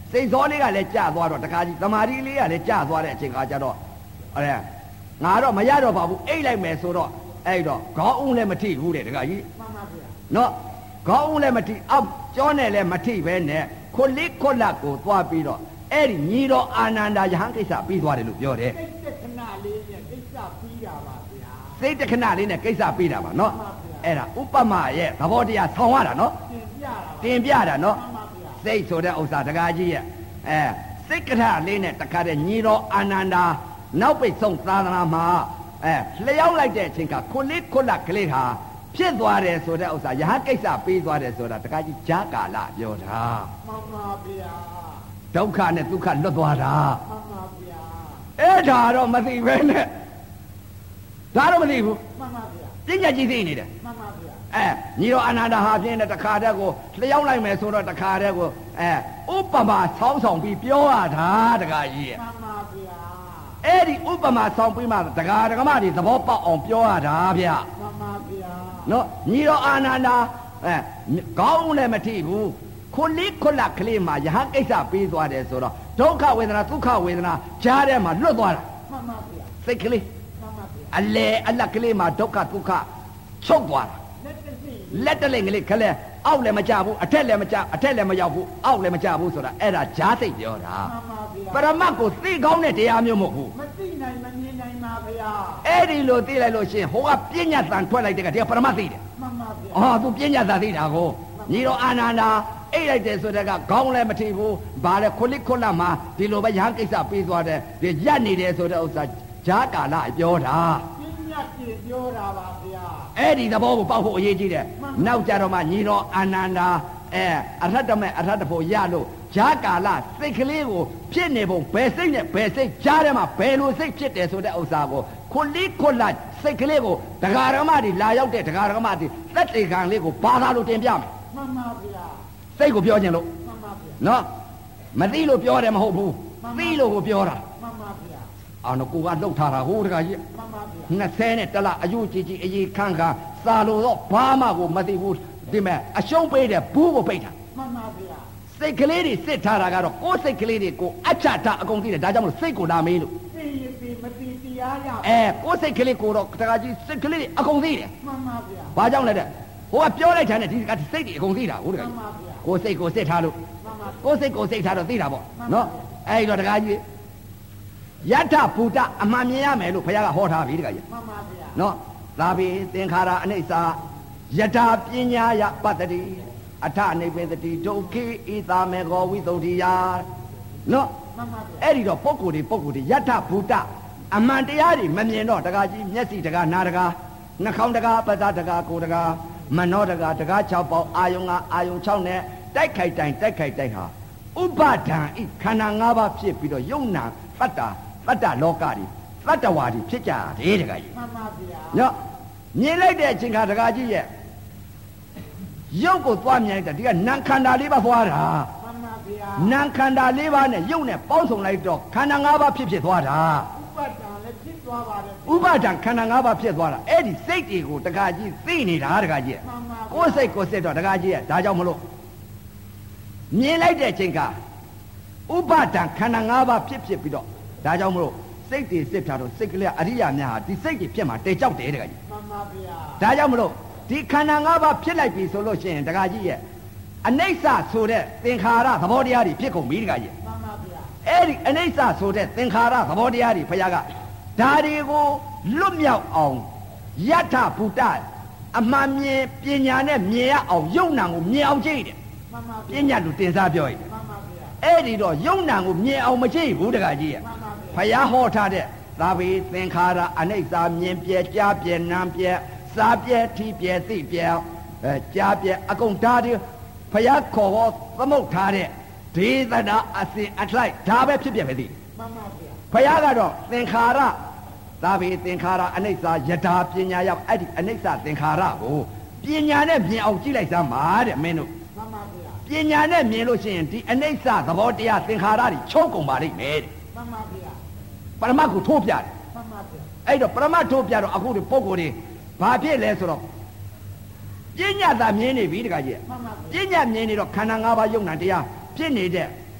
စိတ်စောလေးကလည်းကြာသွားတော့တခါကြီးသမာဓိလေးကလည်းကြာသွားတဲ့အချိန်ခါကျတော့ငါတော့မရတော့ပါဘူးအိတ်လိုက်မယ်ဆိုတော့အဲ့တော့ခေါင်းဦးလည်းမထိဘူးတဲ့တခါကြီးမှန်ပါဗျာနော်ခေါင်းဦးလည်းမထိအောက်ကျောနဲ့လည်းမထိပဲနဲ့ခွလိခွလကိုသွားပြီးတော့အဲ့ဒီညီတော်အာနန္ဒာယဟန်ကိစ္စပြီးသွားတယ်လို့ပြောတယ်စိတ်တခဏလေးနဲ့ကိစ္စပြီးတာပါဗျာစိတ်တခဏလေးနဲ့ကိစ္စပြီးတာပါနော်အဲ့ဒါဥပမာရဲ့သဘောတရားဆောင်းရတာနော်တင်ပြတာနော်စိတ်ဆိုတဲ့ဥစ္စာတကားကြီးရဲ့စိတ်ကထလေးနဲ့တခါတည်းညီတော်အာနန္ဒာနောက်ပိတ်ဆုံးသာသနာမှာလျှောက်လိုက်တဲ့အချိန်ကခွလိခွလကလေးဟာဖြစ်သွားတယ်ဆိုတဲ့ဥစ္စာယဟန်ကိစ္စပြီးသွားတယ်ဆိုတာတကားကြီးဂျာကာလပြောတာမှန်ပါဗျာဒုက္ခနဲ့ဒုက္ခလွတ်သွားတာမှန်ပါဗျာအဲ့ဒါတော့မသိပဲနဲ့ဒါတော့မသိဘူးမှန်ပါဗျာပညာကြီးသိနေတယ်မှန်ပါဗျာညီတော်အာနန္ဒာဟာပြင်းတဲ့တခါတည်းကိုလျှောက်လိုက်မယ်ဆိုတော့တခါတည်းကိုဥပမာဆောင်းဆောင်ပြီးပြောရတာတခါကြီးရဲ့မှန်ပါဗျာအဲ့ဒီဥပမာဆောင်ပြီးမှတခါဒကမတွေသဘောပေါက်အောင်ပြောရတာဗျာမှန်ပါဗျာနော်ညီတော်အာနန္ဒာခေါင်းလည်းမထိဘူးခွလိခွလကလေးမှာယဟန်ကိစ္စပြီးသွားတယ်ဆိုတော့ဒုက္ခဝေဒနာဒုက္ခဝေဒနာကြားထဲမှာလွတ်သွားတာမှန်ပါဗျာစိတ်ကလေးမှန်ပါဗျာအလတ်ကလေးမှာဒုက္ခဒုက္ခချုပ်သွားတာလက်တလိမ့်ကလေးခလဲအောက်လည်းမကြဘူးအထက်လည်းမကြအထက်လည်းမရောက်ဘူးအောက်လည်းမကြဘူးဆိုတာအဲ့ဒါဂျားစိတ်ပြောတာပရမတ်ကိုသိကောင်းတဲ့တရားမျိုးမဟုတ်ဘူးမသိနိုင်မမြင်နိုင်ပါဗျာအဲ့ဒီလိုသိလိုက်လို့ရှင်ဟိုကပညာသံထွက်လိုက်တဲ့ကတည်းကပရမတ်သိတယ်မှန်ပါဗျာသူပညာသံသိတာကိုညီတော်အာနန္ဒာအိတ်လိုက်တယ်ဆိုတဲ့ကခေါင်းလည်းမထိဘူးဘာလဲခွလိခွလမှာဒီလိုပဲယဟန်ကိစ္စပြီးသွားတယ်ဒီရက်နေတယ်ဆိုတဲ့ဥစ္စာဂျားကာလပြောတာပညာကြည့်ပြောတာပါဗျာအဲ့ဒီသဘောကိုပေါက်ဖို့အရေးကြီးတယ်နောက်ကြတော့မှညီတော်အာနန္ဒာအရဟတမေအရဟတဖို့ရလို့ဂျာကာလစိတ်ကလေးကိုဖြစ်နေပုံဘယ်စိတ်နဲ့ဘယ်စိတ်ကြားထဲမှာဘယ်လိုစိတ်ဖြစ်တယ်ဆိုတဲ့ဥစ္စာကိုခွလိခွလစိတ်ကလေးကိုဒကာရမတွေလာရောက်တဲ့ဒကာရမတွေသက်တေခံလေးကိုဘာသာလို့တင်ပြမယ်မှန်ပါဗျာစိတ်ကိုပြောခြင်းလို့မှန်ပါဗျာနော်မသိလို့ပြောတယ်မဟုတ်ဘူးသိလို့ကိုပြောတာမှန်ပါဗျာကိုကလှုပ်ထားတာဟိုတခါကြီးမှန်ပါဗျာ 20နဲ့တလအယုကြီးကြီးအေးခန်းခါစာလို့တော့ဘာမှကိုမသိဘူးဒီမဲ့အရှုံးပေးတယ်ဘူးကိုပိတ်တာမှန်ပါဗျာစိတ်ကလေးတွေစစ်ထားတာကတော့ကိုယ်စိတ်ကလေးတွေကိုအချတာအကုန်သိတယ်ဒါကြောင့်မလို့စိတ်ကိုလာမေးလို့သိရင်သိမသိတရားရကိုယ်စိတ်ကလေးကိုတော့တခါကြီးစိတ်ကလေးတွေအကုန်သိတယ်မှန်ပါဗျာဘာကြောင့်လဲတဲ့ဟိုကပြောလိုက်တယ်နဲ့ဒီကစိတ်တွေအကုန်သိတာဟုတ်တယ်မှန်ပါဗျာကိုယ်စိတ်ကိုစစ်ထားလို့မှန်ပါကိုယ်စိတ်ကိုစိတ်ထားတော့သိတာပေါ့နော်အဲ့တော့တခါကြီးယထဘူတအမှန်မြင်ရမယ်လို့ဘုရားကဟောထားပြီတခါကြီးမှန်ပါဗျာနော်သာဘိသင်္ခါရအနိစ္စယထာပညာယပတ္တိအထနိဗ္ဗေတတိဒုက္ခိဣသာမေဃောဝိသုဒ္ဓိယနော်မှန်ပါဗျာအဲ့ဒီတော့ပုဂ္ဂိုလ်တွေယထဘူတအမှန်တရားတွေမမြင်တော့တခါကြီးမျက်စိတကားနားတကားနှာခေါင်းတကားပဇာတကားကိုယ်တကားမနောတကား6ပေါက်အာယုံ6နဲ့တိုက်ခိုက်တိုင်ဟာဥပါဒံဤခန္ဓာ5ပါးဖြစ်ပြီးတော့ယုံနာတတ္တလောကတွေတတ္တဝါတွေဖြစ်ကြတယ်တခါကြီးမှန်ပါဗျာနော်မြင်လိုက်တဲ့အချိန်ခါတခါကြီးရဲ့ရုပ်ကိုသွားမြင်လိုက်တာဒီကနာခန္ဓာ4ပါးသွားတာမှန်ပါဗျာနာခန္ဓာ4ပါးနဲ့ရုပ်နဲ့ပေါင်းစုံလိုက်တော့ခန္ဓာ5ပါးဖြစ်သွားတာဥပါဒံလည်းဖြစ်သွားပါတယ်ဥပါဒံခန္ဓာ5ပါးဖြစ်သွားတာအဲ့ဒီစိတ်တွေကိုတခါကြီးသိနေတာတခါကြီးကိုယ်စိတ်ကိုစစ်တော့တခါကြီးရဲ့ဒါကြောင့်မလို့မြင်လိုက်တဲ့အချိန်ကဥပါဒံခန္ဓာ5ပါးဖြစ်ပြီးတော့ဒါကြောင့်မလို့စိတ်တွေစစ်ထားတော့စိတ်ကလေးအရိယာများဟာဒီစိတ်တွေဖြစ်မှာတေကြောက်တယ်တခါကြီးမှန်ပါဗျာဒါကြောင့်မလို့ဒီခန္ဓာ5ပါးဖြစ်လိုက်ပြီဆိုလို့ရှိရင်တခါကြီးရဲ့အနိစ္စဆိုတဲ့သင်္ခါရသဘောတရားတွေဖြစ်ကုန်ပြီတခါကြီးမှန်ပါဗျာအဲ့ဒီအနိစ္စဆိုတဲ့သင်္ခါရသဘောတရားတွေဘုရားကဒါတွေကိုလွတ်မြောက်အောင်ယထဘူတအမှန်မြင်ပညာနဲ့မြင်ရအောင်ယုံနာကိုမြင်အောင်ကြည့်တယ်မှန်ပါပညာလူတင်စားပြောရင်မှန်ပါဗျာအဲ့ဒီတော့ယုံနာကိုမြင်အောင်မကြည့်ဘူးတခါကြီးရဲ့ဘုရားဟောထားတဲ့သာဘိသင်္ခါရအနိစ္စမြင်ပြကြားပြနာပြစားပြထီပြသိပြကြားပြအကုန်ဓာတ်တွေဘုရားခေါ်ဟောသမုတ်ထားတဲ့ဒေသနာအစဉ်အထိုက်ဒါပဲဖြစ်ပြပဲသိမှန်ပါဗျာဘုရားကတော့သင်္ခါရသာဘိသင်္ခါရအနိစ္စယထာပညာရောက်အဲ့ဒီအနိစ္စသင်္ခါရကိုပညာနဲ့မြင်အောင်ကြည့်လိုက်စမ်းပါတဲ့မင်းတို့မှန်ပါဗျာပညာနဲ့မြင်လို့ရှိရင်ဒီအနိစ္စသဘောတရားသင်္ခါရတွေချုပ်ကုန်ပါလိမ့်မယ်တဲ့မှန်ပါဗျာပရမတ်ကိုထိုးပြတယ်မှန်ပါဗျာအဲ့တော့ပရမတ်ထိုးပြတော့အခုဒီပုဂ္ဂိုလ်တွေဘာဖြစ်လဲဆိုတော့ပညာသာမြင်နေပြီတခါကြီးမှန်ပါပညာမြင်နေတော့ခန္ဓာ၅ပါးယုံနာတရားဖြစ်နေတဲ့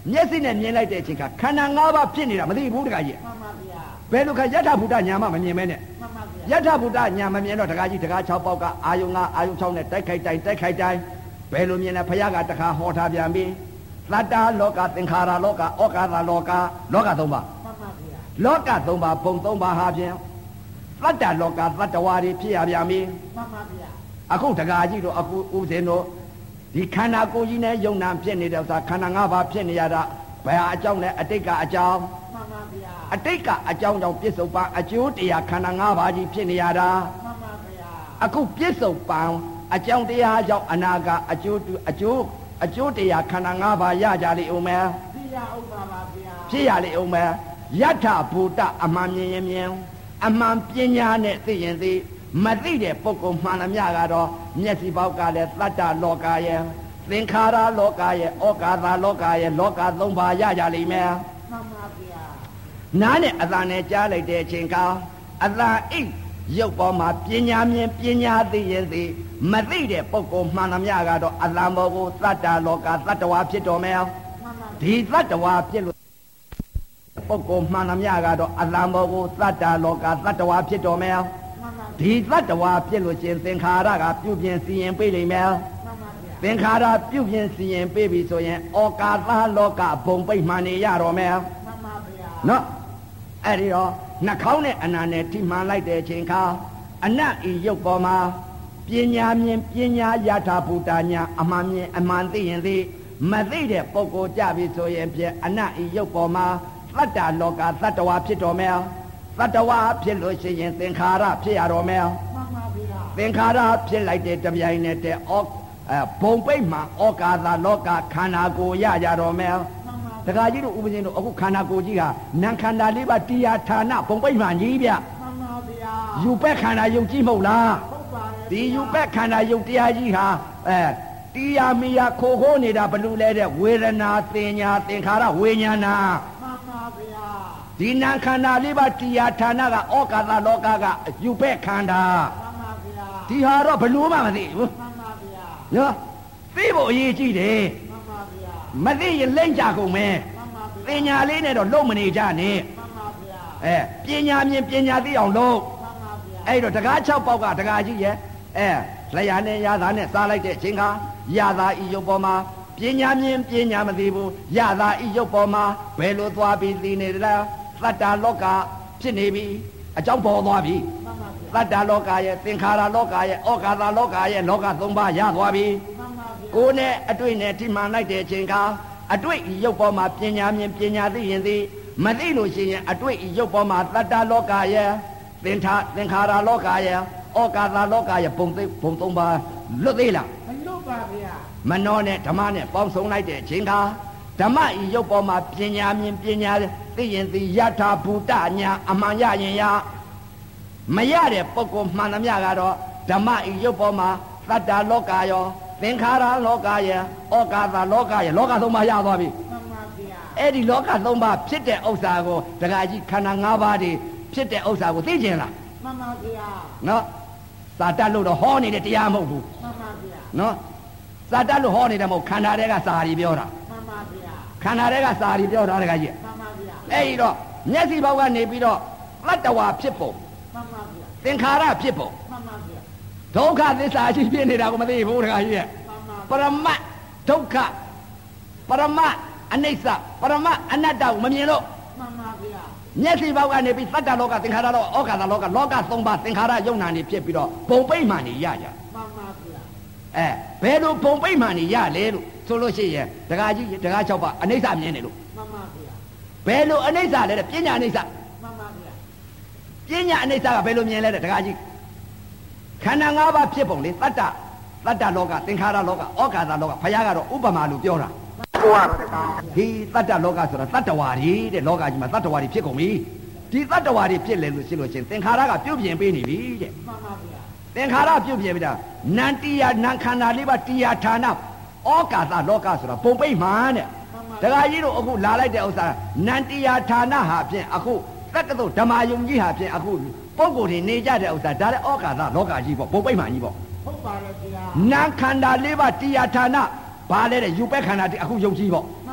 မျက်စိနဲ့မြင်လိုက်တဲ့အချိန်ကခန္ဓာ၅ပါးဖြစ်နေတာမသိဘူးတခါကြီးမှန်ပါဗျာဘယ်လိုခါယထာဘုဒ္ဓညာမမြင်မဲနဲ့မှန်ပါဗျာယထာဘုဒ္ဓညာမမြင်တော့တခါကြီးတခါ6ပေါက်ကအာယုံ5အာယုံ6နဲ့တိုက်ခိုက်တိုင်းဘယ်လိုမြင်လဲဖယားကတခါဟောထားပြန်ပြီသတ္တလောကသင်္ခါရလောကဩကာသလောက3ပါမှန်ပါဗျာလောက3ပါပုံ3ပါဟာဖြင့်သတ္တလောကသတ္တဝါတွေဖြစ်ရပြန်ပြီမှန်ပါဗျာအခုတခါကြီးတော့အခုဥစဉ်တို့ဒီခန္ဓာကိုယ်ကြီးနဲ့ယုံနာဖြစ်နေတဲ့ဥစ္စာခန္ဓာ၅ပါးဖြစ်နေရတာဘယ်အကြောင်းလဲအတိတ်ကအကြောင်းမှန်ပါဗျာအတိတ်ကအကြောင်းကြောင့်ပြစ္ဆုတ်ပံအကျိုးတရားခန္ဓာ၅ပါးကြီးဖြစ်နေရတာမှန်ပါဗျာအခုပြစ္ဆုတ်ပံအကြောင်းတရားကြောင့်အနာကအကျိုးတရားခန္ဓာ၅ပါးရကြလိမ့်ဦးမယ်ဖြစ်ရဥပ္ပါပါဗျာဖြစ်ရလိမ့်ဦးမယ်ယထာဘူတအမှန်မြင်ရင်မြင်အမှန်ပညာနဲ့သိရင်သိမသိတဲ့ပုဂ္ဂိုလ်မှန်သမျှကတော့မျက်စိပေါက်ကလည်းသတ္တလောကရဲ့သင်္ခါရလောကရဲ့ဩကာသလောကရဲ့လောက3ပါးရကြလိမ့်မယ်မှန်ပါဗျာနားနဲ့အသံနဲ့ကြားလိုက်တဲ့အချိန်ကအသံအိတ်ရုပ်ပေါ်မှာပညာမြင်ပညာသိရင်သိမသိတဲ့ပုဂ္ဂိုလ်မှန်သမျှကတော့အသံပေါ်ကိုသတ္တလောကသတ္တဝါဖြစ်တော်မယ်ဒီသတ္တဝါဖြစ်လို့ပုဂ္ဂိုလ်မှန်သမျှကတော့အသံပေါ်ကိုသတ္တလောကသတ္တဝါဖြစ်တော်မယ်ဒီသတ္တဝါဖြစ်လို့ရှင်သင်္ခါရကပြုပြင်စီရင်ပေးလိမ့်မယ်သင်္ခါရပြုပြင်စီရင်ပေးပြီဆိုရင်ဩကာသလောကဘုံပိတ်မှန်နေရတော့မယ်မှန်ပါဗျာနော်အဲ့ဒီတော့နှာခေါင်းနဲ့အနာနဲ့ထိမှန်လိုက်တဲ့အချိန်ခါအနတ်ဤရုပ်ပေါ်မှာပညာမြင်ပညာယထာဘုဒ္ဓညာအမှန်မြင်အမှန်သိရင်သိမသိတဲ့ပုဂ္ဂိုလ်ကြပြီဆိုရင်ဖြင့်အနတ်ဤရုပ်ပေါ်မှာသတ္တလောကသတ္တဝါဖြစ်တော်မယ်သတ္တဝါဖြစ်လို့ရှိရင်သင်္ခါရဖြစ်ရတော်မယ်မှန်ပါဗျာသင်္ခါရဖြစ်လိုက်တဲ့တပြိုင်နက်တည်းဘုံပိတ်မှာဩကာသလောကခန္ဓာကိုယ်ရကြတော်မယ်တခါကြီးတို့ဥပဇင်းတို့အခုခန္ဓာကိုယ်ကြီးဟာနာခန္ဓာလေးပါတရားဌာနဘုံပိတ်မှကြီးဗျမှန်ပါဗျာယူပက်ခန္ဓာယုတ်ကြီးမဟုတ်လားဟုတ်ပါတယ်ဒီယူပက်ခန္ဓာယုတ်တရားကြီးဟာတရားမီယာခိုးနေတာဘလူလဲတဲ့ဝေဒနာသင်ညာသင်္ခါရဝိညာဏမှန်ပါဗျာဒီနာခန္ဓာလေးပါတရားဌာနကဩကာသလောကကယူပက်ခန္ဓာမှန်ပါဗျာဒီဟာတော့ဘလူမှမသိဘူးမှန်ပါဗျာနော်သိဖို့အရေးကြီးတယ်မှန်ပါဗျာမသိရင်လိမ့်ကြကုန်မယ်မှန်ပါဗျာပညာလေးနဲ့တော့လုံးမနေကြနဲ့မှန်ပါဗျာပညာမြင်ပညာသိအောင်လုပ်မှန်ပါဗျာအဲ့တော့တကား6ပေါက်ကတကားကြီးရဲ့လျာနဲ့ရသာနဲ့စားလိုက်တဲ့အချိန်ခါရသာဤရုပ်ပေါ်မှာပညာမြင်ပညာမသိဘူးရသာဤရုပ်ပေါ်မှာဘယ်လိုသွားပြီးသိနေလားသတ္တလောကဖြစ်နေပြီအကြောင်းပေါ်သွားပြီမှန်ပါဗျာသတ္တလောကရဲ့သင်္ခါရလောကရဲ့ဩကာသလောကရဲ့လောက3ပါးရသွားပြီမှန်ပါဗျာကိုယ်နဲ့အတွေ့နဲ့ထိမှန်လိုက်တဲ့အချိန်ခါအတွေ့ဤရုပ်ပေါ်မှာပညာမြင်ပညာသိရင်သိမသိလို့ရှိရင်အတွေ့ဤရုပ်ပေါ်မှာသတ္တလောကရဲ့သင်္ခါရလောကရဲ့ဩကာသလောကရဲ့ဘုံ3ပါးလွတ်သေးလားမလွတ်ပါဗျာမနောနဲ့ဓမ္မနဲ့ပေါင်းစုံလိုက်တဲ့အချိန်ခါဓမ္မဤရုပ်ပေါ်မှာပညာမြင်ပညာသိရင်သိယထာဘူတညာအမှန်ရရင်ရမရတဲ့ပုဂ္ဂိုလ်မှန်သမျှကတော့ဓမ္မဤရုပ်ပေါ်မှာသတ္တလောကရောသင်္ခါရလောကရဲ့ဩကာသလောကရဲ့လောက3ပါးရသွားပြီမှန်ပါဗျာအဲ့ဒီလောက3ပါးဖြစ်တဲ့ဥစ္စာကိုတခါကြီးခန္ဓာ5ပါးတွေဖြစ်တဲ့ဥစ္စာကိုသိကျင်လားမှန်ပါဗျာနော်သာတတ်လို့တော့ဟောနေတဲ့တရားမဟုတ်ဘူးမှန်ပါဗျာနော်သာတတ်လို့ဟောနေတယ်မဟုတ်ခန္ဓာတွေကစာရီပြောတာမှန်ပါဗျာခန္ဓာတွေကစာရီပြောတာတခါကြီးမှန်ပါဗျာအဲ့ဒီတော့မျက်စိဘောက်ကနေပြီးတော့တတ္တဝါဖြစ်ပုံမှန်ပါဗျာသင်္ခါရဖြစ်ပုံမှန်ပါဗျာဒုက္ခသစ္စာရှိဖြစ်နေတာကိုမသိဘူးတခါကြီးရဲ့ပရမတ်ဒုက္ခပရမတ်အနိစ္စပရမတ်အနတ္တကိုမမြင်လို့မှန်ပါဗျာမျက်စိဘောက်ကနေပြီးသတ္တလောကသင်္ခါရလောကဩကာသလောကလောက3ပါးသင်္ခါရယုံနာနေဖြစ်ပြီးတော့ဘုံပိတ်မှန်နေရကြမှန်ပါဗျာဘယ်လိုဘုံပိတ်မှန်နေရလဲလို့ဆိုလို့ရှိရင်တခါကြီးတခါ6ပါးအနိစ္စမြင်နေလို့မှန်ပါဗျာဘယ်လိုအနိစ္စလဲတဲ့ပညာအနိစ္စမှန်ပါဗျာပညာအနိစ္စကဘယ်လိုမြင်လဲတဲ့တခါကြီးခန္ဓာ5ပါးဖြစ်ပုံလေသတ္တလောကသင်္ခါရလောကဩကာသလောကဘုရားကတော့ဥပမာလို့ပြောတာဒီသတ္တလောကဆိုတာတတ္တဝါတွေတဲ့လောကကြီးမှာတတ္တဝါတွေဖြစ်ကုန်ပြီဒီတတ္တဝါတွေဖြစ်လေလို့ရှိလို့ချင်းသင်္ခါရကပြုတ်ပြင်ပေးနေပြီတဲ့မှန်ပါဗျာသင်္ခါရပြုတ်ပြင်ပြီးတာနန္တိယနံခန္ဓာလေးပါတရားဌာနဩကာသလောကဆိုတာဘုံပိတ်မှန်တဲ့ဒကာကြီးတို့အခုလာလိုက်တဲ့ဥစ္စာနန္တိယဌာနဟာဖြင့်အခုတက္ကသိုလ်ဓမ္မယုံကြီးဟာဖြင့်အခုပုဂ္ဂိုလ်တွေနေကြတဲ့ဥစ္စာဒါလည်းဩကာသလောကကြီးပေါ့ဘုံပိတ်မှန်ကြီးပေါ့ဟုတ်ပါရဲ့ဗျာနံခန္ဓာလေးပါတရားဌာနဘာလဲတဲ့ယူပက်ခန္ဓာအခုယုံကြီးပေါ့မှန်ပါဗျာ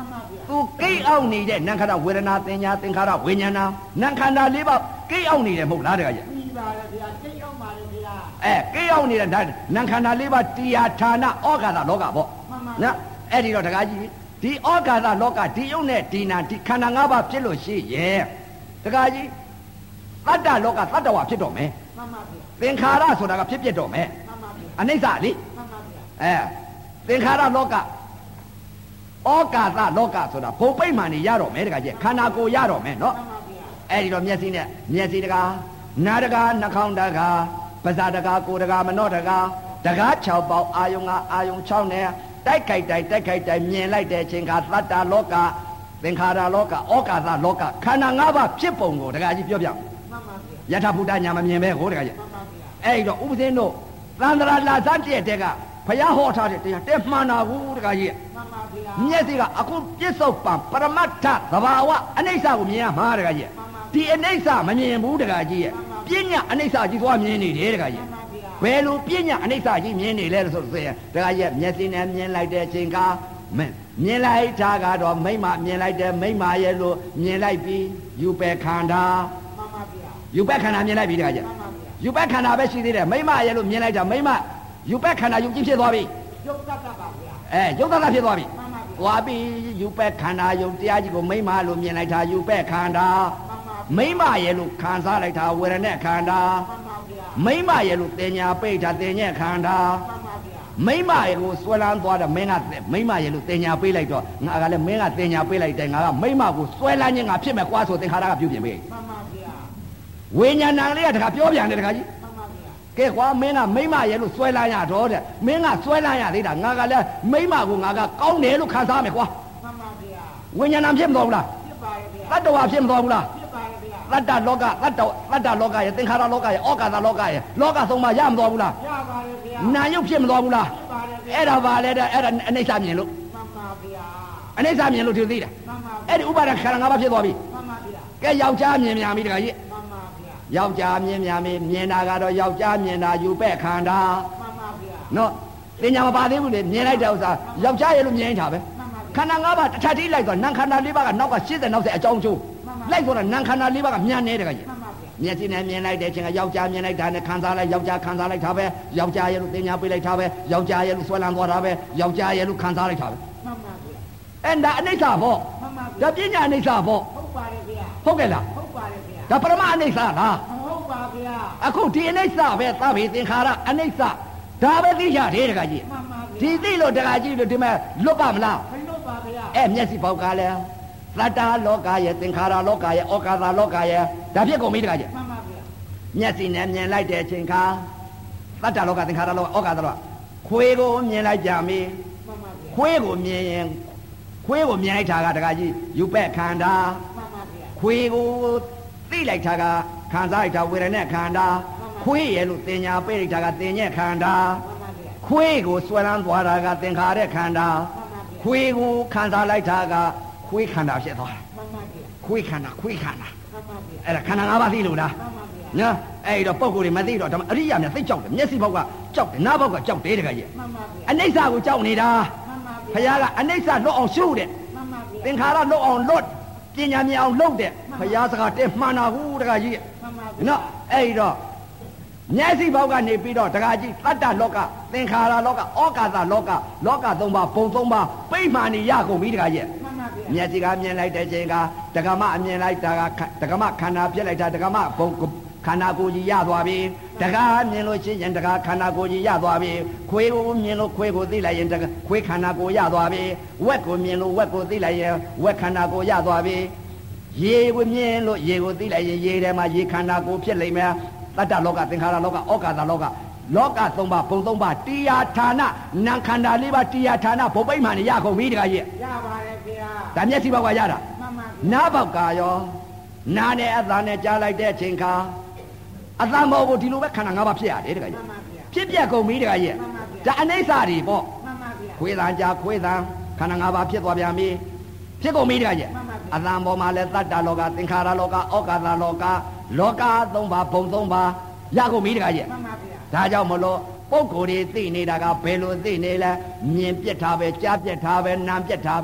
သူကိတ်အောင်နေတဲ့နံခန္ဓာဝေဒနာသင်ညာသင်္ခါရဝိညာဏနံခန္ဓာ၄ပါးကိတ်အောင်နေတယ်မဟုတ်လားတကယ်ကြီးပြီးပါလေဗျာကိတ်အောင်ပါလေဗျာကိတ်အောင်နေတဲ့နံခန္ဓာ၄ပါးတရားဌာနဩဃာသလောကပေါ့နော်အဲ့ဒီတော့တကယ်ကြီးဒီဩဃာသလောကဒီယုံနဲ့ဒီနာဒီခန္ဓာ၅ပါးဖြစ်လို့ရှိရဲ့တကယ်ကြီးသတ္တလောကသတ္တဝါဖြစ်တော့မယ်မှန်ပါဗျာသင်္ခါရဆိုတာကဖြစ်ပြတော့မယ်မှန်ပါဗျာအနိစ္စလေမှန်ပါဗျာသင်္ခါရလောကဩကာသလောကဆိုတာဘုံပိမှန်နေရတော့မယ်တကကြီးခန္ဓာကိုယ်ရတော့မယ်နော်အဲ့ဒီတော့မျက်စိနဲ့မျက်စိတကားနားတကားနှာခေါင်းတကားပါးစပ်တကားကိုယ်တကားမနှော့တကားတကား6ပေါက်အာယုံကအာယုံ6နဲ့တိုက်ခိုက်တိုက်မြင်လိုက်တဲ့အချိန်ကသတ္တလောကသင်္ခါရလောကဩကာသလောကခန္ဓာ၅ပါးဖြစ်ပုံကိုတကကြီးပြောပြမှန်ပါဗျာယထာဘုဒ္ဓညာမမြင်ပဲဟိုတကကြီးမှန်ပါဗျာအဲ့ဒီတော့ဥပဇင်းတို့သန္တရာလာစတဲ့တဲ့ကဘုရားဟောထားတဲ့တရားတဲ့မှန်တာဘူးတကကြီးမှန်ပါဗျာမျက်စိကအခုပြစ္ဆုတ်ပံပရမတ္ထသဘာဝအနိစ္စကိုမြင်ရမှာတကကြီးဒီအနိစ္စမမြင်ဘူးတကကြီးရဲ့ပညာအနိစ္စကြီးသွားမြင်နေတယ်တကကြီးဘယ်လိုပညာအနိစ္စကြီးမြင်နေလဲလို့ဆိုရင်တကကြီးမျက်စိနဲ့မြင်လိုက်တဲ့အချိန်ကမြင်လိုက်တာကတော့မိမမြင်လိုက်တယ်မိမရဲ့လို့မြင်လိုက်ပြီးယူပဲခန္ဓာမှန်ပါဗျာယူပဲခန္ဓာမြင်လိုက်ပြီတကကြီးယူပဲခန္ဓာပဲရှိသေးတယ်မိမရဲ့လို့မြင်လိုက်တာမိမယူပဲခန္ဓာယုတ်ကြီးဖြစ်သွားပြီယုတ်တတ်ပါဗျာယုတ်တတ်ဖြစ်သွားပြီသွားပြီယူပဲခန္ဓာယုတ်တရားကြီးကိုမိမလို့မြင်လိုက်တာယူပဲခန္ဓာမိမရဲ့လို့ခံစားလိုက်တာဝေဒနာခန္ဓာမိမရဲ့လို့တင်ညာပိဋ္ဌာတင်ညက်ခန္ဓာမိမရဲ့ကိုဆွဲလန်းသွားတယ်မင်းကမိမရဲ့လို့တင်ညာပေးလိုက်တော့ငါကလည်းမင်းကတင်ညာပေးလိုက်တယ်ငါကမိမကိုဆွဲလန်းခြင်းငါဖြစ်မယ်ကွာဆိုသင်္ခါရကပြုပြင်ပေးမှန်ပါဗျာဝိညာဏလေးကတခါပြောပြန်တယ်တခါကြီးကဲကွာမင်းကမိမရဲ့လို့ဆွဲလန်းရတော့တဲ့မင်းကဆွဲလန်းရသေးတာငါကလည်းမိမကိုငါကကောင်းတယ်လို့ခံစားမယ်ကွာမှန်ပါဗျာဝိညာဏဖြစ်မသွားဘူးလားဖြစ်ပါရဲ့ဗျာတတ္တဝါဖြစ်မသွားဘူးလားဖြစ်ပါရဲ့ဗျာသတ္တလောကသတ္တလောကရဲ့သင်္ခါရလောကရဲ့ဩကာသလောကရဲ့လောကသုံးပါရမသွားဘူးလားရပါရဲ့ဗျာနာယုတ်ဖြစ်မသွားဘူးလားဖြစ်ပါရဲ့ဗျာအဲ့ဒါပါလေတဲ့အဲ့ဒါအနိစ္စမြင်လို့မှန်ပါဗျာအနိစ္စမြင်လို့ဒီသိတာမှန်ပါအဲ့ဒီဥပါဒခန္ဓာ၅ပါးဖြစ်သွားပြီမှန်ပါဗျာကဲယောက်ျားမြင်များပြီတခါကြီးမှန်ပါဗျာယောက်ျားမြင်များပြီမြင်တာကတော့ယောက်ျားမြင်တာယူပဲ့ခန္ဓာမှန်ပါဗျာနော်တင်ညာမပါသေးဘူးလေမြင်လိုက်တဲ့ဥစ္စာယောက်ျားရဲ့လို့မြင်နေတာပဲခန္ဓာ၅ပါးတစ်ထပ်ထိလိုက်တော့နံခန္ဓာ၄ပါးကနောက်က80နောက်ဆက်အကြောင်းကျိုးလိုက်ဆိုတော့နံခန္ဓာ၄ပါးကမြန်နေတယ်ခါကြီးမျက်စိနဲ့မြင်လိုက်တဲ့အချိန်ကယောက်ျားမြင်လိုက်တာနဲ့ခံစားလိုက်ယောက်ျားခံစားလိုက်တာပဲယောက်ျားရဲ့လို့တင်ညာပေးလိုက်တာပဲယောက်ျားရဲ့လို့ဆွဲလန်းသွားတာပဲယောက်ျားရဲ့လို့ခံစားလိုက်တာပဲမှန်ပါဗျာအဲ့ဒါအနိစ္စပေါ့မှန်ပါဗျာဒါပညာအနိစ္စပေါ့ဟုတ်ပါတယ်ဗျာဟုတ်ကဲ့လားဟုတ်ပါတယ်ဗျာဒါပရမအနိစ္စလားဟုတ်ပါဗျာအခုဒီအနိစ္စပဲသဗ္ဗေသင်္ခါရအနိစ္စဒါပဲသိရတယ်တခါကြီးမှန်ပါဗျာဒီသိလို့တခါကြီးလို့ဒီမဲ့လွတ်ပါမလားမလွတ်ပါဗျာမျက်စိပေါက်ကလည်းသတ္တလောကရဲ့သင်္ခါရလောကရဲ့ဩကာသလောကရဲ့ဒါဖြစ်ကုန်ပြီတခါကြီးမှန်ပါဗျာမျက်စိနဲ့မြင်လိုက်တဲ့အချိန်ခါသတ္တလောကသင်္ခါရလောကဩကာသလောကခွေးကိုမြင်လိုက်ကြပြီမှန်ပါဗျာခွေးကိုမြင်ရင်ခွေးကိုမြင်လိုက်တာကတခါကြီးယူပဲ့ခန္ဓာမှန်ပါဗျာခွေးကိုသိလိုက်တာကခံစားလိုက်တာဝေဒနာခန္ဓာခွေးရဲ့လို့တင်ညာပေးလိုက်တာကတင်ညက်ခန္ဓာခွေးကိုဆွဲလန်းသွားတာကသင်္ခါရခန္ဓာခွေးကိုခံစားလိုက်တာကခွေးခန္ဓာဖြစ်သွားတာခွေးခန္ဓာအဲ့ဒါခန္ဓာ၅ပါးသိလို့လားနော်အဲ့တော့ပုံကိုယ်တွေမသိတော့အရိယာများသိကြောက်တယ်မျက်စိဘောက်ကကြောက်တယ်နားဘောက်ကကြောက်တယ်တခါကြီးအနိစ္စကိုကြောက်နေတာဘုရားကအနိစ္စလွတ်အောင်ရှုတဲ့သင်္ခါရလွတ်အောင်လွတ်ပညာမြင်အောင်လုပ်တဲ့ဘုရားစကားတဲ့မှန်တာဟုတ်တခါကြီးနော်အဲ့တော့မျက်စိဘောက်ကနေပြီးတော့တခါကြီးတတ္တလောကသင်္ခါရလောကဩကာသလောကလောက၃ပါးဘုံ၃ပါးပိမှန်နေရကုန်ပြီတခါကြီးမျက်စိကမြင်လိုက်တဲ့ချိန်ကဒကမအမြင်လိုက်တာကဒကမခန္ဓာဖြစ်လိုက်တာဒကမဘုံခန္ဓာကိုယ်ကြီးရသွားပြီတကားမြင်လို့ရှိရင်တကားခန္ဓာကိုယ်ကြီးရသွားပြီခွေးကိုမြင်လို့ခွေးကိုသိလိုက်ရင်ခွေးခန္ဓာကိုယ်ရသွားပြီဝက်ကိုမြင်လို့ဝက်ကိုသိလိုက်ရင်ဝက်ခန္ဓာကိုယ်ရသွားပြီရေကိုမြင်လို့ရေကိုသိလိုက်ရင်ရေထဲမှာရေခန္ဓာကိုယ်ဖြစ်လိမ့်မယ်တတ္တလောကသင်္ခါရလောကဩကာသလောကလောက၃ပါးဘုံ၃ပါးတရားဌာနနံခန္ဓာ၄ပါးတရားဌာနဘုံပိမှန်နေရကုန်ပြီတခါကြီးရပါတယ်ဗျာဒါမျက်စိဘောက်ကရတာမှန်ပါနားဘောက်ကရောနားနဲ့အသာနဲ့ကြားလိုက်တဲ့အချိန်ခါအသံဘောကိုဒီလိုပဲခန္ဓာ၅ပါးဖြစ်ရတယ်တခါကြီးဖြစ်ပြကုန်ပြီတခါကြီးဒါအနိစ္စတွေပေါ့မှန်ပါဗျာခွေးသံကြားခွေးသံခန္ဓာ၅ပါးဖြစ်သွားပြန်ပြီဖြစ်ကုန်ပြီတခါကြီးအသံဘောမှာလည်းတတ္တလောကသင်္ခါရလောကဩကာသလောကလောက၃ပါးဘုံ၃ပါးရကုန်ပြီတခါကြီးမှန်ပါဗျာဒါကြောင့်မလို့ပုဂ္ဂိုလ်တွေသိနေတာကဘယ်လိုသိနေလဲမြင်ပြက်ထားပဲကြားပြက်ထားပဲနားပြက်ထားပဲသ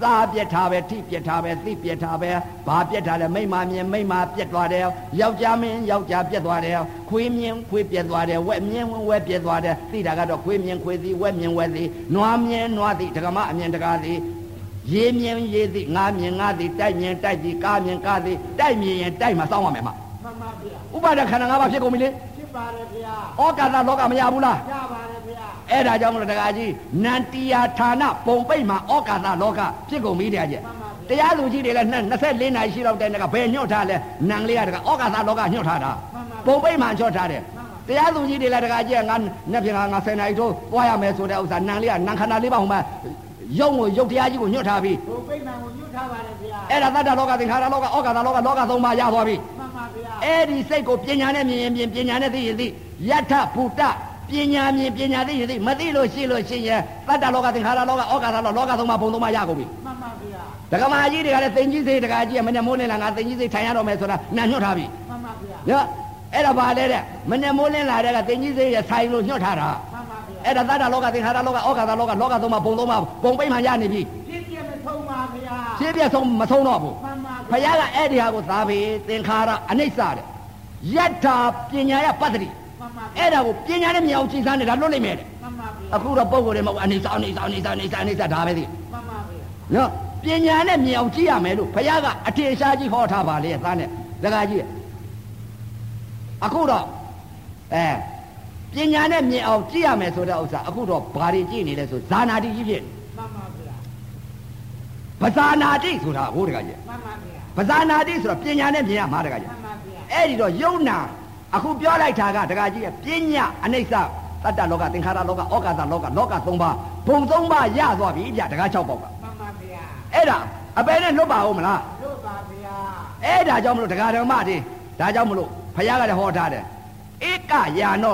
စာပြက်ထားပဲထိပြက်ထားပဲသိပြက်ထားပဲဘာပြက်ထားလဲမိမမြင်မိမပြက်သွားတယ်ယောက်ျားမင်းယောက်ျားပြက်သွားတယ်ခွေးမြင်ခွေးပြက်သွားတယ်ဝက်မြင်ဝက်ပြက်သွားတယ်သိတာကတော့ခွေးမြင်ခွေးသိဝက်မြင်ဝက်သိနွားမြင်နွားသိဒကမအမြင်ဒကာသိရေမြင်ရေသိငါမြင်ငါသိတိုက်မြင်တိုက်သိကားမြင်ကားသိတိုက်မြင်ရင်တိုက်မှာစောင်းရမယ်မှာမှန်ပါဗျာဥပါဒခန္ဓာ၅ပါးဖြစ်ကုန်ပြီလေဖြစ်ပါတယ်ဗျာဩကာသလောကမရဘူးလားရပါတယ်ဗျာအဲ့ဒါကြောင့်မလို့တကားကြီးနန္တီယာဌာနပုံပိတ်မှာဩကာသလောကဖြစ်ကုန်ပြီတရားကြီးတရားသူကြီးတွေလည်း24နာရီရှိတော့တဲ့ကဘယ်ညှော့ထားလဲနန်လေးကတကားဩကာသလောကညှော့ထားတာပုံပိတ်မှာညှော့ထားတယ်တရားသူကြီးတွေလည်းတကားကြီးကငါနှစ်ပြင်ငါ10နာရီထိုးသွားရမယ်ဆိုတဲ့ဥစ္စာနန်လေးကနန်ခန္ဓာလေးပါဟိုမှာရုပ်ကိုရုပ်တရားကြီးကိုညှော့ထားပြီးပုံပိတ်မှာကိုညှော့ထားပါတယ်ဗျာအဲ့ဒါသတ္တလောကသင်္ခါရလောကဩကာသလောကလောက3ပါးရသွားပြီမှန်ပါဗျာအဲ့ဒီစိတ်ကိုပညာနဲ့မြင်ရင်ပညာနဲ့သိရင်သိယထဘုဒ္ဓပညာမြင်ပညာသိရင်သိမသိလို့ရှိရင်သတ္တလောကသင်္ခါရလောကဩကာသလောက3ပါးဘုံ3ပါးရကုန်ပြီမှန်ပါဗျာဒကမာကြီးတွေကလည်းသိင်ကြီးစိတ်ဒကာကြီးကမနဲ့မိုးလင်းလာငါသိင်ကြီးစိတ်ထိုင်ရတော့မယ်ဆိုတာနာညွှတ်ထားပြီမှန်ပါဗျာနော်အဲ့ဒါပါလေတဲ့မနဲ့မိုးလင်းလာတဲ့ကသိင်ကြီးစိတ်ရဆိုင်လို့ညွှတ်ထားတာမှန်ပါဗျာအဲ့ဒါသတ္တလောကသင်္ခါရလောကဩကာသလောကလောက3ပါးဘုံ3ပါးဘုံပိတ်မှရနေပြီဖြစ်ပြမဆုံးပါဗျာဖြစ်ပြဆုံးမဆုံးတော့ဘူးမှန်ပါဘုရားကအဲ့ဒီဟာကိုသာပေသင်္ခါရအနိစ္စတဲ့ယထာပညာယပတ္တိအဲ့ဒါကိုပညာနဲ့မြင်အောင်ကြည်စားနေတာလွတ်လိမ့်မယ်တဲ့အခုတော့ပုံကိုယ်တွေမဟုတ်အနိစ္စအနိစ္စအနိစ္စအနိစ္စအနိစ္စဒါပဲသိမှန်ပါဗျာနော်ပညာနဲ့မြင်အောင်ကြည့်ရမယ်လို့ဘုရားကအထင်ရှားကြီးဟောထားပါလေသားနဲ့ဒကာကြီးအခုတော့ပညာနဲ့မြင်အောင်ကြည့်ရမယ်ဆိုတဲ့ဥစ္စာအခုတော့ဘာတွေကြည့်နေလဲဆိုဇာနာတိကြီးဖြစ်မှန်ပါဗျာပဇာနာတိဆိုတာဟိုတကာကြီးမှန်ပါဗျာပဇာနာတိဆိုတာပညာနဲ့မြင်ရမှာတကာကြီးမှန်ပါဗျာအဲ့ဒီတော့ယုံနာအခုပြောလိုက်တာကတကာကြီးပညာအနိစ္စသတ္တလောကသင်္ခါရလောကဩကာသလောကလောက3ပါးဘုံ3ပါးရသွားပြီဗျတကား6ပေါက်ကမှန်ပါဗျာအဲ့ဒါအပေနဲ့လွတ်ပါဦးမလားလွတ်ပါဗျာအဲ့ဒါကြောင့်မလို့ဒကာဓမ္မတွေဒါကြောင့်မလို့ဘုရားကလည်းဟောထားတယ်ဧကယာနော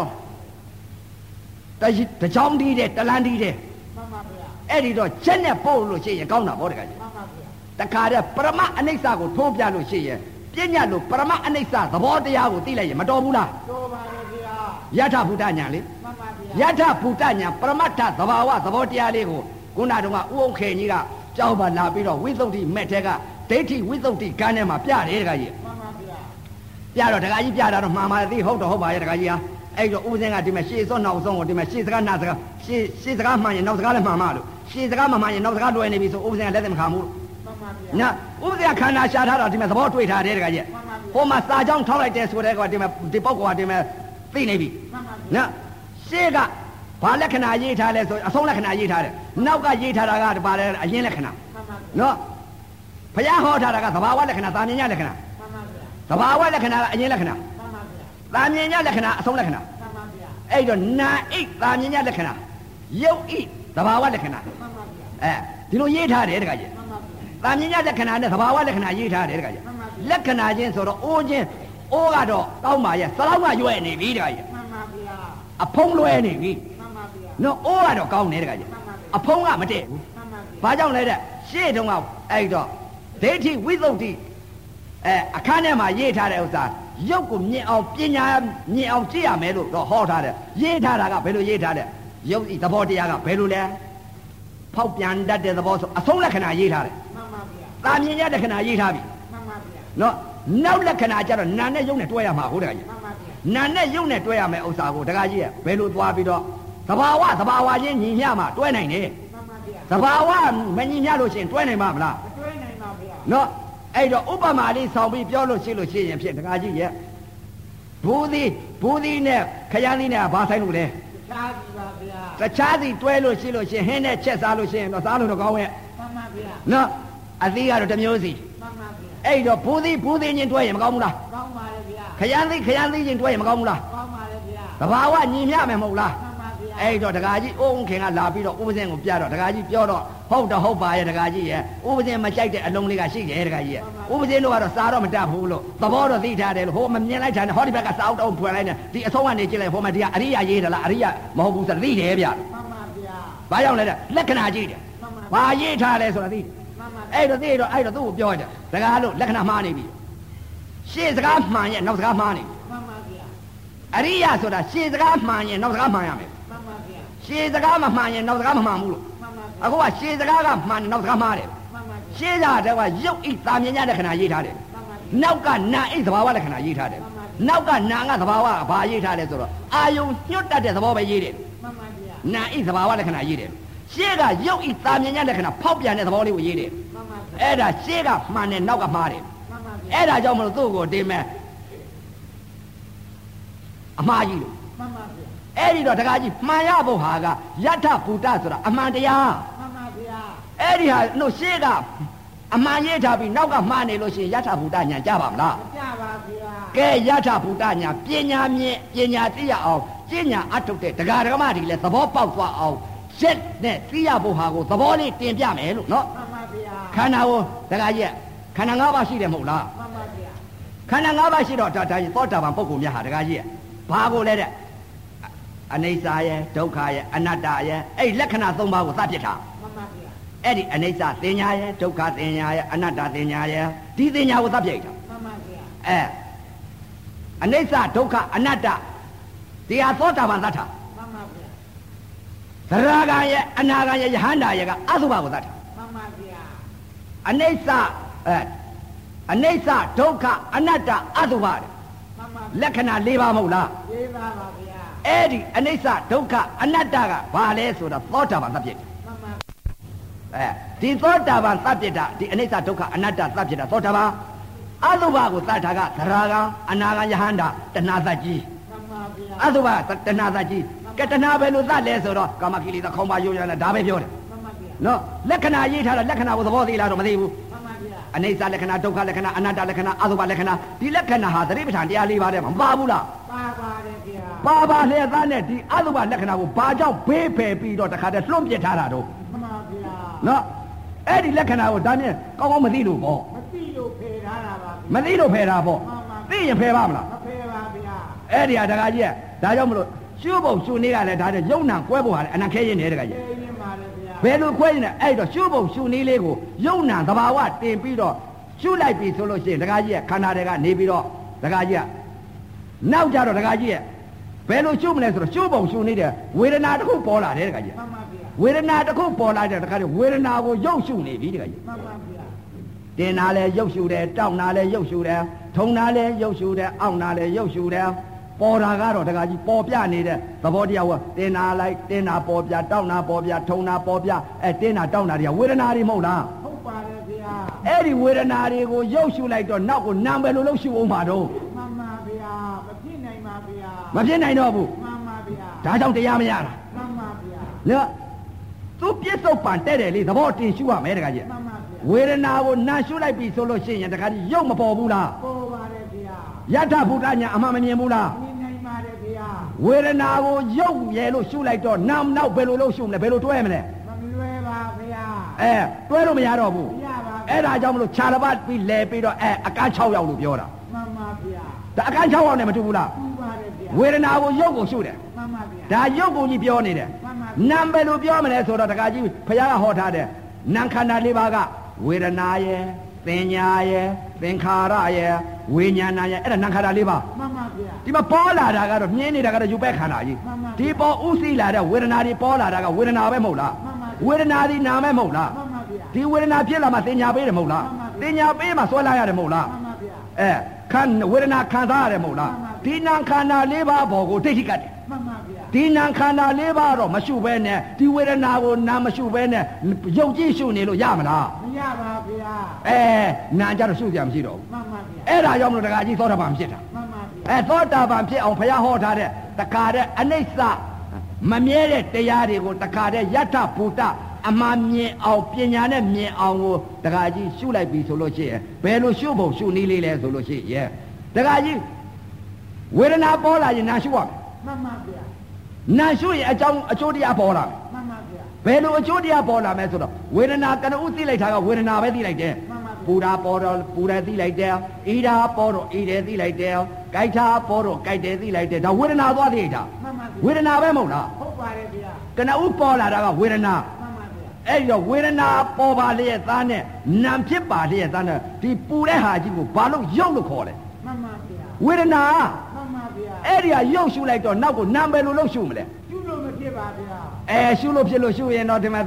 တချောင်းတီးတယ်တလန်းတီးတယ်မှန်ပါဗျာအဲ့ဒီတော့ချက်နဲ့ပို့လို့ရှိရင်ကောင်းတာဗောတကားကြီးမှန်ပါဗျာတခါတည်းပရမအနိစ္စကိုထိုးပြလို့ရှိရင်ပညာလို့ပရမအနိစ္စသဘောတရားကိုသိလိုက်ရင်မတော်ဘူးလားတော်ပါရဲ့ဗျာယထဘုဒ္ဓညာလေမှန်ပါဗျာယထဘုဒ္ဓညာပရမတ္ထသဘာဝသဘောတရားလေးကိုခုနတုန်းကဥအောင်ခေကြီးကကြောက်ပါလာပြီးတော့ဝိသုဒ္ဓိမဲ့တဲ့ကဒိဋ္ဌိဝိသုဒ္ဓိကန်းထဲမှာပြတယ်တခါကြီးမှန်ပါဗျာပြတော့တခါကြီးပြတာတော့မှားမှာသိဟုတ်တော့ဟုတ်ပါရဲ့တခါကြီးဟာအဲ့တော့ဥပဇင်းကဒီမှာရှေ့စောနောက်ဆုံးကိုဒီမှာရှေ့စကားနောက်စကားရှေ့စကားမှန်ရင်နောက်စကားလည်းမှန်မှာလို့ရှေ့စကားမမှန်ရင်နောက်စကားလွယ်နေပြီဆိုဥပဇင်းကလက်သက်မခံဘူးမှန်ပါဗျာနော်ဥပဇင်းခန္ဓာရှာထားတာဒီမှာသဘောတွေ့ထားတယ်တခါကြီးဟိုမှာစာကြောင်းထောက်လိုက်တယ်ဆိုတဲ့ကောဒီမှာဒီပေါက်ကဒီမှာသိနေပြီနော်ရှေ့ကဘာလက္ခဏာရေးထားလဲဆိုအဆုံးလက္ခဏာရေးထားတယ်နောက်ကရေးထားတာကဘာလဲအရင်လက္ခဏာနော်ဘုရားဟောထားတာကသဘာဝလက္ခဏာသာမြင်ညလက္ခဏာသဘာဝလက္ခဏာကအရင်လက္ခဏာသာမြင်ညလက္ခဏာအဆုံးလက္ခဏာအဲ့တော့နာဣသာမြင်ညလက္ခဏာယုတ်ဣသဘာဝလက္ခဏာဒီလိုရေးထားတယ်တခါကြီးသာမြင်ညလက္ခဏာနဲ့သဘာဝလက္ခဏာရေးထားတယ်တခါကြီးလက္ခဏာချင်းဆိုတော့အိုးချင်းအိုးကတော့တောင်းပါရဲ့စလောက်ကရွယ်နေပြီတခါကြီးအဖုံးလွယ်နေပြီနော်အိုးကတော့ကောင်းနေတခါကြီးအဖုံးကမတည့်ဘူးဘာကြောင့်လဲတဲ့ရှေ့တုန်းကအဲ့တော့ဒိဋ္ဌိဝိသုဒ္ဓိအခန်းထဲမှာရေးထားတဲ့ဥစ္စာရုပ်ကိုမြင်အောင်ပညာမြင်အောင်ကြည့်ရမယ်လို့တော့ဟောထားတယ်ရေးထားတာကဘယ်လိုရေးထားတဲ့ရုပ်ဤသဘောတရားကဘယ်လိုလဲဖောက်ပြန်တတ်တဲ့သဘောဆိုအဆုံးလက္ခဏာရေးထားတယ်မှန်ပါဗျာသာမြင်ရလက္ခဏာရေးထားပြီမှန်ပါဗျာနော်နောက်လက္ခဏာကျတော့နာနဲ့ရုပ်နဲ့တွဲရမှာဟုတ်တယ်ကြီးမှန်ပါဗျာနာနဲ့ရုပ်နဲ့တွဲရမယ်ဥစ္စာကိုတခါကြီးကဘယ်လိုသွားပြီးတော့သဘာဝချင်းညီမျှမှာတွဲနိုင်တယ်မှန်ပါဗျာသဘာဝမညီမျှလို့ရှိရင်တွဲနိုင်မှာမလားမတွဲနိုင်ပါဗျာနော်အဲ့တော့ဥပမာလေးဆောင်ပြီးပြောလို့ရှိရင်ဖြင့်တခါကြီးရဲ့ဘူးသီးနဲ့ခရမ်းသီးနဲ့ဘာဆိုင်လို့လဲတခြားစီပါဗျာတခြားစီတွဲလို့ရှိရင်ဟင်းနဲ့ချက်စားလို့ရှိရင်တော့စားလို့တော့ကောင်းရဲ့မှန်ပါဗျာနော်အသီးကတော့တစ်မျိုးစီမှန်ပါဗျာအဲ့တော့ဘူးသီးချင်းတွဲရင်မကောင်းဘူးလားကောင်းပါလေဗျာခရမ်းသီးချင်းတွဲရင်မကောင်းဘူးလားကောင်းပါလေဗျာသဘာဝညီမျှမယ်မဟုတ်လားမှန်ပါဗျာအဲ့တော့ဒကာကြီးအိုးခင်ကလာပြီးတော့ဥပဇင်းကိုပြတော့ဒကာကြီးပြောတော့ဟုတ်တော့ဟုတ်ပါရဲ့ဒကာကြီးရဲ့ဥပဇင်းမကြိုက်တဲ့အလုံးလေးကရှိတယ်ဒကာကြီးရဲ့ဥပဇင်းတို့ကတော့စားတော့မတတ်ဘူးလို့သဘောတော့သိထားတယ်လို့ဟိုမမြင်လိုက်တာနဲ့ဟောဒီဘက်ကစားအောင်ဖွင့်လိုက်နေဒီအဆုံးကနေကြည့်လိုက်ဟိုမှာဒီကအရိယာရေးတယ်လားအရိယာမဟုတ်ဘူးဆိုသိတယ်ဗျမှန်ပါဗျာဘာကြောင့်လဲတဲ့လက္ခဏာကြည့်တယ်ဘာရေးထားလဲဆိုတာသိတယ်အဲ့တော့သိတော့သူ့ကိုပြောတယ်ဒကာလို့လက္ခဏာမှားနေပြီရှေ့စကားမှန်ရဲ့နောက်စကားမှားနေပြီမှန်ပါဗျာအရိယာဆိုတာရှေ့စကားမှန်ရင်နောက်စကားမှန်ရမယ်မှန်ပါဗျာရှေ့စကားမမှန်ရင်နောက်စကားမမှန်ဘူးလို့အခုကရှေ့စကားကမှန်နောက်စကားမှားတယ်မှန်ပါရှေးကတည်းကရုပ်ဣသာမြင်ရတဲ့ခဏရေးထားတယ်နောက်ကနာဣသဘာဝလက္ခဏာရေးထားတယ်နောက်ကနာကသဘာဝဘာရေးထားလဲဆိုတော့အာယုံညွတ်တတ်တဲ့သဘောပဲရေးတယ်မှန်ပါဗျာနာဣသဘာဝလက္ခဏာရေးတယ်ရှေးကရုပ်ဣသာမြင်ရတဲ့ခဏဖောက်ပြန်တဲ့သဘောလေးကိုရေးတယ်မှန်ပါဗျာအဲ့ဒါရှေးကမှန်တယ်နောက်ကမှားတယ်မှန်ပါဗျာအဲ့ဒါကြောင့်မလို့သူ့ကိုတင်မဲ့အမှားကြီးလို့မှန်ပါဗျာအဲ့ဒီတော့တကားကြီးမှန်ရဖို့ဟာကယထဗုဒ္ဓဆိုတာအမှန်တရားမှန်ပါဗျာအဲ့ဒီဟာလို့ရှေးကအမှန်ရေးထားပြီးနောက်ကမှားနေလို့ရှိရင်ယထဗုဒ္ဓညာကြပါမလားမကြပါဗျာကဲယထဗုဒ္ဓညာပညာမြင်ပညာသိရအောင်ကျင့်ညာအထုတ်တဲ့ဒကာဒကမတွေလည်းသဘောပေါက်သွားအောင်ရက်နဲ့သိရဖို့ဟာကိုသဘောလေးတင်ပြမယ်လို့နော်မှန်ပါဗျာခန္ဓာကိုဒကာကြီးခန္ဓာ၅ပါးရှိတယ်မဟုတ်လားမှန်ပါဗျာခန္ဓာ၅ပါးရှိတော့ဒါသောတာပန်ပုဂ္ဂိုလ်များဟာဒကာကြီးဘာကိုလဲတဲ့အနိစ္စရဲ့ဒုက္ခရဲ့အနတ္တရဲ့အဲ့လက္ခဏာ၃ပါးကိုသတ်ပြစ်တာမှန်ပါဗျာအဲ့ဒီအနိစ္စသင်ညာရဲ့ဒုက္ခသင်ညာရဲ့အနတ္တသင်ညာရဲ့ဒီသင်ညာကိုသတ်ပြစ်တာမှန်ပါဗျာအနိစ္စဒုက္ခအနတ္တဒီဟာသောတာပန်သတ်တာမှန်ပါဗျာသရဂံရဲ့အနာဂံရဲ့ယဟန္တာရဲ့ကအသုဘကိုသတ်တာမှန်ပါဗျာအနိစ္စဒုက္ခအနတ္တအသုဘလက္ခဏာ၄ပါးမဟုတ်လား၄ပါးပါဗျာအဲ့ဒီအနိစ္စဒုက္ခအနတ္တကဘာလဲဆိုတော့သောတာပန်သတ်ပြစ်မှန်ပါဒီသောတာပန်သတ်ပြစ်တာဒီအနိစ္စဒုက္ခအနတ္တသတ်ပြစ်တာသောတာပန်အသုဘကိုသတ်တာကသရဂံအနာဂံယဟန္တာတဏှာသတ်ကြီးမှန်ပါဗျာအသုဘတဏှာသတ်ကြီးကတဏှာပဲလို့သတ်လဲဆိုတော့ကာမကိလေသာခေါင်းပါရိုးရလဲဒါပဲပြောတယ်မှန်ပါဗျာနော်လက္ခဏာရေးထားတာလက္ခဏာကိုသဘောသိလားတော့မသိဘူးအနိစ္စလက္ခဏာဒုက္ခလက္ခဏာအနတ္တလက္ခဏာအသုဘလက္ခဏာဒီလက္ခဏာဟာသတိပဋ္ဌာန်တရား၄ပါးထဲမှာမပါဘူးလားပါပါတယ်ဗျာပါပါလေသားနဲ့ဒီအသုဘလက္ခဏာကိုဘာကြောင့်ဘေးဖယ်ပြီးတော့တခါတည်းလွှန့်ပစ်ထားတာတော့မှန်ပါဗျာနော်အဲ့ဒီလက္ခဏာကိုဒါနဲ့ကောင်းကောင်းမသိလို့ပေါ့မသိလို့ဖယ်ထားတာပါမသိလို့ဖယ်တာပေါ့သိရင်ဖယ်ပါမလားမဖယ်ပါဗျာအဲ့ဒီဟာတခါကြီးကဒါကြောင့်မလို့ရှုပ်ဖို့ရှုနေကလည်းဒါနဲ့ယုံနံကွဲဖို့ဟာလည်းအနံခဲရင်နေတခါကြီးဘယ်လိုခွဲနေအဲ့တော့ရှုပ်ဖို့ရှုနေလေးကိုယုံနံသဘာဝတင်ပြီးတော့ရှုလိုက်ပြီဆိုလို့ရှိရင်ဒကာကြီးကခန္ဓာတွေကနေပြီးတော့ဒကာကြီးကနောက်ကြတော့ဒကာကြီးကဘယ်လိုရှုမလဲဆိုတော့ရှုပုံရှုနေတဲ့ဝေဒနာတစ်ခုပေါ်လာတယ်ဒကာကြီးမှန်ပါဗျာဝေဒနာတစ်ခုပေါ်လာတဲ့ဒကာကြီးဝေဒနာကိုရုပ်ရှုနေပြီဒကာကြီးမှန်ပါဗျာတင်နာလဲရုပ်ရှုတယ်တောက်နာလဲရုပ်ရှုတယ်ထုံနာလဲရုပ်ရှုတယ်အောင့်နာလဲရုပ်ရှုတယ်ပေါ်တာကတော့ဒကာကြီးပေါ်ပြနေတဲ့သဘောတရားကတင်နာလိုက်တင်နာပေါ်ပြတောက်နာပေါ်ပြထုံနာပေါ်ပြတင်နာတောက်နာတွေကဝေဒနာတွေမဟုတ်လားအဲ့ဒီဝေဒနာတွေကိုရုပ်ရှုလိုက်တော့နောက်ကိုနာမ်ပဲလို့လို့ရှုအောင်ပါတော့မှန်ပါဗျာမဖြစ်နိုင်ပါဗျာမဖြစ်နိုင်တော့ဘူးမှန်ပါဗျာဒါကြောင့်တရားမရတာမှန်ပါဗျာနော်သူပြစ္ဆုတ်ပံတဲ့တယ်လေသဘောတင်ရှုရမယ်တခါကြီးမှန်ပါဗျာဝေဒနာကိုနာရှုလိုက်ပြီဆိုလို့ရှိရင်တခါကြီးရုပ်မပေါ်ဘူးလားပေါ်ပါတယ်ဗျာယထဗုဒ္ဓညာအမှန်မမြင်ဘူးလားမြင်နိုင်ပါတယ်ဗျာဝေဒနာကိုရုပ်ရယ်လို့ရှုလိုက်တော့နာမ်နောက်ဘယ်လိုလို့ရှုမလဲဘယ်လိုတွဲမလဲမလွဲပါဗျာတွဲလို့မရတော့ဘူးအဲ့ဒါကြောင့်မလို့ခြာလပတ်ပြီးလဲပြီးတော့အကန်း6ရောက်လို့ပြောတာမှန်ပါဗျာဒါအကန်း6ရောက်နဲ့မတူဘူးလားတူပါတယ်ဗျာဝေဒနာကိုရုပ်ကိုရှုတယ်မှန်ပါဗျာဒါရုပ်ကိုကြီးပြောနေတယ်မှန်ပါနာမ်ပဲလို့ပြောမလဲဆိုတော့တခါကြီးဘုရားကဟောထားတယ်နာမ်ခန္ဓာ၄ပါးကဝေဒနာရဲ့သင်ညာရဲ့သင်္ခါရရဲ့ဝိညာဏရဲ့အဲ့ဒါနာမ်ခန္ဓာ၄ပါးမှန်ပါဗျာဒီမှာပေါ်လာတာကတော့မြင်နေတာကတော့ယူပဲခန္ဓာကြီးဒီပေါ်ဥသိလာတဲ့ဝေဒနာတွေပေါ်လာတာကဝေဒနာပဲမဟုတ်လားဝေဒနာဒီနာမဲမဟုတ်လားဒီဝေဒနာဖြစ်လာမှသင်ညာပေးတယ်မဟုတ်လားသင်ညာပေးမှဆွဲလာရတယ်မဟုတ်လားဝေဒနာခံစားရတယ်မဟုတ်လားဒီနာခန္ဓာ၄ပါးဘောကိုဒိဋ္ဌိကတ်တယ်မှန်ပါဗျာဒီနာခန္ဓာ၄ပါးတော့မရှုဘဲနဲ့ဒီဝေဒနာကိုနာမရှုဘဲနဲ့ယုံကြည်ရှုနေလို့ရမလားမရပါဗျာနာကြတော့ရှုကြမရှိတော့ဘူးမှန်ပါဗျာအဲ့ဒါကြောင့်မလို့တခါကြီးသောတာပန်ဖြစ်တာမှန်ပါဗျာသောတာပန်ဖြစ်အောင်ဘုရားဟောထားတဲ့တခါတဲ့အနိစ္စမမြဲတဲ့တရားတွေကိုတခါတဲ့ယထဗုဒ္ဓအမှန်မြင်အောင်ပညာနဲ့မြင်အောင်ကိုတခါကြီးရှုလိုက်ပြီဆိုလို့ရှိရင်ဘယ်လိုရှုဖို့ရှုနည်းလေးလဲဆိုလို့ရှိရင်တခါကြီးဝေဒနာပေါ်လာရင်နာရှုရမယ်မှန်ပါဗျာနာရှုရင်အကျိုးတရားပေါ်လာမယ်မှန်ပါဗျာဘယ်လိုအကျိုးတရားပေါ်လာမယ်ဆိုတော့ဝေဒနာကနဦးသိလိုက်တာကဝေဒနာပဲသိလိုက်တယ်ပူတာပေါ်တော့ပူတယ်သိလိုက်တယ်ဣဓာပေါ်တော့ဣတယ်သိလိုက်တယ်ကြိုက်တာပေါ်တော့ကြိုက်တယ်သိလိုက်တယ်ဒါဝေဒနာသွားသိလိုက်တာဝေဒနာပဲမဟုတ်လားဟုတ်ပါတယ်ဗျာကနဦးပေါ်လာတာကဝေဒနာအဲ့တော့ဝေဒနာပေါ်ပါလျက်သားနဲ့နာမ်ဖြစ်ပါလျက်သားနဲ့ဒီပူတဲ့ဟာကြီးကိုဘာလို့ရုပ်လို့ခေါ်လဲမှန်ပါဗျာဝေဒနာမှန်ပါဗျာအဲ့ဒီဟာရုပ်ရှုလိုက်တော့နောက်ကိုနာမ်ပဲလို့ရှုမလဲရှုလို့မဖြစ်ပါဗျာရှုလို့ဖြစ်လို့ရှုရင်တော့ဒီမှာ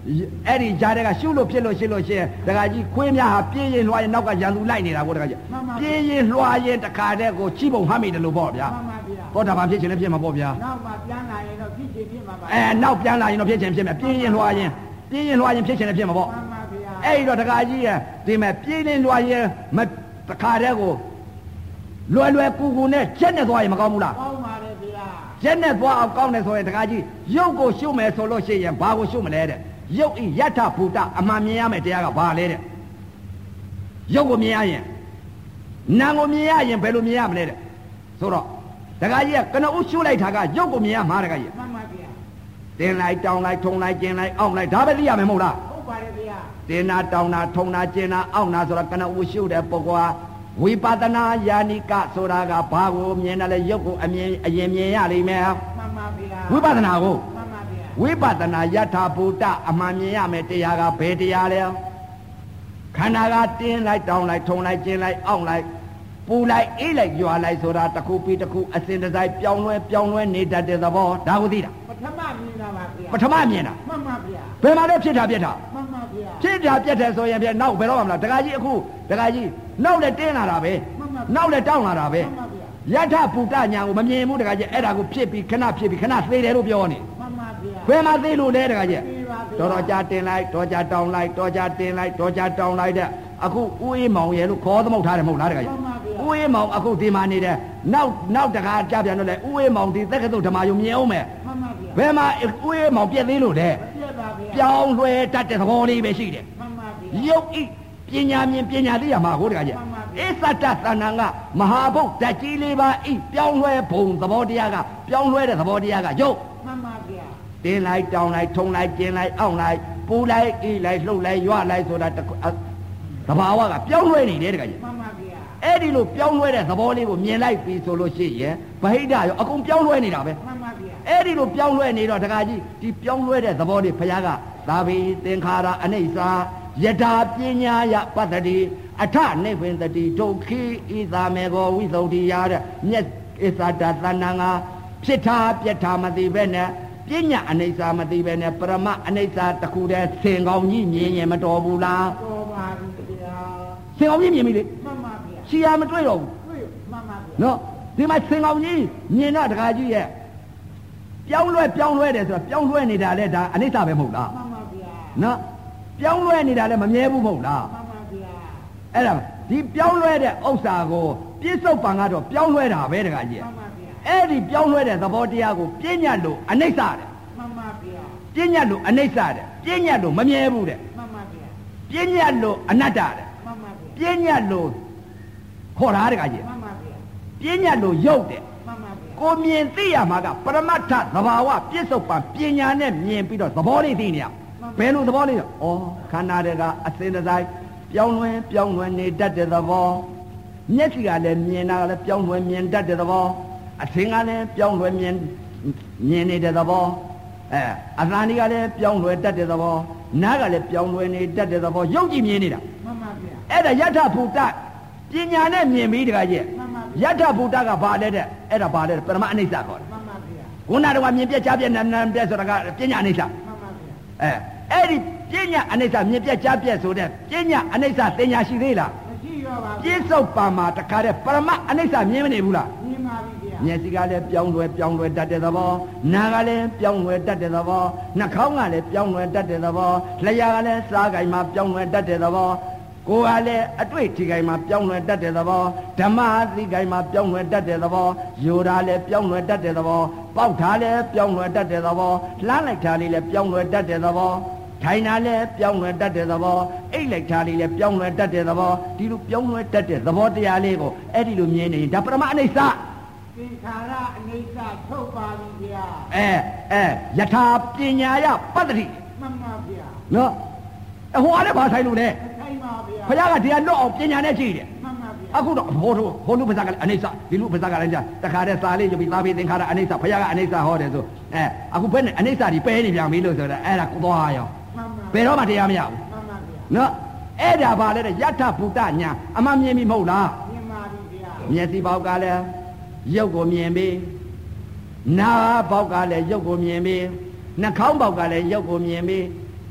အဲ့ဒီကြားတဲ့ကရှုလို့ဖြစ်လို့ရှင်းလို့ရှင်းတခါကြီးခွေးများဟာပြင်းရင်လွှားရင်နောက်ကရန်သူလိုက်နေတာကိုတခါကြီးပြင်းရင်လွှားရင်တခါတည်းကိုချိပုံဟမ်းမိတယ်လို့ပေါ့ဗျာသောတာပန်ဖြစ်ခြင်းလည်းဖြစ်မှာပေါ့ဗျာနောက်မှပြန်လာရင်တော့ဖြစ်ခြင်းဖြစ်မှာပါနောက်ပြန်လာရင်တော့ဖြစ်ခြင်းဖြစ်မယ်ပြင်းရင်လွှားရင်ဖြစ်ခြင်းလည်းဖြစ်မှာပေါ့အဲ့ဒီတော့တခါကြီးရဲ့ဒီမဲ့ပြင်းရင်လွှားရင်တခါတည်းကိုလွယ်ကူကူနဲ့ချက်နဲ့သွားရင်မကောင်းဘူးလားကောင်းပါတယ်ဗျာချက်နဲ့သွားအောင်ကောင်းတယ်ဆိုရင်တခါကြီးရုပ်ကိုရှုမယ်ဆိုလို့ရှိရင်ဘာကိုရှုမလဲတဲ့ရုပ်ဤယထဘူတအမှန်မြင်ရမယ်တရားကဘာလဲတဲ့ရုပ်ကိုမြင်ရရင်နာမ်ကိုမြင်ရရင်ဘယ်လိုမြင်ရမလဲတဲ့ဆိုတော့တခါကြီးကကနဦးရှုလိုက်တာကရုပ်ကိုမြင်ရမှာတခါကြီးမှန်ပါဗျာတင်လိုက်တောင်းလိုက်ထုံလိုက်ကျင်လိုက်အောင့်လိုက်ဒါပဲသိရမယ်မဟုတ်လားဟုတ်ပါတယ်ဗျာတင်နာတောင်းနာထုံနာကျင်နာအောင့်နာဆိုတော့ကနဦးရှုတဲ့ပုဂ္ဂိုလ်ဝိပဿနာယာနိကဆိုတာကဘာကိုမြင်တယ်လဲရုပ်ကိုအရင်မြင်ရလိမ့်မယ်မှန်ပါဗျာဝိပဿနာကိုမှန်ပါဗျာဝိပဿနာယထာဘူတအမှန်မြင်ရမယ်တရားကဘယ်တရားလဲခန္ဓာကတင်းလိုက်တောင်းလိုက်ထုံလိုက်ကျင်လိုက်အောင့်လိုက်ပူလိုက်အေးလိုက်ရွာလိုက်ဆိုတာတစ်ခုပြီးတစ်ခုအစဉ်တစိုက်ပြောင်းလဲနေတတ်တဲ့သဘောဒါကိုသိတာပထမမြင်တာပါဗျာပထမမြင်တာမှန်ပါဗျာဘယ်မှာလဲဖြစ်တာပြက်တာမှန်ပါဗျာဖြစ်တာပြက်တယ်ဆိုရင်ပြက်နောက်ဘယ်တော့မှမလားတခါကြီးအခုတခါကြီးနောက်လည်းတင်းလာတာပဲနောက်လည်းတောင်းလာတာပဲယထဘူတညာကိုမမြင်ဘူးတခါကြီးအဲ့ဒါကိုဖြစ်ပြီးခဏဖြစ်ပြီးခဏသေးတယ်လို့ပြောနေမှန်ပါဗျာဘယ်မှာသေးလို့လဲတခါကြီးတော်ကြာတင်လိုက်တော်ကြာတောင်းလိုက်တော်ကြာတင်လိုက်တော်ကြာတောင်းလိုက်တဲ့အခုဦးအေးမောင်ရဲ့လို့ခေါ်သမုတ်ထားတယ်မဟုတ်လားတခါကြီးဦးအေးမောင်အခုဒီမှာနေတယ်နောက်တခါကြပြန်တော့လေဦးအေးမောင်ဒီသက္ကသုဓမ္မယုံမြင်အောင်မယ်မှန်ပါဗျာဘယ်မှာဦးအေးမောင်ပြက်သေးလို့လဲပြက်ပါဗျာပြောင်းလွှဲတတ်တဲ့သဘောလေးပဲရှိတယ်မှန်ပါဗျာရုပ်ဤပညာမြင်ပညာသိရမှာကိုတခါကြီးအစ္ဆတသဏ္ဍာန်ကမဟာဘုတ်ဓာတ်ကြီးလေးပါဤပြောင်းလွှဲဘုံသဘောတရားကပြောင်းလွှဲတဲ့သဘောတရားကရုပ်မှန်ပါဗျာတင်းလိုက်တောင်းလိုက်ထုံလိုက်ကျင်လိုက်အောင့်လိုက်ပူလိုက်အေးလိုက်လှုပ်လိုက်ရွလိုက်ဆိုတာသဘာဝကပြောင်းလဲနေတယ်တခါကြီးမှန်ပါဗျာအဲ့ဒီလိုပြောင်းလဲတဲ့သဘောလေးကိုမြင်လိုက်ပြီဆိုလို့ရှိရင်ဗဟိတရောအကုန်ပြောင်းလဲနေတာပဲမှန်ပါဗျာအဲ့ဒီလိုပြောင်းလဲနေတော့တခါကြီးဒီပြောင်းလဲတဲ့သဘောလေးဘုရားကသာဘိသင်္ခါရအနိစ္စယထာပညာယပတ္တိအထနိဗ္ဗင်တတိဒုက္ခိဣသာမေကောဝိသုဒ္ဓိယတဲ့မြတ်ဣသတသဏ္ဍာန်ကဖြစ်တာပြက်တာမသိပဲနဲ့ပညာအနိစ္စမသိပဲနဲ့ပရမအနိစ္စတခုတည်းသင်ကောင်းကြီးမြင်ရင်မတော်ဘူးလားတော်ပါပြီဗျာသင်ကောင်းကြီးမြင်ပြီလေမှန်ပါဗျာရှီယာမတွေ့တော့ဘူးတွေ့မှန်ပါဗျာနော်ဒီမှာသင်ကောင်းကြီးမြင်တော့တခါကြီးရဲ့ပြောင်းလဲတယ်ဆိုတော့ပြောင်းလဲနေတာလဲဒါအနိစ္စပဲမဟုတ်လားမှန်ပါဗျာနော်ပြောင်းလဲနေတာလဲမမြဲဘူးမဟုတ်လားမှန်ပါဗျာအဲ့ဒါဒီပြောင်းလဲတဲ့ဥစ္စာကိုပြစ္ဆုတ်ပံကတော့ပြောင်းလဲတာပဲတခါကြီးမှန်ပါဗျာအဲ့ဒီပြောင်းလဲတဲ့သဘောတရားကိုပြညတ်လို့အနိစ္စတဲ့မှန်ပါဗျာပြညတ်လို့အနိစ္စတဲ့ပြညတ်လို့မမြဲဘူးတဲ့မှန်ပါဗျာပြညတ်လို့အနတ္တတဲ့မှန်ပါဗျာပြညတ်လို့ခေါ်တာတခါကြီးမှန်ပါဗျာပြညတ်လို့ရုပ်တဲ့မှန်ပါဗျာကိုမြင်သိရမှာကပရမတ္ထသဘာဝပြစ္ဆုတ်ပံပညာနဲ့မြင်ပြီးတော့သဘောလေးသိနေရဘယ်လိုသဘောလေးလဲဩခန္ဓာတွေကအစဉ်တစိုက်ပြောင်းလဲနေတတ်တဲ့သဘောမျက်စိကလည်းမြင်တာကလည်းပြောင်းလဲမြင်တတ်တဲ့သဘောအသင်ကလည်းပြောင်းလဲမြင်နေတဲ့သဘောအသံတွေကလည်းပြောင်းလဲတတ်တဲ့သဘောနားကလည်းပြောင်းလဲနေတတ်တဲ့သဘောရုပ်ကြည့်မြင်နေတာမှန်ပါဗျာအဲ့ဒါယထဘူတပညာနဲ့မြင်ပြီးတခါကြီးယထဘူတကဘာလဲတဲ့အဲ့ဒါဘာလဲပရမအနိစ္စခေါ်တယ်မှန်ပါဗျာခုနကတော့မြင်ပြက်ကြားပြက်နာမ်ပြက်ဆိုတာကပညာအနိစ္စမှန်ပါဗျာအဲ့ဒီပညာအနိစ္စမြင်ပြက်ကြားပြက်ဆိုတဲ့ပညာအနိစ္စတင်ညာရှိသေးလားမရှိရောပါပြစ္ဆုတ်ပံမှာတခါတဲ့ပရမအနိစ္စမြင်မနေဘူးလားမြင်ပါပြီဗျာမျက်စိကလည်းပြောင်းလဲတတ်တဲ့သဘောနားကလည်းပြောင်းလဲတတ်တဲ့သဘောနှာခေါင်းကလည်းပြောင်းလဲတတ်တဲ့သဘောလျှာကလည်းစားကိုင်မှာပြောင်းလဲတတ်တဲ့သဘောကိုယ်ကလည်းအတွေ့အထိကိုင်မှာပြောင်းလဲတတ်တဲ့သဘောဓမ္မသိကိုင်မှာပြောင်းလဲတတ်တဲ့သဘောယူတာလည်းပြောင်းလဲတတ်တဲ့သဘောပေါက်တာလည်းပြောင်းလဲတတ်တဲ့သဘောလှမ်းလိုက်တာလေးလည်းပြောင်းလဲတတ်တဲ့သဘောထိုင်တာလည်းပြောင်းလဲတတ်တဲ့သဘောအိတ်လိုက်တာလေးလည်းပြောင်းလဲတတ်တဲ့သဘောဒီလိုပြောင်းလဲတတ်တဲ့သဘောတရားလေးကိုအဲ့ဒီလိုမြင်နေရင်ဒါပရမအနိစ္စသင်္ခါရအနိစ္စထုတ်ပါပြီဗျာယထာပညာယပတ္တိမှန်ပါဗျာနော်ဟိုအားလည်းဘာဆိုင်လို့လဲဆိုင်ပါဗျာဘုရားကတရားလွတ်အောင်ပညာနဲ့ကြည့်တယ်မှန်ပါဗျာအခုတော့ဟိုလူပဇာကလည်းအနိစ္စဒီလူပဇာကလည်းတခါတည်းစာလေးယူပြီးသာပြီးသင်္ခါရအနိစ္စဘုရားကအနိစ္စဟောတယ်ဆိုအခုဘယ်နဲ့အနိစ္စဒီပဲနေပြန်ပြီလို့ဆိုတာအဲ့ဒါကိုသွားရောဘယ်တော့မှတရားမရဘူးမှန်ပါဗျာနော်အဲ့ဒါဘာလဲတဲ့ယထဘူတညာအမှန်မြင်ပြီမဟုတ်လားမြင်ပါပြီဗျာမျက်စိပေါက်ကလည်းရုပ်ကိုမြင်ပြီနားပေါက်ကလည်းရုပ်ကိုမြင်ပြီနှာခေါင်းပေါက်ကလည်းရုပ်ကိုမြင်ပြီ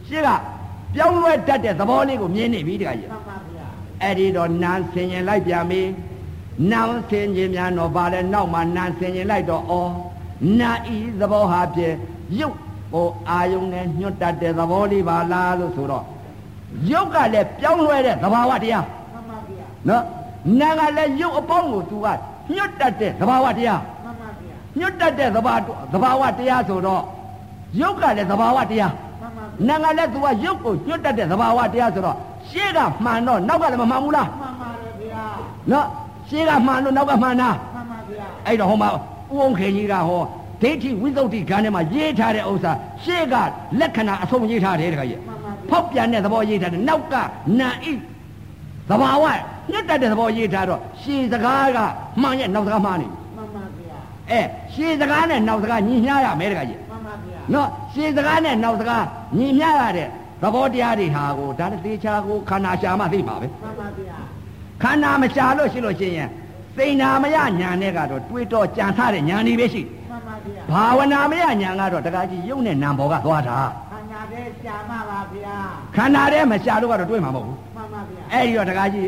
ရှေ့ကပြောင်းလဲတတ်တဲ့သဘောလေးကိုမြင်နေပြီတခါကြီးမှန်ပါဗျာအဲ့ဒီတော့နာဆင်ရင်လိုက်ပြန်ပြီနာဆင်ခြင်းများတော့ဗါလဲနောက်မှနာဆင်ရင်လိုက်တော့ဩနာဤသဘောဟာဖြင့်ရုပ်ဟိုအာယုံနဲ့ညွတ်တတ်တဲ့သဘောလေးပါလားလို့ဆိုတော့ရုပ်ကလည်းပြောင်းလဲတဲ့သဘာဝတရားမှန်ပါဗျာနော်နာကလည်းရုပ်အပေါင်းကိုသူကညွတ်တတ်တဲ့သဘာဝတရားမှန်ပါဗျာညွတ်တတ်တဲ့သဘာဝတရားဆိုတော့ရုပ်ကလည်းသဘာဝတရားမှန်ပါနာကလည်းသူကရုပ်ကိုညွတ်တတ်တဲ့သဘာဝတရားဆိုတော့ရှေ့ကမှန်တော့နောက်ကလည်းမမှန်ဘူးလားမှန်ပါတယ်ဗျာနော်ရှေ့ကမှန်လို့နောက်ကမှန်တာမှန်ပါဗျာအဲ့တော့ဟိုမှာဥအောင်ခေကြီးကဟောဒိဋ္ဌိဝိသုဒ္ဓိခန္ဓာမှာရေးထားတဲ့ဥစ္စာရှေ့ကလက္ခဏာအဆုံးရေးထားတယ်တခါကြီးမှန်ပါဗျာဖောက်ပြန်တဲ့သဘောရေးထားတယ်နောက်ကနာဣသဘာဝညွတ်တတ်တဲ့သဘောရေးထားတော့ရှေ့စကားကမှန်ရဲ့နောက်စကားမှန်နေမှန်ပါဗျာရှေ့စကားနဲ့နောက်စကားညီမျှရမယ်တခါကြီးမှန်ပါဗျာနော်ရှေ့စကားနဲ့နောက်စကားညီမျှရတဲ့သဘောတရားတွေဟာကိုဒါနဲ့သေချာကိုခန္ဓာရှာမှသိမှာပဲမှန်ပါဗျာခန္ဓာမရှာလို့ရှိလို့ရှိရင်သိဏမယညာနဲ့ကတော့တွေးတော့ကြံထားတဲ့ညာနေပဲရှိမှန်ပါဗျာဘာဝနာမယညာကတော့တခါကြီးယုံနဲ့နံဘောကသွားတာခန္ဓာတဲ့ရှာမပါဗျာခန္ဓာထဲမရှာလို့ကတော့တွေးမှာမဟုတ်ဘူးမှန်ပါဗျာအဲ့ဒီတော့တခါကြီး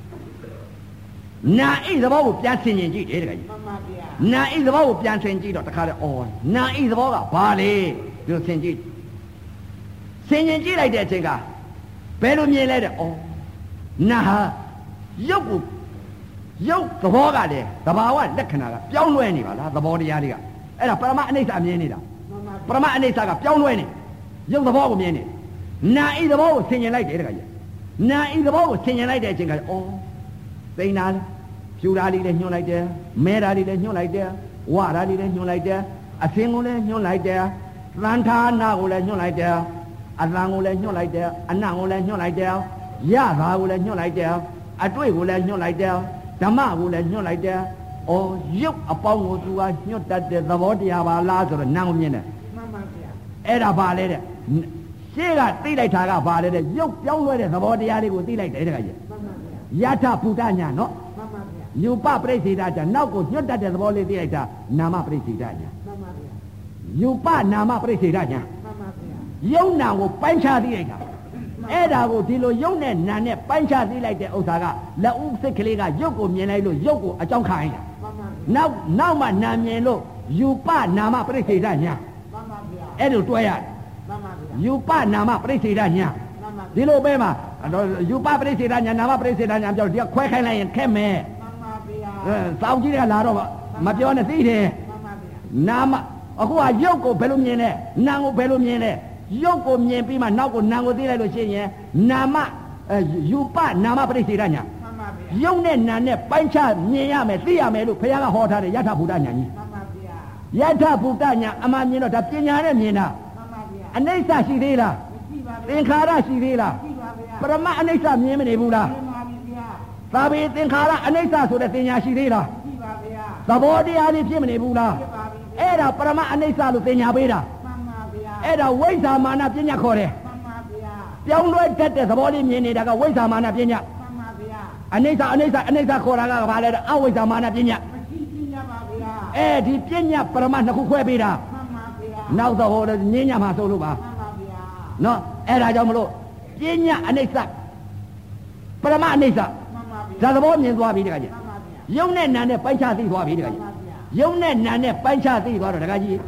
နာဣသဘောကိုပြန်ဆင်ခြင်ကြည့်တယ်တခါကြီးမှန်ပါဗျာနာဣသဘောကိုပြန်ဆင်ကြည့်တော့တခါလေအော်နာဣသဘောကဘာလဲဒီလိုဆင်ကြည့်ဆင်ခြင်ကြည့်လိုက်တဲ့အချိန်ကဘယ်လိုမြင်လဲတဲ့အော်နာဟာရုပ်ကိုရုပ်သဘောကလည်းသဘာဝလက္ခဏာကပြောင်းလဲနေပါလားသဘောတရားတွေကအဲ့ဒါပရမအနိစ္စမြင်နေတာမှန်ပါပရမအနိစ္စကပြောင်းလဲနေရုပ်သဘောကိုမြင်နေနာဤသဘောကိုဆင်ញင်လိုက်တယ်တခါကြီးနာဤသဘောကိုဆင်ញင်လိုက်တဲ့အချိန်ကအော်သိနာလေဖြူဓာလေးလည်းညှို့လိုက်တယ်မဲဓာလေးလည်းညှို့လိုက်တယ်ဝဓာလေးလည်းညှို့လိုက်တယ်အသင်ကိုလည်းညှို့လိုက်တယ်သံဌာနာကိုလည်းညှို့လိုက်တယ်အသံကိုလည်းညှို့လိုက်တယ်အနံ့ကိုလည်းညှို့လိုက်တယ်ရတာကိုလည်းညှို့လိုက်တယ်အတွေ့ကိုလည်းညှို့လိုက်တယ်ဓမ္မကိုလည်းညှို့လိုက်တယ်အော်ရုပ်အပေါင်းကိုသူကညှို့တတ်တဲ့သဘောတရားပါလားဆိုတော့နာကိုမြင်တယ်မှန်ပါဗျာအဲ့ဒါပါလေတဲ့ရှေ့ကသိလိုက်တာကပါလေတဲ့ရုပ်ပြောင်းလဲတဲ့သဘောတရားလေးကိုသိလိုက်တယ်တခါကြီးမှန်ပါဗျာယထဗုဒ္ဓညာနော်မှန်ပါဗျာယူပပရိစ္ဆေဒညာနောက်ကိုညွတ်တတ်တဲ့သဘောလေးသိလိုက်တာနာမပရိစ္ဆေဒညာမှန်ပါဗျာယူပနာမပရိစ္ဆေဒညာမှန်ပါဗျာယုံနာကိုပိုင်းခြားသိလိုက်တာအဲ့ဒါကိုဒီလိုယုံနဲ့နာနဲ့ပိုင်းခြားသိလိုက်တဲ့ဥစ္စာကလက်ဦးစိတ်ကလေးကရုပ်ကိုမြင်လိုက်လို့ရုပ်ကိုအကြောင်းခံရတာမှန်ပါဗျာနောက်မှနာမြင်လို့ယူပနာမပရိစ္ဆေဒညာမှန်ပါဗျာအဲ့လိုတွဲရတယ်မှန်ပါဗျာယူပနာမပရိစ္ဆေဒညာမှန်ပါဒီလိုပဲမှာယူပပရိစ္ဆေဒညာနာမပရိစ္ဆေဒညာပြောဒီကခွဲခိုင်းလိုက်ရင်ခက်မယ်မှန်ပါဗျာစောင်းကြီးကလာတော့မပြောနဲ့သိတယ်မှန်ပါဗျာနာမအခုကရုပ်ကိုဘယ်လိုမြင်လဲနာကိုဘယ်လိုမြင်လဲရုပ်ကိုမြင်ပြီးမှနောက်ကိုနာကိုသိလိုက်လို့ရှိရင်နာမယူပနာမပရိစ္ဆေဒညာမှန်ပါဗျာရုပ်နဲ့နာနဲ့ပိုင်းခြားမြင်ရမယ်သိရမယ်လို့ဘုရားကဟောထားတယ်ယထဗုဒ္ဓညာကြီးမှန်ပါဗျာယထဗုဒ္ဓညာအမှန်မြင်တော့ဒါပညာနဲ့မြင်တာမှန်ပါဗျာအနိစ္စရှိသေးလားမရှိပါသဗျာင်္ခါရရှိသေးလားရှိပါဗျာပရမအနိစ္စမြင်မနေဘူးလားမှန်ပါဗျာသာဝေသင်္ခါရအနိစ္စဆိုတဲ့သင်ညာရှိသေးလားရှိပါဗျာသဘောတရားလေးဖြစ်မနေဘူးလားဖြစ်ပါပြီအဲ့ဒါပရမအနိစ္စလို့သင်ညာပေးတာမှန်ပါဗျာအဲ့ဒါဝိဇ္ဇာမာနပညာခေါ်တယ်မှန်ပါဗျာပြောင်းလဲတတ်တဲ့သဘောလေးမြင်နေတာကဝိဇ္ဇာမာနပညာမှန်ပါဗျာအနိစ္စခေါ်တာကဘာလဲအဝိဇ္ဇာမာနပညာမရှိပညာပါဗျာဒီပညာပရမနှစ်ခုခွဲပေးတာမှန်ပါဗျာနောက်တော့ဟိုညဉ့်ညမှာဆိုလို့ပါမှန်ပါဗျာနော်အဲ့ဒါကြောင့်မလို့ပညာအနိစ္စပရမအနိစ္စမှန်ပါဗျာဒါသဘောမြင်သွားပြီတခါကြီးမှန်ပါဗျာယုံနဲ့နာနဲ့ပိုင်းခြားသိသွားပြီတခါကြီးမှန်ပါဗျာယုံနဲ့နာနဲ့ပိုင်းခြားသိသွားတော့တခါကြီး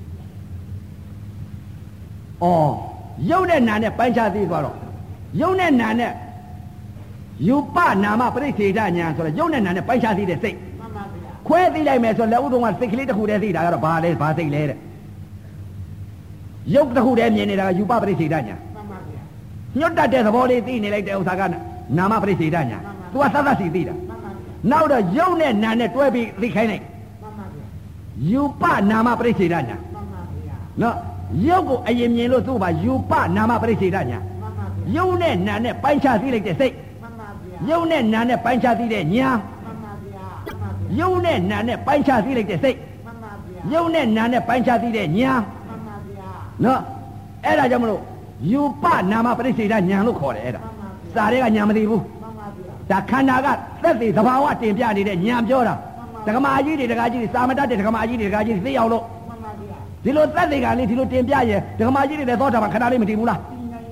ယုံနဲ့နာနဲ့ပိုင်းခြားသိသွားတော့ယုံနဲ့နာနဲ့ယူပနာမပရိစ္ဆေဒညာဆိုတော့ယုံနဲ့နာနဲ့ပိုင်းခြားသိတဲ့စိတ်မှန်ပါဗျာခွဲသိလိုက်မယ်ဆိုလက်ဥတုံးကစိတ်ကလေးတစ်ခုတည်းသိတာကတော့ဘာလဲဘာစိတ်လဲတဲ့ယုတ်တစ်ခုတည်းမြင်နေတာကယူပပရိစ္ဆေဒညာမှန်ပါဗျာညွတ်တတ်တဲ့သဘောလေးသိနေလိုက်တဲ့ဥစ္စာကနာမပရိစ္ဆေဒညာသူကသတ်သတ်စီသိတာမှန်ပါဗျာနောက်တော့ယုတ်နဲ့နာနဲ့တွဲပြီးသိခိုင်းလိုက်မှန်ပါဗျာယူပနာမပရိစ္ဆေဒညာမှန်ပါဗျာနော်ယုတ်ကိုအရင်မြင်လို့သူ့ဘာယူပနာမပရိစ္ဆေဒညာမှန်ပါဗျာယုတ်နဲ့နာနဲ့ပိုင်းခြားသိလိုက်တဲ့စိတ်မှန်ပါဗျာယုတ်နဲ့နာနဲ့ပိုင်းခြားသိတဲ့ညာမှန်ပါဗျာမှန်ပါဗျာယုတ်နဲ့နာနဲ့ပိုင်းခြားသိလိုက်တဲ့စိတ်မှန်ပါဗျာယုတ်နဲ့နာနဲ့ပိုင်းခြားသိတဲ့ညာမှန်ပါဗျာနော်အဲ့ဒါကြောင့်မလို့ယူပနာမပရိစ္ဆေဒညာလို့ခေါ်တယ်အဲ့ဒါစာတွေကညာမသိဘူးမှန်ပါဗျာဒါခန္ဓာကသက်သေသဘာဝတင်ပြနေတဲ့ညာပြောတာဒကမာကြီးတွေဒကာကြီးတွေစာမတတ်တဲ့ဒကမာကြီးတွေဒကာကြီးတွေသိအောင်လို့မှန်ပါဗျာဒီလိုသက်သေကလေးဒီလိုတင်ပြရင်ဒကမာကြီးတွေလည်းသောတာပန်ခဏလေးမတည်ဘူးလားပညာရ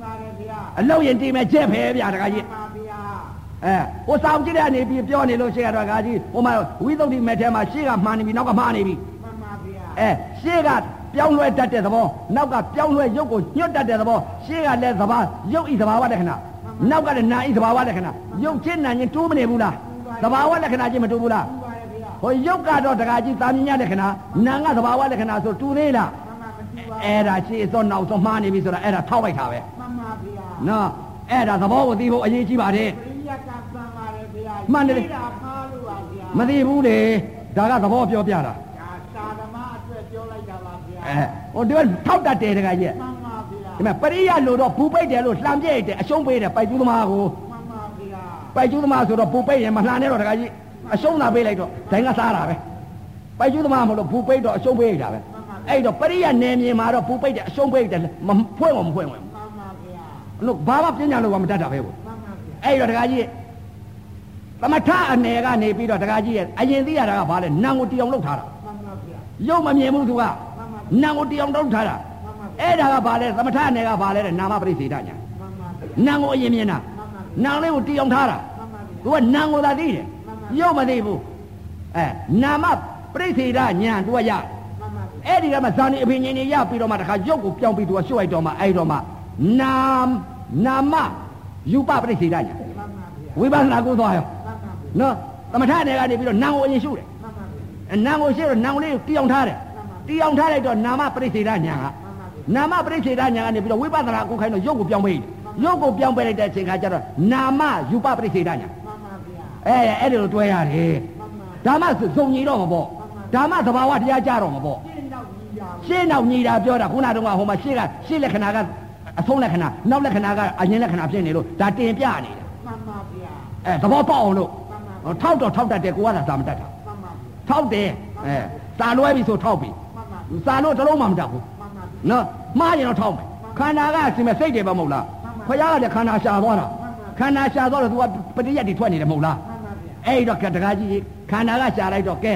အလုံးရင်တီးမဲ့ချက်ဖဲဗျာတခါကြီးမှန်ပါဗျာဟိုဆောင်ကြည့်တဲ့အနေပြီးပြောနေလို့ရှိရတော့တခါကြီးဟိုမှာဝိသုဒ္ဓိမဲ့ထဲမှာရှေ့ကမှန်နေပြီနောက်ကမှားနေပြီမှန်ပါဗျာရှေ့ကပြောင်းလဲတတ်တဲ့သဘောနောက်ကပြောင်းလဲရုပ်ကိုညွတ်တတ်တဲ့သဘောရှေ့ကလည်းသဘာရုပ်ဤသဘာဝလက္ခဏာနောက်ကလည်းနာဤသဘာဝလက္ခဏာရုပ်ချင်းနာချင်းတိုးမနေဘူးလားသဘာဝလက္ခဏာချင်းမတိုးဘူးလားမှန်ပါဗျာဟိုရုပ်ကတော့တခါကြီးသာမြင်ရလက္ခဏာနာကသဘာဝလက္ခဏာဆိုတူသေးလားမှန်ပါမတူပါအဲ့ဒါရှေ့စောနောက်စောမှားနေပြီဆိုတာအဲ့ဒါထောက်လိုက်တာပဲမှန်ပါဗျာနော်အဲ့ဒါသဘောကိုသိဖို့အရေးကြီးပါတယ်ပရိယတ်ကသံပါတယ်ဗျာမှန်တယ်လေဒါဖားလို့ပါဗျာမသိဘူးလေဒါကသဘောပြောပြတာဒါသာဓမ္မအတွက်ပြောလိုက်တာပါဗျာဟိုဒီကထောက်တတ်တယ်တခါကြီးမှန်ပါဗျာဒီမဲ့ပရိယလို့တော့ဘူပိတ်တယ်လို့လှမ်းပြည့်တယ်အရှုံးပေးတယ်ပိုက်ကျူးသမားကိုမှန်ပါဗျာပိုက်ကျူးသမားဆိုတော့ဘူပိတ်ရင်မလှမ်းနဲ့တော့တခါကြီးအရှုံးသာပေးလိုက်တော့ဒိုင်းကစားတာပဲပိုက်ကျူးသမားမလို့ဘူပိတ်တော့အရှုံးပေးလိုက်တာပဲအဲ့တော့ပရိယနယ်မြေမှာတော့ဘူပိတ်တယ်အရှုံးပေးတယ်မဖွင့်မဖွင့်ဘူးမှန်ပါဗျာလို့ဘာမှပညာလို့ကမတတ်တာပဲကိုမှန်ပါဗျာအဲ့တော့တခါကြီးသမထအနေကနေပြီးတော့တခါကြီးရဲ့အရင်သိရတာကဘာလဲနံကိုတီအောင်လုပ်ထားတာမှန်ပါဗျာရုပ်မမြင်ဘူးသူကမှန်ပါနံကိုတီအောင်လုပ်ထားတာမှန်ပါအဲ့ဒါကဘာလဲသမထအနေကဘာလဲတဲ့နာမပရိစ္ဆေဒညာမှန်ပါဗျာနံကိုအရင်မြင်တာမှန်ပါနံလေးကိုတီအောင်ထားတာမှန်ပါဗျာသူကနံကိုသာသိတယ်ရုပ်မသိဘူးနာမပရိစ္ဆေဒညာသူကရမှန်ပါဗျာအဲ့ဒီကမှဇာတိအဖိညာဉ်တွေရပြီးတော့မှတခါရုပ်ကိုပြောင်းပြီးသူကရွှတ်လိုက်တော့မှအဲ့တော့မှနာမယူပပရိစ္ဆေဒညာမှန်ပါဗျာဝိပဿနာကိုသွားရောမှန်ပါဗျာနော်သမထအနေကနေပြီးတော့နံကိုအရင်ရှုတယ်မှန်ပါဗျာနံကိုရှုတော့နံကိုလေးကိုတီအောင်ထားတယ်တီအောင်ထားလိုက်တော့နာမပရိစ္ဆေဒညာကမှန်ပါဗျာနာမပရိစ္ဆေဒညာကနေပြီးတော့ဝိပဿနာကိုခိုင်းတော့ရုပ်ကိုပြောင်းပေးတယ်ရုပ်ကိုပြောင်းပေးလိုက်တဲ့အချိန်ခါကျတော့နာမယူပပရိစ္ဆေဒညာမှန်ပါဗျာအဲ့ဒီလိုတွဲရတယ်မှန်ပါဒါမှစုံညီတော့မပေါ့ဒါမှသဘာဝတရားကြတော့မပေါ့ရှင်းတော့ကြီးတာရှင်းနောက်ညီတာပြောတာခုနတုန်းကဟိုမှာရှေ့ကရှေ့လက္ခဏာကအဆုံးလက္ခဏာနောက်လက္ခဏာကအရင်လက္ခဏာဖြစ်နေလို့ဒါတင်ပြနေတယ်မှန်ပါဗျာသဘောပေါက်အောင်လို့မှန်ပါထောက်တော့ထောက်တတ်တယ်ကိုကသာမတတ်တာမှန်ပါဗျာထောက်တယ်စာလွဲပြီဆိုထောက်ပြီမှန်ပါစာလို့တစ်လုံးမှမတတ်ဘူးမှန်ပါနော်မှားရင်တော့ထောက်မယ်ခန္ဓာကစီမဲ့စိတ်တယ်ပဲမဟုတ်လားခွရားကလည်းခန္ဓာရှာသွားတာခန္ဓာရှာသွားတော့ तू ကပฏิယတ်တွေထွက်နေတယ်မဟုတ်လားမှန်ပါဗျာအဲ့တော့တကားကြီးခန္ဓာကရှာလိုက်တော့ကဲ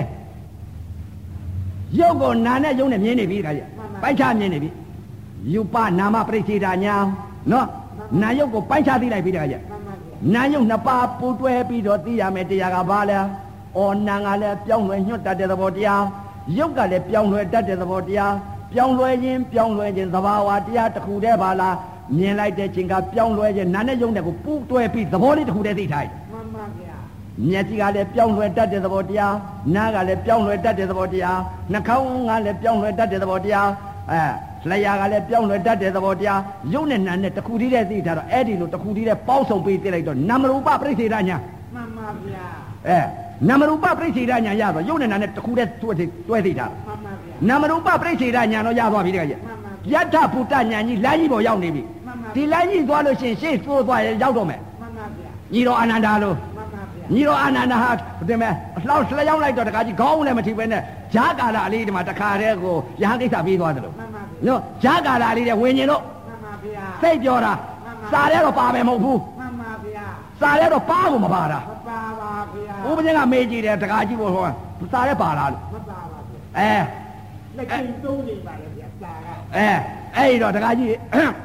ရုပ်ကိုနာနဲ့ယုံနဲ့မြင်နေပြီတကားကြီးပိုက်ချမြင်နေပြီယူပနာမပရိစ္ဆေဒညာနော်နာယုတ်ကိုပိုက်ချသိလိုက်ပြီတကားကြီးမှန်ပါဗျာနာယုတ်နှစ်ပါးပူတွဲပြီးတော့သိရမယ်တရားကဘာလဲအော်နာကလည်းပြောင်းလဲညွတ်တတ်တဲ့သဘောတရားယုတ်ကလည်းပြောင်းလဲတတ်တဲ့သဘောတရားပြောင်းလဲခြင်းသဘာဝတရားတစ်ခုတည်းပါလားမြင်လိုက်တဲ့ချိန်ကပြောင်းလဲခြင်းနာနဲ့ယုံတဲ့ကိုပူတွဲပြီးသဘောလေးတစ်ခုတည်းသိထားတယ်မှန်ပါဗျာမျက်စိကလည်းပြောင်းလဲတတ်တဲ့သဘောတရားနားကလည်းပြောင်းလဲတတ်တဲ့သဘောတရားနှာခေါင်းကလည်းပြောင်းလဲတတ်တဲ့သဘောတရားလျှာကလည်းပြောင်းလဲတတ်တဲ့သဘောတရားရုပ်နဲ့နာနဲ့တစ်ခုတည်းသိထားတော့အဲ့ဒီလိုတစ်ခုတည်းပေါင်းစုံပြီးသိလိုက်တော့နာမရူပပရိစ္ဆေဒညာမှန်ပါဗျာနာမရူပပရိစ္ဆေဒညာရတော့ရုပ်နဲ့နာနဲ့တစ်ခုတည်းတွဲသိထားမှန်ပါဗျာနာမရူပပရိစ္ဆေဒညာတော့ရသွားပြီတကယ်ကြီးယတ္ထဘုတ္တညာကြီးလမ်းကြီးပေါ်ရောက်နေပြီဒီလမ်းကြီးသွားလို့ရှိရင်ရှေ့သိုးသွားရင်ရောက်တော့မယ်မှန်ပါဗျာညီတော်အာနန္ဒာလို့မှန်ပါဗျာညီတော်အာနန္ဒာဟာဒီမဲ့လှောက်လျှောက်လိုက်တော့တခါကြီးခေါင်းလည်းမထိပဲနဲ့ဂျာကာလာလေးဒီမှာတခါတည်းကိုရဟန်းကိစ္စပြီးသွားတယ်လို့မှန်ပါဗျာနော်ဂျာကာလာလေးတဲ့ဝิญဉ်တို့မှန်ပါဗျာစိတ်ပြောတာစားရဲတော့ပါမယ်မဟုတ်ဘူးမှန်ပါဗျာစားရဲတော့ပါဖို့မပါတာမပါပါဗျာဥပဒေကမေးကြည့်တယ်တခါကြီးကိုဟောစားရဲပါလားလို့မပါပါဗျာအဲလက်ကျင်းတိုးနေပါလေဗျာစာကအဲ့တော့တခါကြီး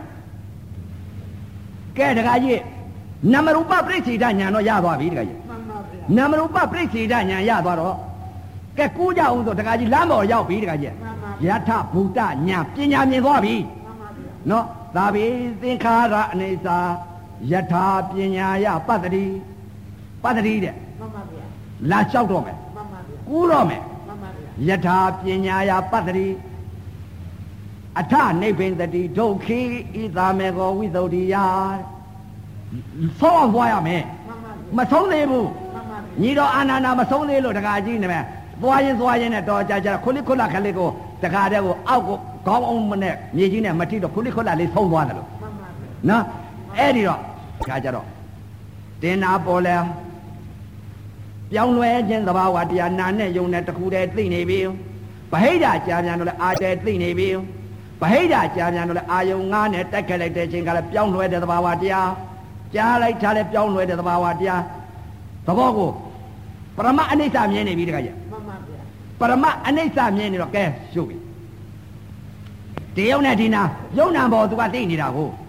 ကဲတခါကြီးနမရူပပရိစ္ဆေဒညာတော့ရသွားပြီတခါကြီးမှန်ပါဗျာနမရူပပရိစ္ဆေဒညာရသွားတော့ကဲကူးကြအောင်ဆိုတခါကြီးလမ်းပေါ်ရောက်ပြီတခါကြီးယထဘုဒ္ဓညာပညာမြင်သွားပြီမှန်ပါဗျာနော်သာဘိသင်္ခါရအနေစာယထာပညာယပတ္တိတဲ့မှန်ပါဗျာလာလျှောက်တော့မယ်မှန်ပါဗျာကူးတော့မယ်မှန်ပါဗျာယထာပညာယပတ္တိအထနိဗ္ဗိန္တတိဒုက္ခိဣသာမေကောဝိသုဒ္ဓိယဆုံးအောင်သွားရမယ်မှန်ပါဗျာမဆုံးသေးဘူးမှန်ပါဗျာညီတော်အာနန္ဒာမဆုံးသေးလို့တခါကြီးနေမယ်သွားရင်နဲ့တော့ကြာခုလိခုလခလေးကိုတခါတည်းကိုအောက်ကိုခေါင်းအောင်မနဲ့မြေကြီးနဲ့မထိတော့ခုလိခုလလေးဆုံးသွားတယ်လို့မှန်ပါဗျာနော်အဲ့ဒီတော့ခါကြတော့တင်နာပေါ်လဲပြောင်းလဲခြင်းသဘာဝတရားနာနဲ့ယုံနဲ့တခုတည်းသိနေပြီဗဟိတကြာပြန်တော့လဲအာတဲသိနေပြီဗဟိတကြာပြန်တော့လဲအာယုံငါးနဲ့တက်ခဲ့လိုက်တဲ့ခြင်းကလည်းပြောင်းလဲတဲ့သဘာဝတရားကြားလိုက်ထားလဲပြောင်းလဲတဲ့သဘာဝတရားသဘောကိုပရမအနိစ္စမြင်နေပြီတခါကြီးမှန်ပါဗျာပရမအနိစ္စမြင်နေတော့ကဲရှုပ်ပြီဒီယုံနဲ့ဒီနာယုံနာပေါ်သူကသိနေတာကိုမှန်ပါဗျာ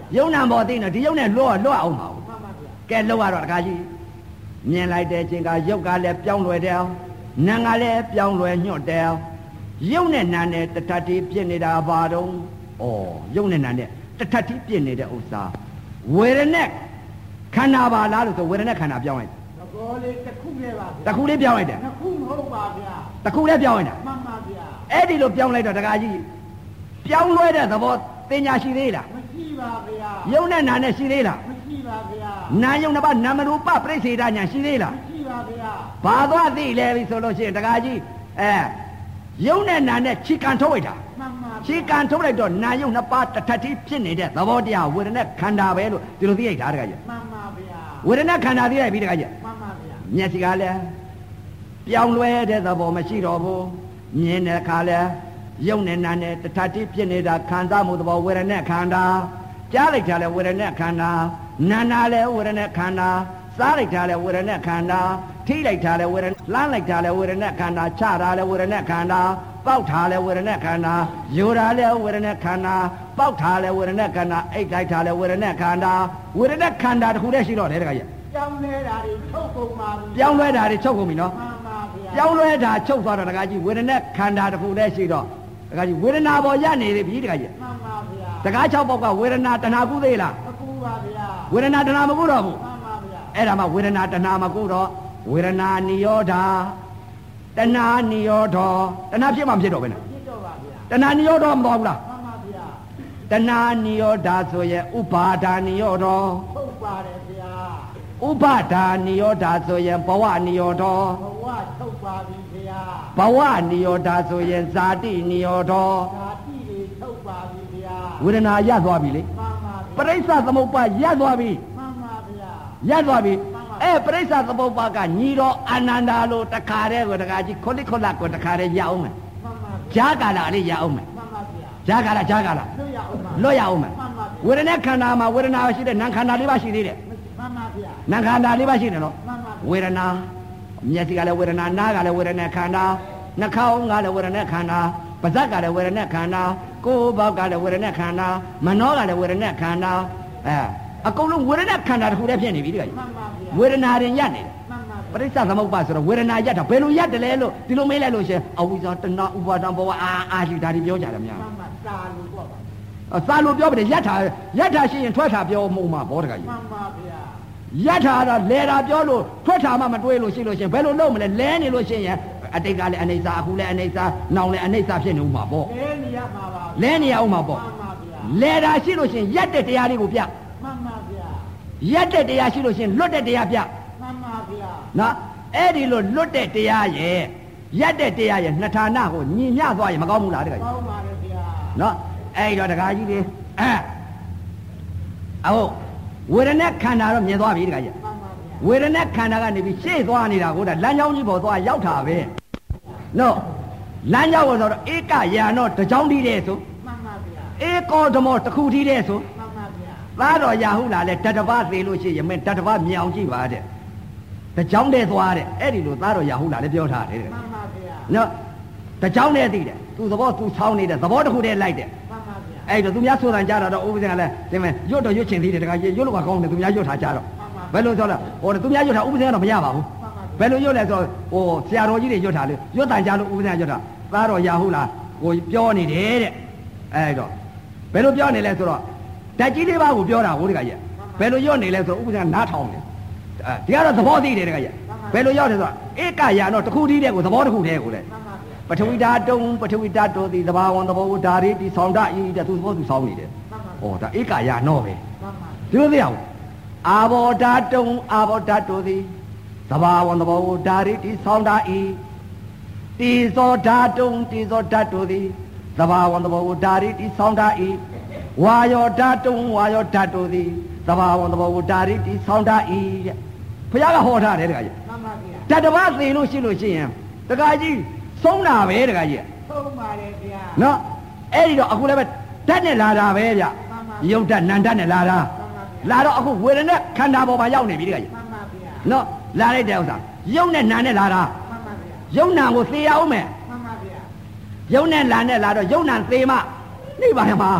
ယုံနာပေါ်သိနေဒီယုံနဲ့လွတ်အောင်ပါဘူးမှန်ပါဗျာကဲလွတ်ရတော့တခါကြီးမြင်လိုက်တဲ့အချိန်ကရုပ်ကလည်းပြောင်းလဲတယ်နာမ်ကလည်းပြောင်းလဲညွတ်တယ်ရုပ်နဲ့နာမ်နဲ့တထတိပြစ်နေတာဘာတော့ဩရုပ်နဲ့နာမ်နဲ့တထတိပြစ်နေတဲ့ဥစ္စာဝေဒနာခန္ဓာပါလားလို့ဆိုဝေဒနာခန္ဓာပြောင်းလိုက်သဘောလေးတစ်ခုနဲ့ပါဗျာတစ်ခုလေးပြောင်းလိုက်တယ်နှစ်ခုမဟုတ်ပါဗျာတစ်ခုလေးပြောင်းလိုက်တာမှန်ပါဗျာအဲ့ဒီလိုပြောင်းလိုက်တော့တခါကြီးပြောင်းလဲတဲ့သဘောတင်ညာရှိသေးလားမရှိပါဗျာယုံနဲ့နာနဲ့ရှိသေးလားမရှိပါဗျာနာယုံတစ်ပါးနာမရူပပြိစေတညာရှိသေးလားမရှိပါဗျာဘာသွားသိလဲပြီဆိုလို့ရှိရင်တခါကြီးယုံနဲ့နာနဲ့ခြေကန်ထုတ်လိုက်တာမှန်ပါခြေကန်ထုတ်လိုက်တော့နာယုံနှစ်ပါးတစ်ထပ်တိဖြစ်နေတဲ့သဘောတရားဝေဒနာခန္ဓာပဲလို့ဒီလိုသိလိုက်တာတခါကြီးမှန်ပါဗျာဝေဒနာခန္ဓာသိလိုက်ပြီတခါကြီးမှန်ပါဗျာမျက်စိကလည်းပြောင်းလဲတဲ့သဘောမရှိတော့ဘူးမြင်တဲ့အခါလဲယုံနဲ့နာနဲ့တထတိဖြစ်နေတာခံစားမှုသဘောဝေဒနာခန္ဓာကြားလိုက်တာလဲဝေဒနာခန္ဓာနာနာလဲဝေဒနာခန္ဓာစားလိုက်တာလဲဝေဒနာခန္ဓာထိလိုက်တာလဲဝေဒနာလှမ်းလိုက်တာလဲဝေဒနာခန္ဓာချတာလဲဝေဒနာခန္ဓာပေါက်တာလဲဝေဒနာခန္ဓာယူတာလဲဝေဒနာခန္ဓာပေါက်တာလဲဝေဒနာခန္ဓာအိတ်လိုက်တာလဲဝေဒနာခန္ဓာဝေဒနာခန္ဓာတခုတည်းရှိတော့တယ်တခါကြီးကြောင်းနေတာတွေထုတ်ကုန်ပါပြီပြောင်းလဲတာတွေချုပ်ကုန်ပြီနော်မှန်ပါဗျာပြောင်းလဲတာချုပ်သွားတော့တခါကြီးဝေဒနာခန္ဓာတစ်ခုတည်းရှိတော့တခါကြီးဝေဒနာပေါ်ရနေပြီတခါကြီးမှန်ပါဗျာတခါ6ပေါက်ကဝေဒနာတဏှာကုသေးလားအကူပါဗျာဝေဒနာတဏှာမကုတော့ဘူးမှန်ပါဗျာအဲ့ဒါမှဝေဒနာတဏှာမကုတော့ဝေဒနာနိရောဓတဏှာနိရောဓတဏှာဖြစ်မှဖြစ်တော့ပဲနော်ဖြစ်တော့ပါဗျာတဏှာနိရောဓမတော်ဘူးလားမှန်ပါဗျာတဏှာနိရောဓဆိုရင်ဥပါဒါနိရောဓထုတ်ပါတယ်ဗျာဥပါဒါနိရောဓဆိုရင်ဘဝနိရောဓဘဝထုတ်ပါပြီဗျာဘဝနိရောဓဆိုရင်ဇာတိနိရောဓဓာတိတွေထုတ်ပါပြီဗျာဝေဒနာရသွားပြီလေမှန်ပါပရိစ္ဆသမုပ္ပါရသွားပြီမှန်ပါဗျာရသွားပြီပရိစ္ဆသမုပ္ပါကညီတော်အာနန္ဒာလို့တခါတည်းကိုတခါကြီးခုနှစ်ခုနှစ်ကိုတခါတည်းရအောင်မယ်မှန်ပါဂျာကာလာလေးရအောင်မယ်မှန်ပါဗျာဂျာကာလာဂျာကာလာလွတ်ရအောင်ပါလွတ်ရအောင်မယ်မှန်ပါဝေဒနာခန္ဓာမှာဝေဒနာရှိတဲ့နာမ်ခန္ဓာလေးပါရှိသေးတယ်မှန်ပါဗျာနာမ်ခန္ဓာလေးပါရှိတယ်နော်မှန်ပါဝေဒနာမျက်စိကလည်းဝေဒနာနားကလည်းဝေဒနာခန္ဓာနှာခေါင်းကလည်းဝေဒနာခန္ဓာပါးစပ်ကလည်းဝေဒနာခန္ဓာကိုယ်ဘောက်ကလည်းဝေဒနာခန္ဓာမနောကလည်းဝေဒနာခန္ဓာအကုန်လုံးဝေဒနာခန္ဓာတစ်ခုတည်းဖြစ်နေပြီတခါကြီးမှန်ပါဗျာဝေဒနာတွေညက်နေတယ်မှန်ပါပရိစ္ဆသမုပ္ပါဆိုတော့ဝေဒနာရက်တာဘယ်လိုရက်တယ်လဲလို့ဒီလိုမေးလိုက်လို့ရှင်အဝိဇ္ဇာတဏှာဥပါဒံဘဝအာရှိဒါတွေပြောကြတယ်များမှန်ပါတာလို့ပေါ့ပါစာလို့ပြောပါတယ်ရက်တာရှိရင်ထွက်တာပြောမှုမှာဘောတကကြီးမှန်ပါဗျာရက်တာတော့လဲတာပြောလို့ထွက်တာမှမတွေးလို့ရှိလို့ရှင်ဘယ်လိုလုပ်မလဲလဲနေလို့ရှိရင်အတိတ်ကလည်းအနေစာအခုလည်းအနေစာနောင်လည်းအနေစာဖြစ်နေဦးမှာပေါ့လဲနေရမှာပါလဲနေရဦးမှာပေါ့မှန်ပါဗျာလဲတာရှိလို့ရှင်ရက်တဲ့တရားလေးကိုပြမှန်ပါဗျာရက်တဲ့တရားရှိလို့ရှင်လွတ်တဲ့တရားပြမှန်ပါဗျာနော်အဲ့ဒီလိုလွတ်တဲ့တရားရဲ့ရက်တဲ့တရားရဲ့နှစ်ဌာနကိုညီမျှသွားရင်မကောင်းဘူးလားတကယ်ကောင်းပါလေဗျာနော်အဲ့တော့တကားကြီးတွေဟုတ်ဝေဒနာခန္ဓာတော့မြင်သွားပြီတကားကြီးမှန်ပါဗျာဝေဒနာခန္ဓာကနေပြီးရှေ့သွားနေတာကိုဒါလမ်းကြောင်းကြီးပေါ်သွားရောက်တာပဲနော်လမ်းကြောင်းပေါ်ဆိုတော့ဧကယာနောတကြောင်းတီးတဲ့ဆိုမှန်ပါဗျာဧကောဓမောတစ်ခုတီးတဲ့ဆိုမှန်ပါဗျာသားတော်ရာဟုလာလဲတတပသေးလို့ရှိရင်မင်းတတပမြင်အောင်ကြည့်ပါတဲ့တကြောင်းတဲ့သွားတဲ့အဲ့ဒီလိုသားတော်ရာဟုလာလဲပြောထားတယ်တဲ့မှန်ပါဗျာနော်တကြောင်းနဲ့သိတယ်သူသဘောသူဆောင်းနေတဲ့သဘောတစ်ခုတည်းလိုက်တယ်မှန်ပါဗျာအဲ့တော့သူများဆိုတန်ကြတော့ဥပဒေကလည်းဒီမဲ့ရွတ်တော့ရွတ်ချင်သေးတယ်တခါရွတ်လို့ကကောင်းတယ်သူများရွတ်ထားကြတော့ဘယ်လိုဆိုတော့ဟိုသူများရွတ်ထားဥပဒေကတော့မရပါဘူးဘယ်လိုရွတ်လဲဆိုတော့ဟိုဆရာတော်ကြီးတွေရွတ်ထားလေရွတ်တန်ကြလို့ဥပဒေကရွတ်တာသားတော်ရာဟုလားဟိုပြောနေတယ်တဲ့အဲ့တော့ဘယ်လိုပြောနေလဲဆိုတော့ဓာတ်ကြီးလေးပါးကိုပြောတာဟိုတခါကြီးဘယ်လိုရွတ်နေလဲဆိုတော့ဥပဒေကနားထောင်တယ်ဒီကတော့သဘောသိတယ်တခါကြီးဘယ်လိုရောက်တယ်ဆိုတော့ဧကယာတော့တစ်ခုတည်းတဲ့ကိုသဘောတစ်ခုတည်းကိုလေမှန်ပါဗျာပထဝီဓာတုံပထဝီဓာတုသည်သဘာဝံသဘောဝဓာရီတိဆောင်တဤတဲ့သူသဘောသူဆောင်နေတယ်မှန်ပါ။ဩဒါဧကယာနောပဲမှန်ပါ။ဒီလိုသိအောင်အာဘောဓာတုံအာဘောဓာတုသည်သဘာဝံသဘောဝဓာရီတိဆောင်တဤတိဇောဓာတုံတိဇောဓာတုသည်သဘာဝံသဘောဝဓာရီတိဆောင်တဤဝါယောဓာတုံဝါယောဓာတုသည်သဘာဝံသဘောဝဓာရီတိဆောင်တဤတဲ့ဘုရားကဟောထားတယ်တခါကြီးမှန်ပါဗျာတတပတ်သိလို့ရှိလို့ရှိရင်တခါကြီးဆုံးတာပဲတခါကြီးသုံးပါလေဗျာနော်အဲ့ဒီတော့အခုလည်းပဲဓာတ်နဲ့လာတာပဲဗျယုတ်ဓာတ်နန္ဓာတ်နဲ့လာတာလာတော့အခုဝေဒနာခန္ဓာပေါ်မှာရောက်နေပြီတခါကြီးမှန်ပါဗျာနော်လာလိုက်တဲ့ဥစ္စာယုတ်နဲ့နာနဲ့လာတာမှန်ပါဗျာယုတ်နာကိုသေရအောင်မယ်မှန်ပါဗျာယုတ်နဲ့လာနဲ့လာတော့ယုတ်နာသေမှနေပါရမှာ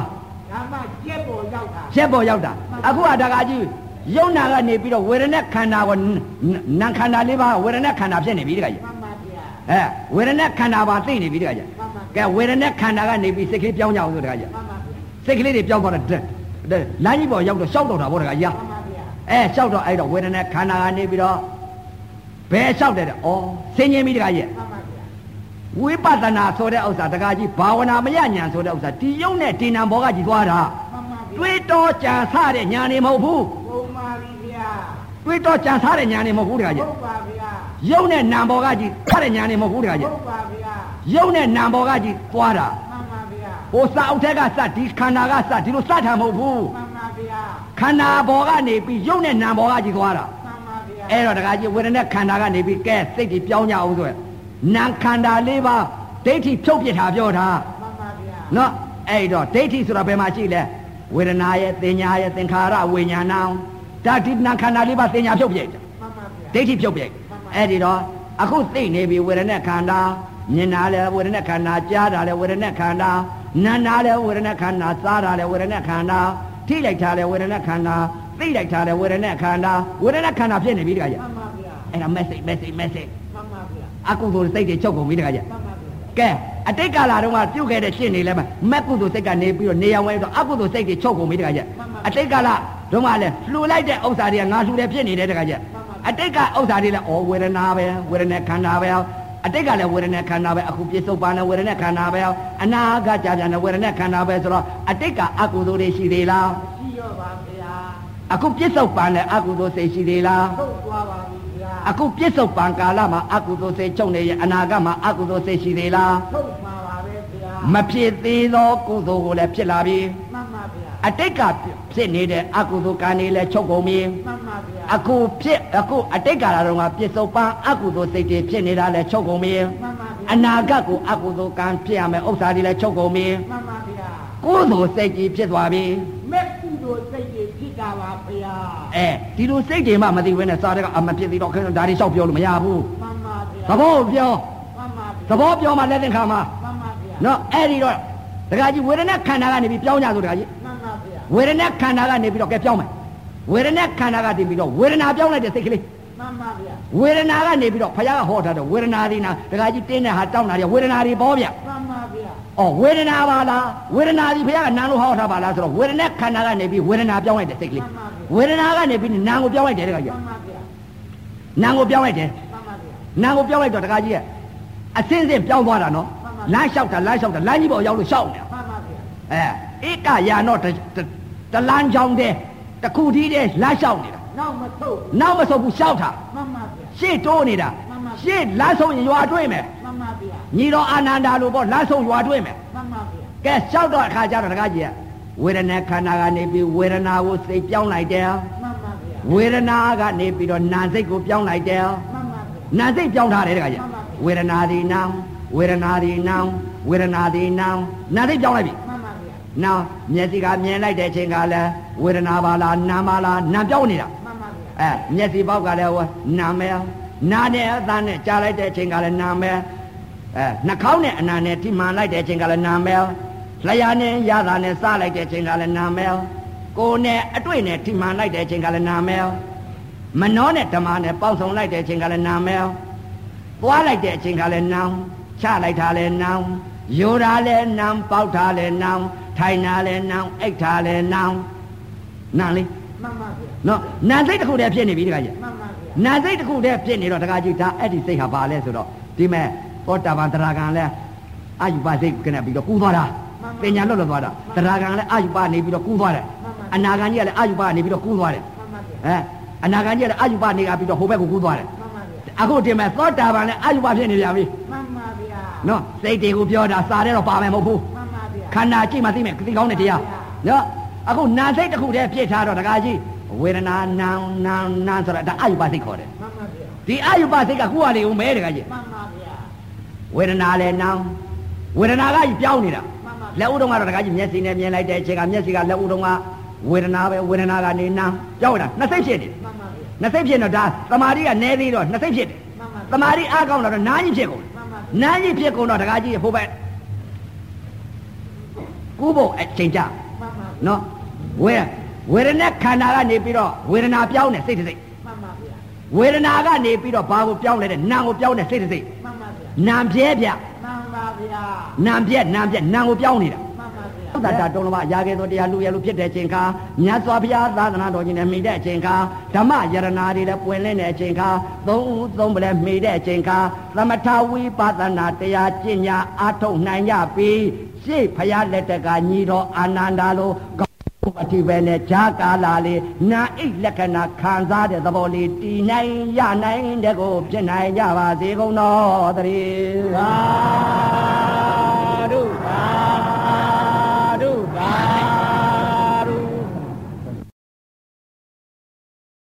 ဒါမှကျက်ပေါ်ရောက်တာချက်ပေါ်ရောက်တာအခုကတကားကြီးယုံနာကနေပြီးတော့ဝေဒနာခန္ဓာကိုနာခန္ဓာလေးပါးဝေဒနာခန္ဓာဖြစ်နေပြီတကားကြီးမှန်ပါဗျာဝေဒနာခန္ဓာပါသိနေပြီတကားကြီးကဲဝေဒနာခန္ဓာကနေပြီးစိတ်ကလေးပြောင်းကြအောင်ဆိုတကားကြီးမှန်ပါဗျာစိတ်ကလေးတွေပြောင်းသွားတဲ့လမ်းကြီးပေါ်ရောက်တော့ရှောက်တော့တာဗောတကားကြီးမှန်ပါဗျာရှောက်တော့အဲ့တော့ဝေဒနာခန္ဓာကနေပြီးတော့ဘယ်လျှောက်တယ်တဲ့ဩဆင်းရဲပြီတကားကြီးမှန်ပါဗျာဝိပဿနာဆိုတဲ့ဥစ္စာတကားကြီးဘာဝနာမရညာဆိုတဲ့ဥစ္စာဒီယုံနဲ့ဒီနံဘောကကြီးသွားတာမှန်ပါဗျာတွေးတော်ကြံဆတဲ့ညာနေမဟုတ်ဘူးပုံပါပြီဗျာတွေးတော်ကြံဆတဲ့ညာနေမဟုတ်ဘူးတကားကြီးဟုတ်ပါဗျာယုံနဲ့နံဘောကကြီးဆတဲ့ညာနေမဟုတ်ဘူးတကားကြီးဟုတ်ပါဗျာယုံနဲ့နံဘောကကြီးသွားတာမှန်ပါဗျာဟိုစာအုပ်ထက်ကစဒီခန္ဓာကစဒီလိုစတာမဟုတ်ဘူးမှန်ပါဗျာခန္ဓာဘောကနေပြီးယုံနဲ့နံဘောကကြီးသွားတာမှန်ပါဗျာအဲ့တော့တကားကြီးဝေဒနာခန္ဓာကနေပြီးကဲစိတ်ကြီးပြောင်းကြအောင်ဆိုရယ်နာခန္ဓာလေးပါဒိဋ္ဌိဖြုတ်ပြစ်တာပြောတာမှန်ပါဗျာနော်အဲ့တော့ဒိဋ္ဌိဆိုတာဘယ်မှာရှိလဲဝေဒနာရဲ့သင်ညာရဲ့သင်္ခါရဝိညာဏံဒါဒီနာခန္ဓာလေးပါသင်ညာဖြုတ်ပြစ်မှန်ပါဗျာဒိဋ္ဌိဖြုတ်ပြစ်အဲ့ဒီတော့အခုသိနေပြီဝေဒနာခန္ဓာမြင်တာလဲဝေဒနာခန္ဓာကြားတာလဲဝေဒနာခန္ဓာနာတာလဲဝေဒနာခန္ဓာစားတာလဲဝေဒနာခန္ဓာထိလိုက်တာလဲဝေဒနာခန္ဓာသိလိုက်တာလဲဝေဒနာခန္ဓာဝေဒနာခန္ဓာဖြစ်နေပြီတခါကျမှန်ပါဗျာအဲ့ဒါ message မှန်ပါဗျာအကုသိုလ်စိတ်တွေချုပ်ကုန်ပြီတခါကျမှန်ပါဗျာကဲအတိတ်ကာလတုန်းကပြုတ်ခဲ့တဲ့ရှင်းနေလဲမက်ကုသိုလ်စိတ်ကနေပြီးတော့နေရောင်ဝဲတော့အကုသိုလ်စိတ်တွေချုပ်ကုန်ပြီတခါကျအတိတ်ကာလတုန်းကလည်းလှူလိုက်တဲ့ဥစ္စာတွေကငါလှူတယ်ဖြစ်နေတယ်တခါကျအတိတ်ကဥစ္စာတွေလည်းဩဝေဒနာပဲဝေဒနာခန္ဓာပဲအတိတ်ကလည်းဝေဒနာခန္ဓာပဲအခုပြစ္ဆုတ်ပန်လည်းဝေဒနာခန္ဓာပဲအနာဂတ်ကြာပြန်လည်းဝေဒနာခန္ဓာပဲဆိုတော့အတိတ်ကအကုသိုလ်တွေရှိသေးလားရှိရောပါဗျာအခုပြစ္ဆုတ်ပန်လည်းအကုသိုလ်စိတ်ရှိသေးလားထုတ်သွားပါပြီဗျာအခုပြစ္ဆုတ်ပန်ကာလမှာအကုသိုလ်စိတ်ချုပ်နေရင်အနာဂတ်မှာအကုသိုလ်စိတ်ရှိသေးလားထုတ်မှာပါပဲဗျာမဖြစ်သေးသောကုသိုလ်ကိုလည်းဖြစ်လာပြီမှန်ပါဗျာအတိတ်ကဖြစ်နေတဲ့အကုသိုလ်ကံတွေလည်းချုပ်ကုန်ပြီမှန်ပါဗျာအခုအတိတ်ကာလတုန်းကပြစ္ဆုတ်ပန်အကုသိုလ်စိတ်တွေဖြစ်နေတာလည်းချုပ်ကုန်ပြီမှန်ပါဗျာအနာဂတ်ကိုအကုသိုလ်ကံဖြစ်ရမယ်ဥစ္စာတွေလည်းချုပ်ကုန်ပြီမှန်ပါဗျာကုသိုလ်စိတ်ကြီးဖြစ်သွားပြီမဲ့ကုသိုလ်စိတ်တွေဖြစ်တာပါဗျာဒီလိုစိတ်တွေမှမသိဘဲနဲ့စားတဲ့ကအမဖြစ်သေးတော့ခင်ဗျာဒါတွေလျှောက်ပြောလို့မရဘူးမှန်ပါဗျာသဘောပြောမှန်ပါဗျာသဘောပြောမှလက်သင်္ခါမှာမှန်ပါဗျာနော်အဲ့ဒီတော့ဒကာကြီးဝေဒနာခန္ဓာကနေပြီးပြောင်းကြဆိုဒကာကြီးမှန်ပါဗျာဝေဒနာခန္ဓာကနေပြီးတော့ကဲပြောင်းမယ်ဝေဒနာခန္ဓာကတည်ပြီးတော့ဝေဒနာပြောင်းလိုက်တဲ့စိတ်ကလေးမှန်ပါဗျာဝေဒနာကနေပြီးတော့ဖခင်ကဟောထားတဲ့ဝေဒနာဒီနာဒကာကြီးတင်းတဲ့ဟာတောင်းတာတွေဝေဒနာတွေပေါ်ဗျမှန်ပါဗျာဝေဒနာပါလားဝေဒနာဒီဖခင်ကနာလို့ဟောထားပါလားဆိုတော့ဝေဒနာခန္ဓာကနေပြီးဝေဒနာပြောင်းလိုက်တဲ့စိတ်ကလေးဝေဒနာကနေပြီးနာကိုပြောင်းလိုက်တယ်ဒကာကြီးမှန်ပါဗျာနာကိုပြောင်းလိုက်တယ်မှန်ပါဗျာနာကိုပြောင်းလိုက်တော့ဒကာကြီးရဲ့အစင်းစင်းပြောင်းသွားတာနော်လမ်းလျှောက်တာလမ်းကြီးပေါ်ရောက်လို့ရှောက်နေတာမှန်ပါဗျာဧကယာတော့တလန်းချောင်းတဲ့တခုတည်းတဲ့လမ်းလျှောက်နေတာနောက်မထုတ်နောက်မဆုတ်ဘူးရှောက်တာမှန်ပါဗျာရှေ့တိုးနေတာရှေ့လမ်းဆုံးရင်ရွာတွေ့မယ်မှန်ပါဗျာညီတော်အာနန္ဒာလိုပေါ့လမ်းဆုံးရွာတွေ့မယ်မှန်ပါဗျာကဲရှောက်တော့အခါကျတော့တကားကြီးကဝေဒနာခန္ဓာကနေပြီးဝေဒနာကိုစိတ်ပြောင်းလိုက်တယ်မှန်ပါဗျာဝေဒနာကနေပြီးတော့နာစိတ်ကိုပြောင်းလိုက်တယ်မှန်ပါဗျာနာစိတ်ပြောင်းထားတယ်တကားကြီးဝေဒနာဒီနောင်ဝေဒနာဒီနောင်ဝေဒနာဒီနောင်နာစိတ်ပြောင်းလိုက်ပြီမှန်ပါဗျာနောက်မျက်စိကမြင်လိုက်တဲ့အချိန်ကလည်းဝေဒနာပါလားနာပါလားနာပြောင်းနေတာမှန်ပါဗျာမျက်စိပေါက်ကလည်းနာမယ်နာနဲ့အသားနဲ့ကြားလိုက်တဲ့အချိန်ကလည်းနာမယ်နှာခေါင်းနဲ့အနာနဲ့ထိမှန်လိုက်တဲ့အချိန်ကလည်းနာမယ်လျှာနဲ့ရတာနဲ့စားလိုက်တဲ့အချိန်ကလည်းနာမယ်ကိုယ်နဲ့အတွေ့နဲ့ထိမှန်လိုက်တဲ့အချိန်ကလည်းနာမယ်မနှောနဲ့ဓမ္မနဲ့ပေါက်ဆောင်လိုက်တဲ့အချိန်ကလည်းနာမယ်သွားလိုက်တဲ့အချိန်ကလည်းနာချလိုက်တာလည်းနာယိုတာလည်းနာပေါက်တာလည်းနာထိုင်တာလည်းနာအိတ်တာလည်းနာလေးမှန်ပါဗျာနော်နာစိတ်တစ်ခုတည်းဖြစ်နေပြီတခါကြီးမှန်ပါဗျာနာစိတ်တစ်ခုတည်းဖြစ်နေတော့တခါကြီးဒါအဲ့ဒီစိတ်ဟာပါလဲဆိုတော့ဒီမဲ့သောတာပန်တရားကံလဲအာယုပစိတ်ကနေပြီးတော့ကူးသွားတာပညာလွတ်လွတ်သွားတာတရားကံလဲအာယုပနေပြီးတော့ကူးသွားတယ်အနာဂံကြီးကလည်းအာယုပနေပြီးတော့ကူးသွားတယ်မှန်ပါဗျာအနာဂံကြီးကလည်းအာယုပနေကပြီးတော့ဟိုဘက်ကိုကူးသွားတယ်မှန်ပါဗျာအခုဒီမဲ့သောတာပန်လဲအာယုပဖြစ်နေပြန်ပြီမှန်ပါဗျာနော်စိတ်တွေကိုပြောတာစာတဲ့တော့ပါမယ်မဟုတ်ဘူးမှန်ပါဗျာခန္ဓာကြည့်မှသိမယ်သိကောင်းတဲ့တရားနော်အခုနာစိတ်တစ်ခုတည်းဖြစ်ထားတော့တခါကြီးဝေဒနာနာဆိုတာဒါအာယုပစိတ်ခေါ်တယ်မှန်ပါဗျာဒီအာယုပစိတ်ကကိုယ်ကနေဦးမဲတခါကြီးမှန်ပါဗျာဝေဒနာလည်းနောင်ဝေဒနာကကြီးပြောင်းနေတာမှန်ပါလက်ဥတုံးကတော့တခါကြီးမျက်စိနဲ့မြင်လိုက်တဲ့အချိန်ကမျက်စိကလက်ဥတုံးကဝေဒနာပဲဝေဒနာကနေနောင်ပြောင်းနေတာနှစ်စိတ်ဖြစ်နေမှန်ပါဗျာနှစ်စိတ်ဖြစ်တော့ဒါသမာဓိကနည်းသေးတော့နှစ်စိတ်ဖြစ်တယ်မှန်ပါသမာဓိအားကောင်းတော့နားကြီးဖြစ်ကုန်မှန်ပါနားကြီးဖြစ်ကုန်တော့တခါကြီးဟိုဘက်ကူးဖို့အချိန်ကြမှန်ပါနော်ဝေဒနာခန္ဓာကနေပြီးတော့ဝေဒနာပြောင်းတဲ့စိတ်တစ်စိတ်မှန်ပါဗျာဝေဒနာကနေပြီးတော့ဘာကိုပြောင်းလဲတဲ့နာမ်ကိုပြောင်းတဲ့စိတ်တစ်စိတ်မှန်ပါဗျာနာမ်ပြဲပြမှန်ပါဗျာနာမ်ပြဲနာမ်ကိုပြောင်းနေတာမှန်ပါဗျာသုဒ္ဓတာတုံးလဘရာခဲ့သောတရားလူရလူဖြစ်တဲ့အချိန်ခါမြတ်စွာဘုရားသာသနာတော်ကြီးနဲ့မိတဲ့အချိန်ခါဓမ္မယရနာတွေလည်းပွင့်လင်းတဲ့အချိန်ခါသုံးပလဲမိတဲ့အချိန်ခါသမထဝိပဿနာတရားကျင့်ညာအားထုတ်နိုင်ကြပြီရှေ့ဘုရားလက်ထက်ကညီတော်အာနန္ဒာလိုအတိပဲနဲ့ဈာကာလာလေးနာအိတ်လက္ခဏာခံစားတဲ့သဘောလေးတည်နိုင်ရနိုင်တဲ့ကိုဖြစ်နိုင်ကြပါစေကုန်တော်တည်း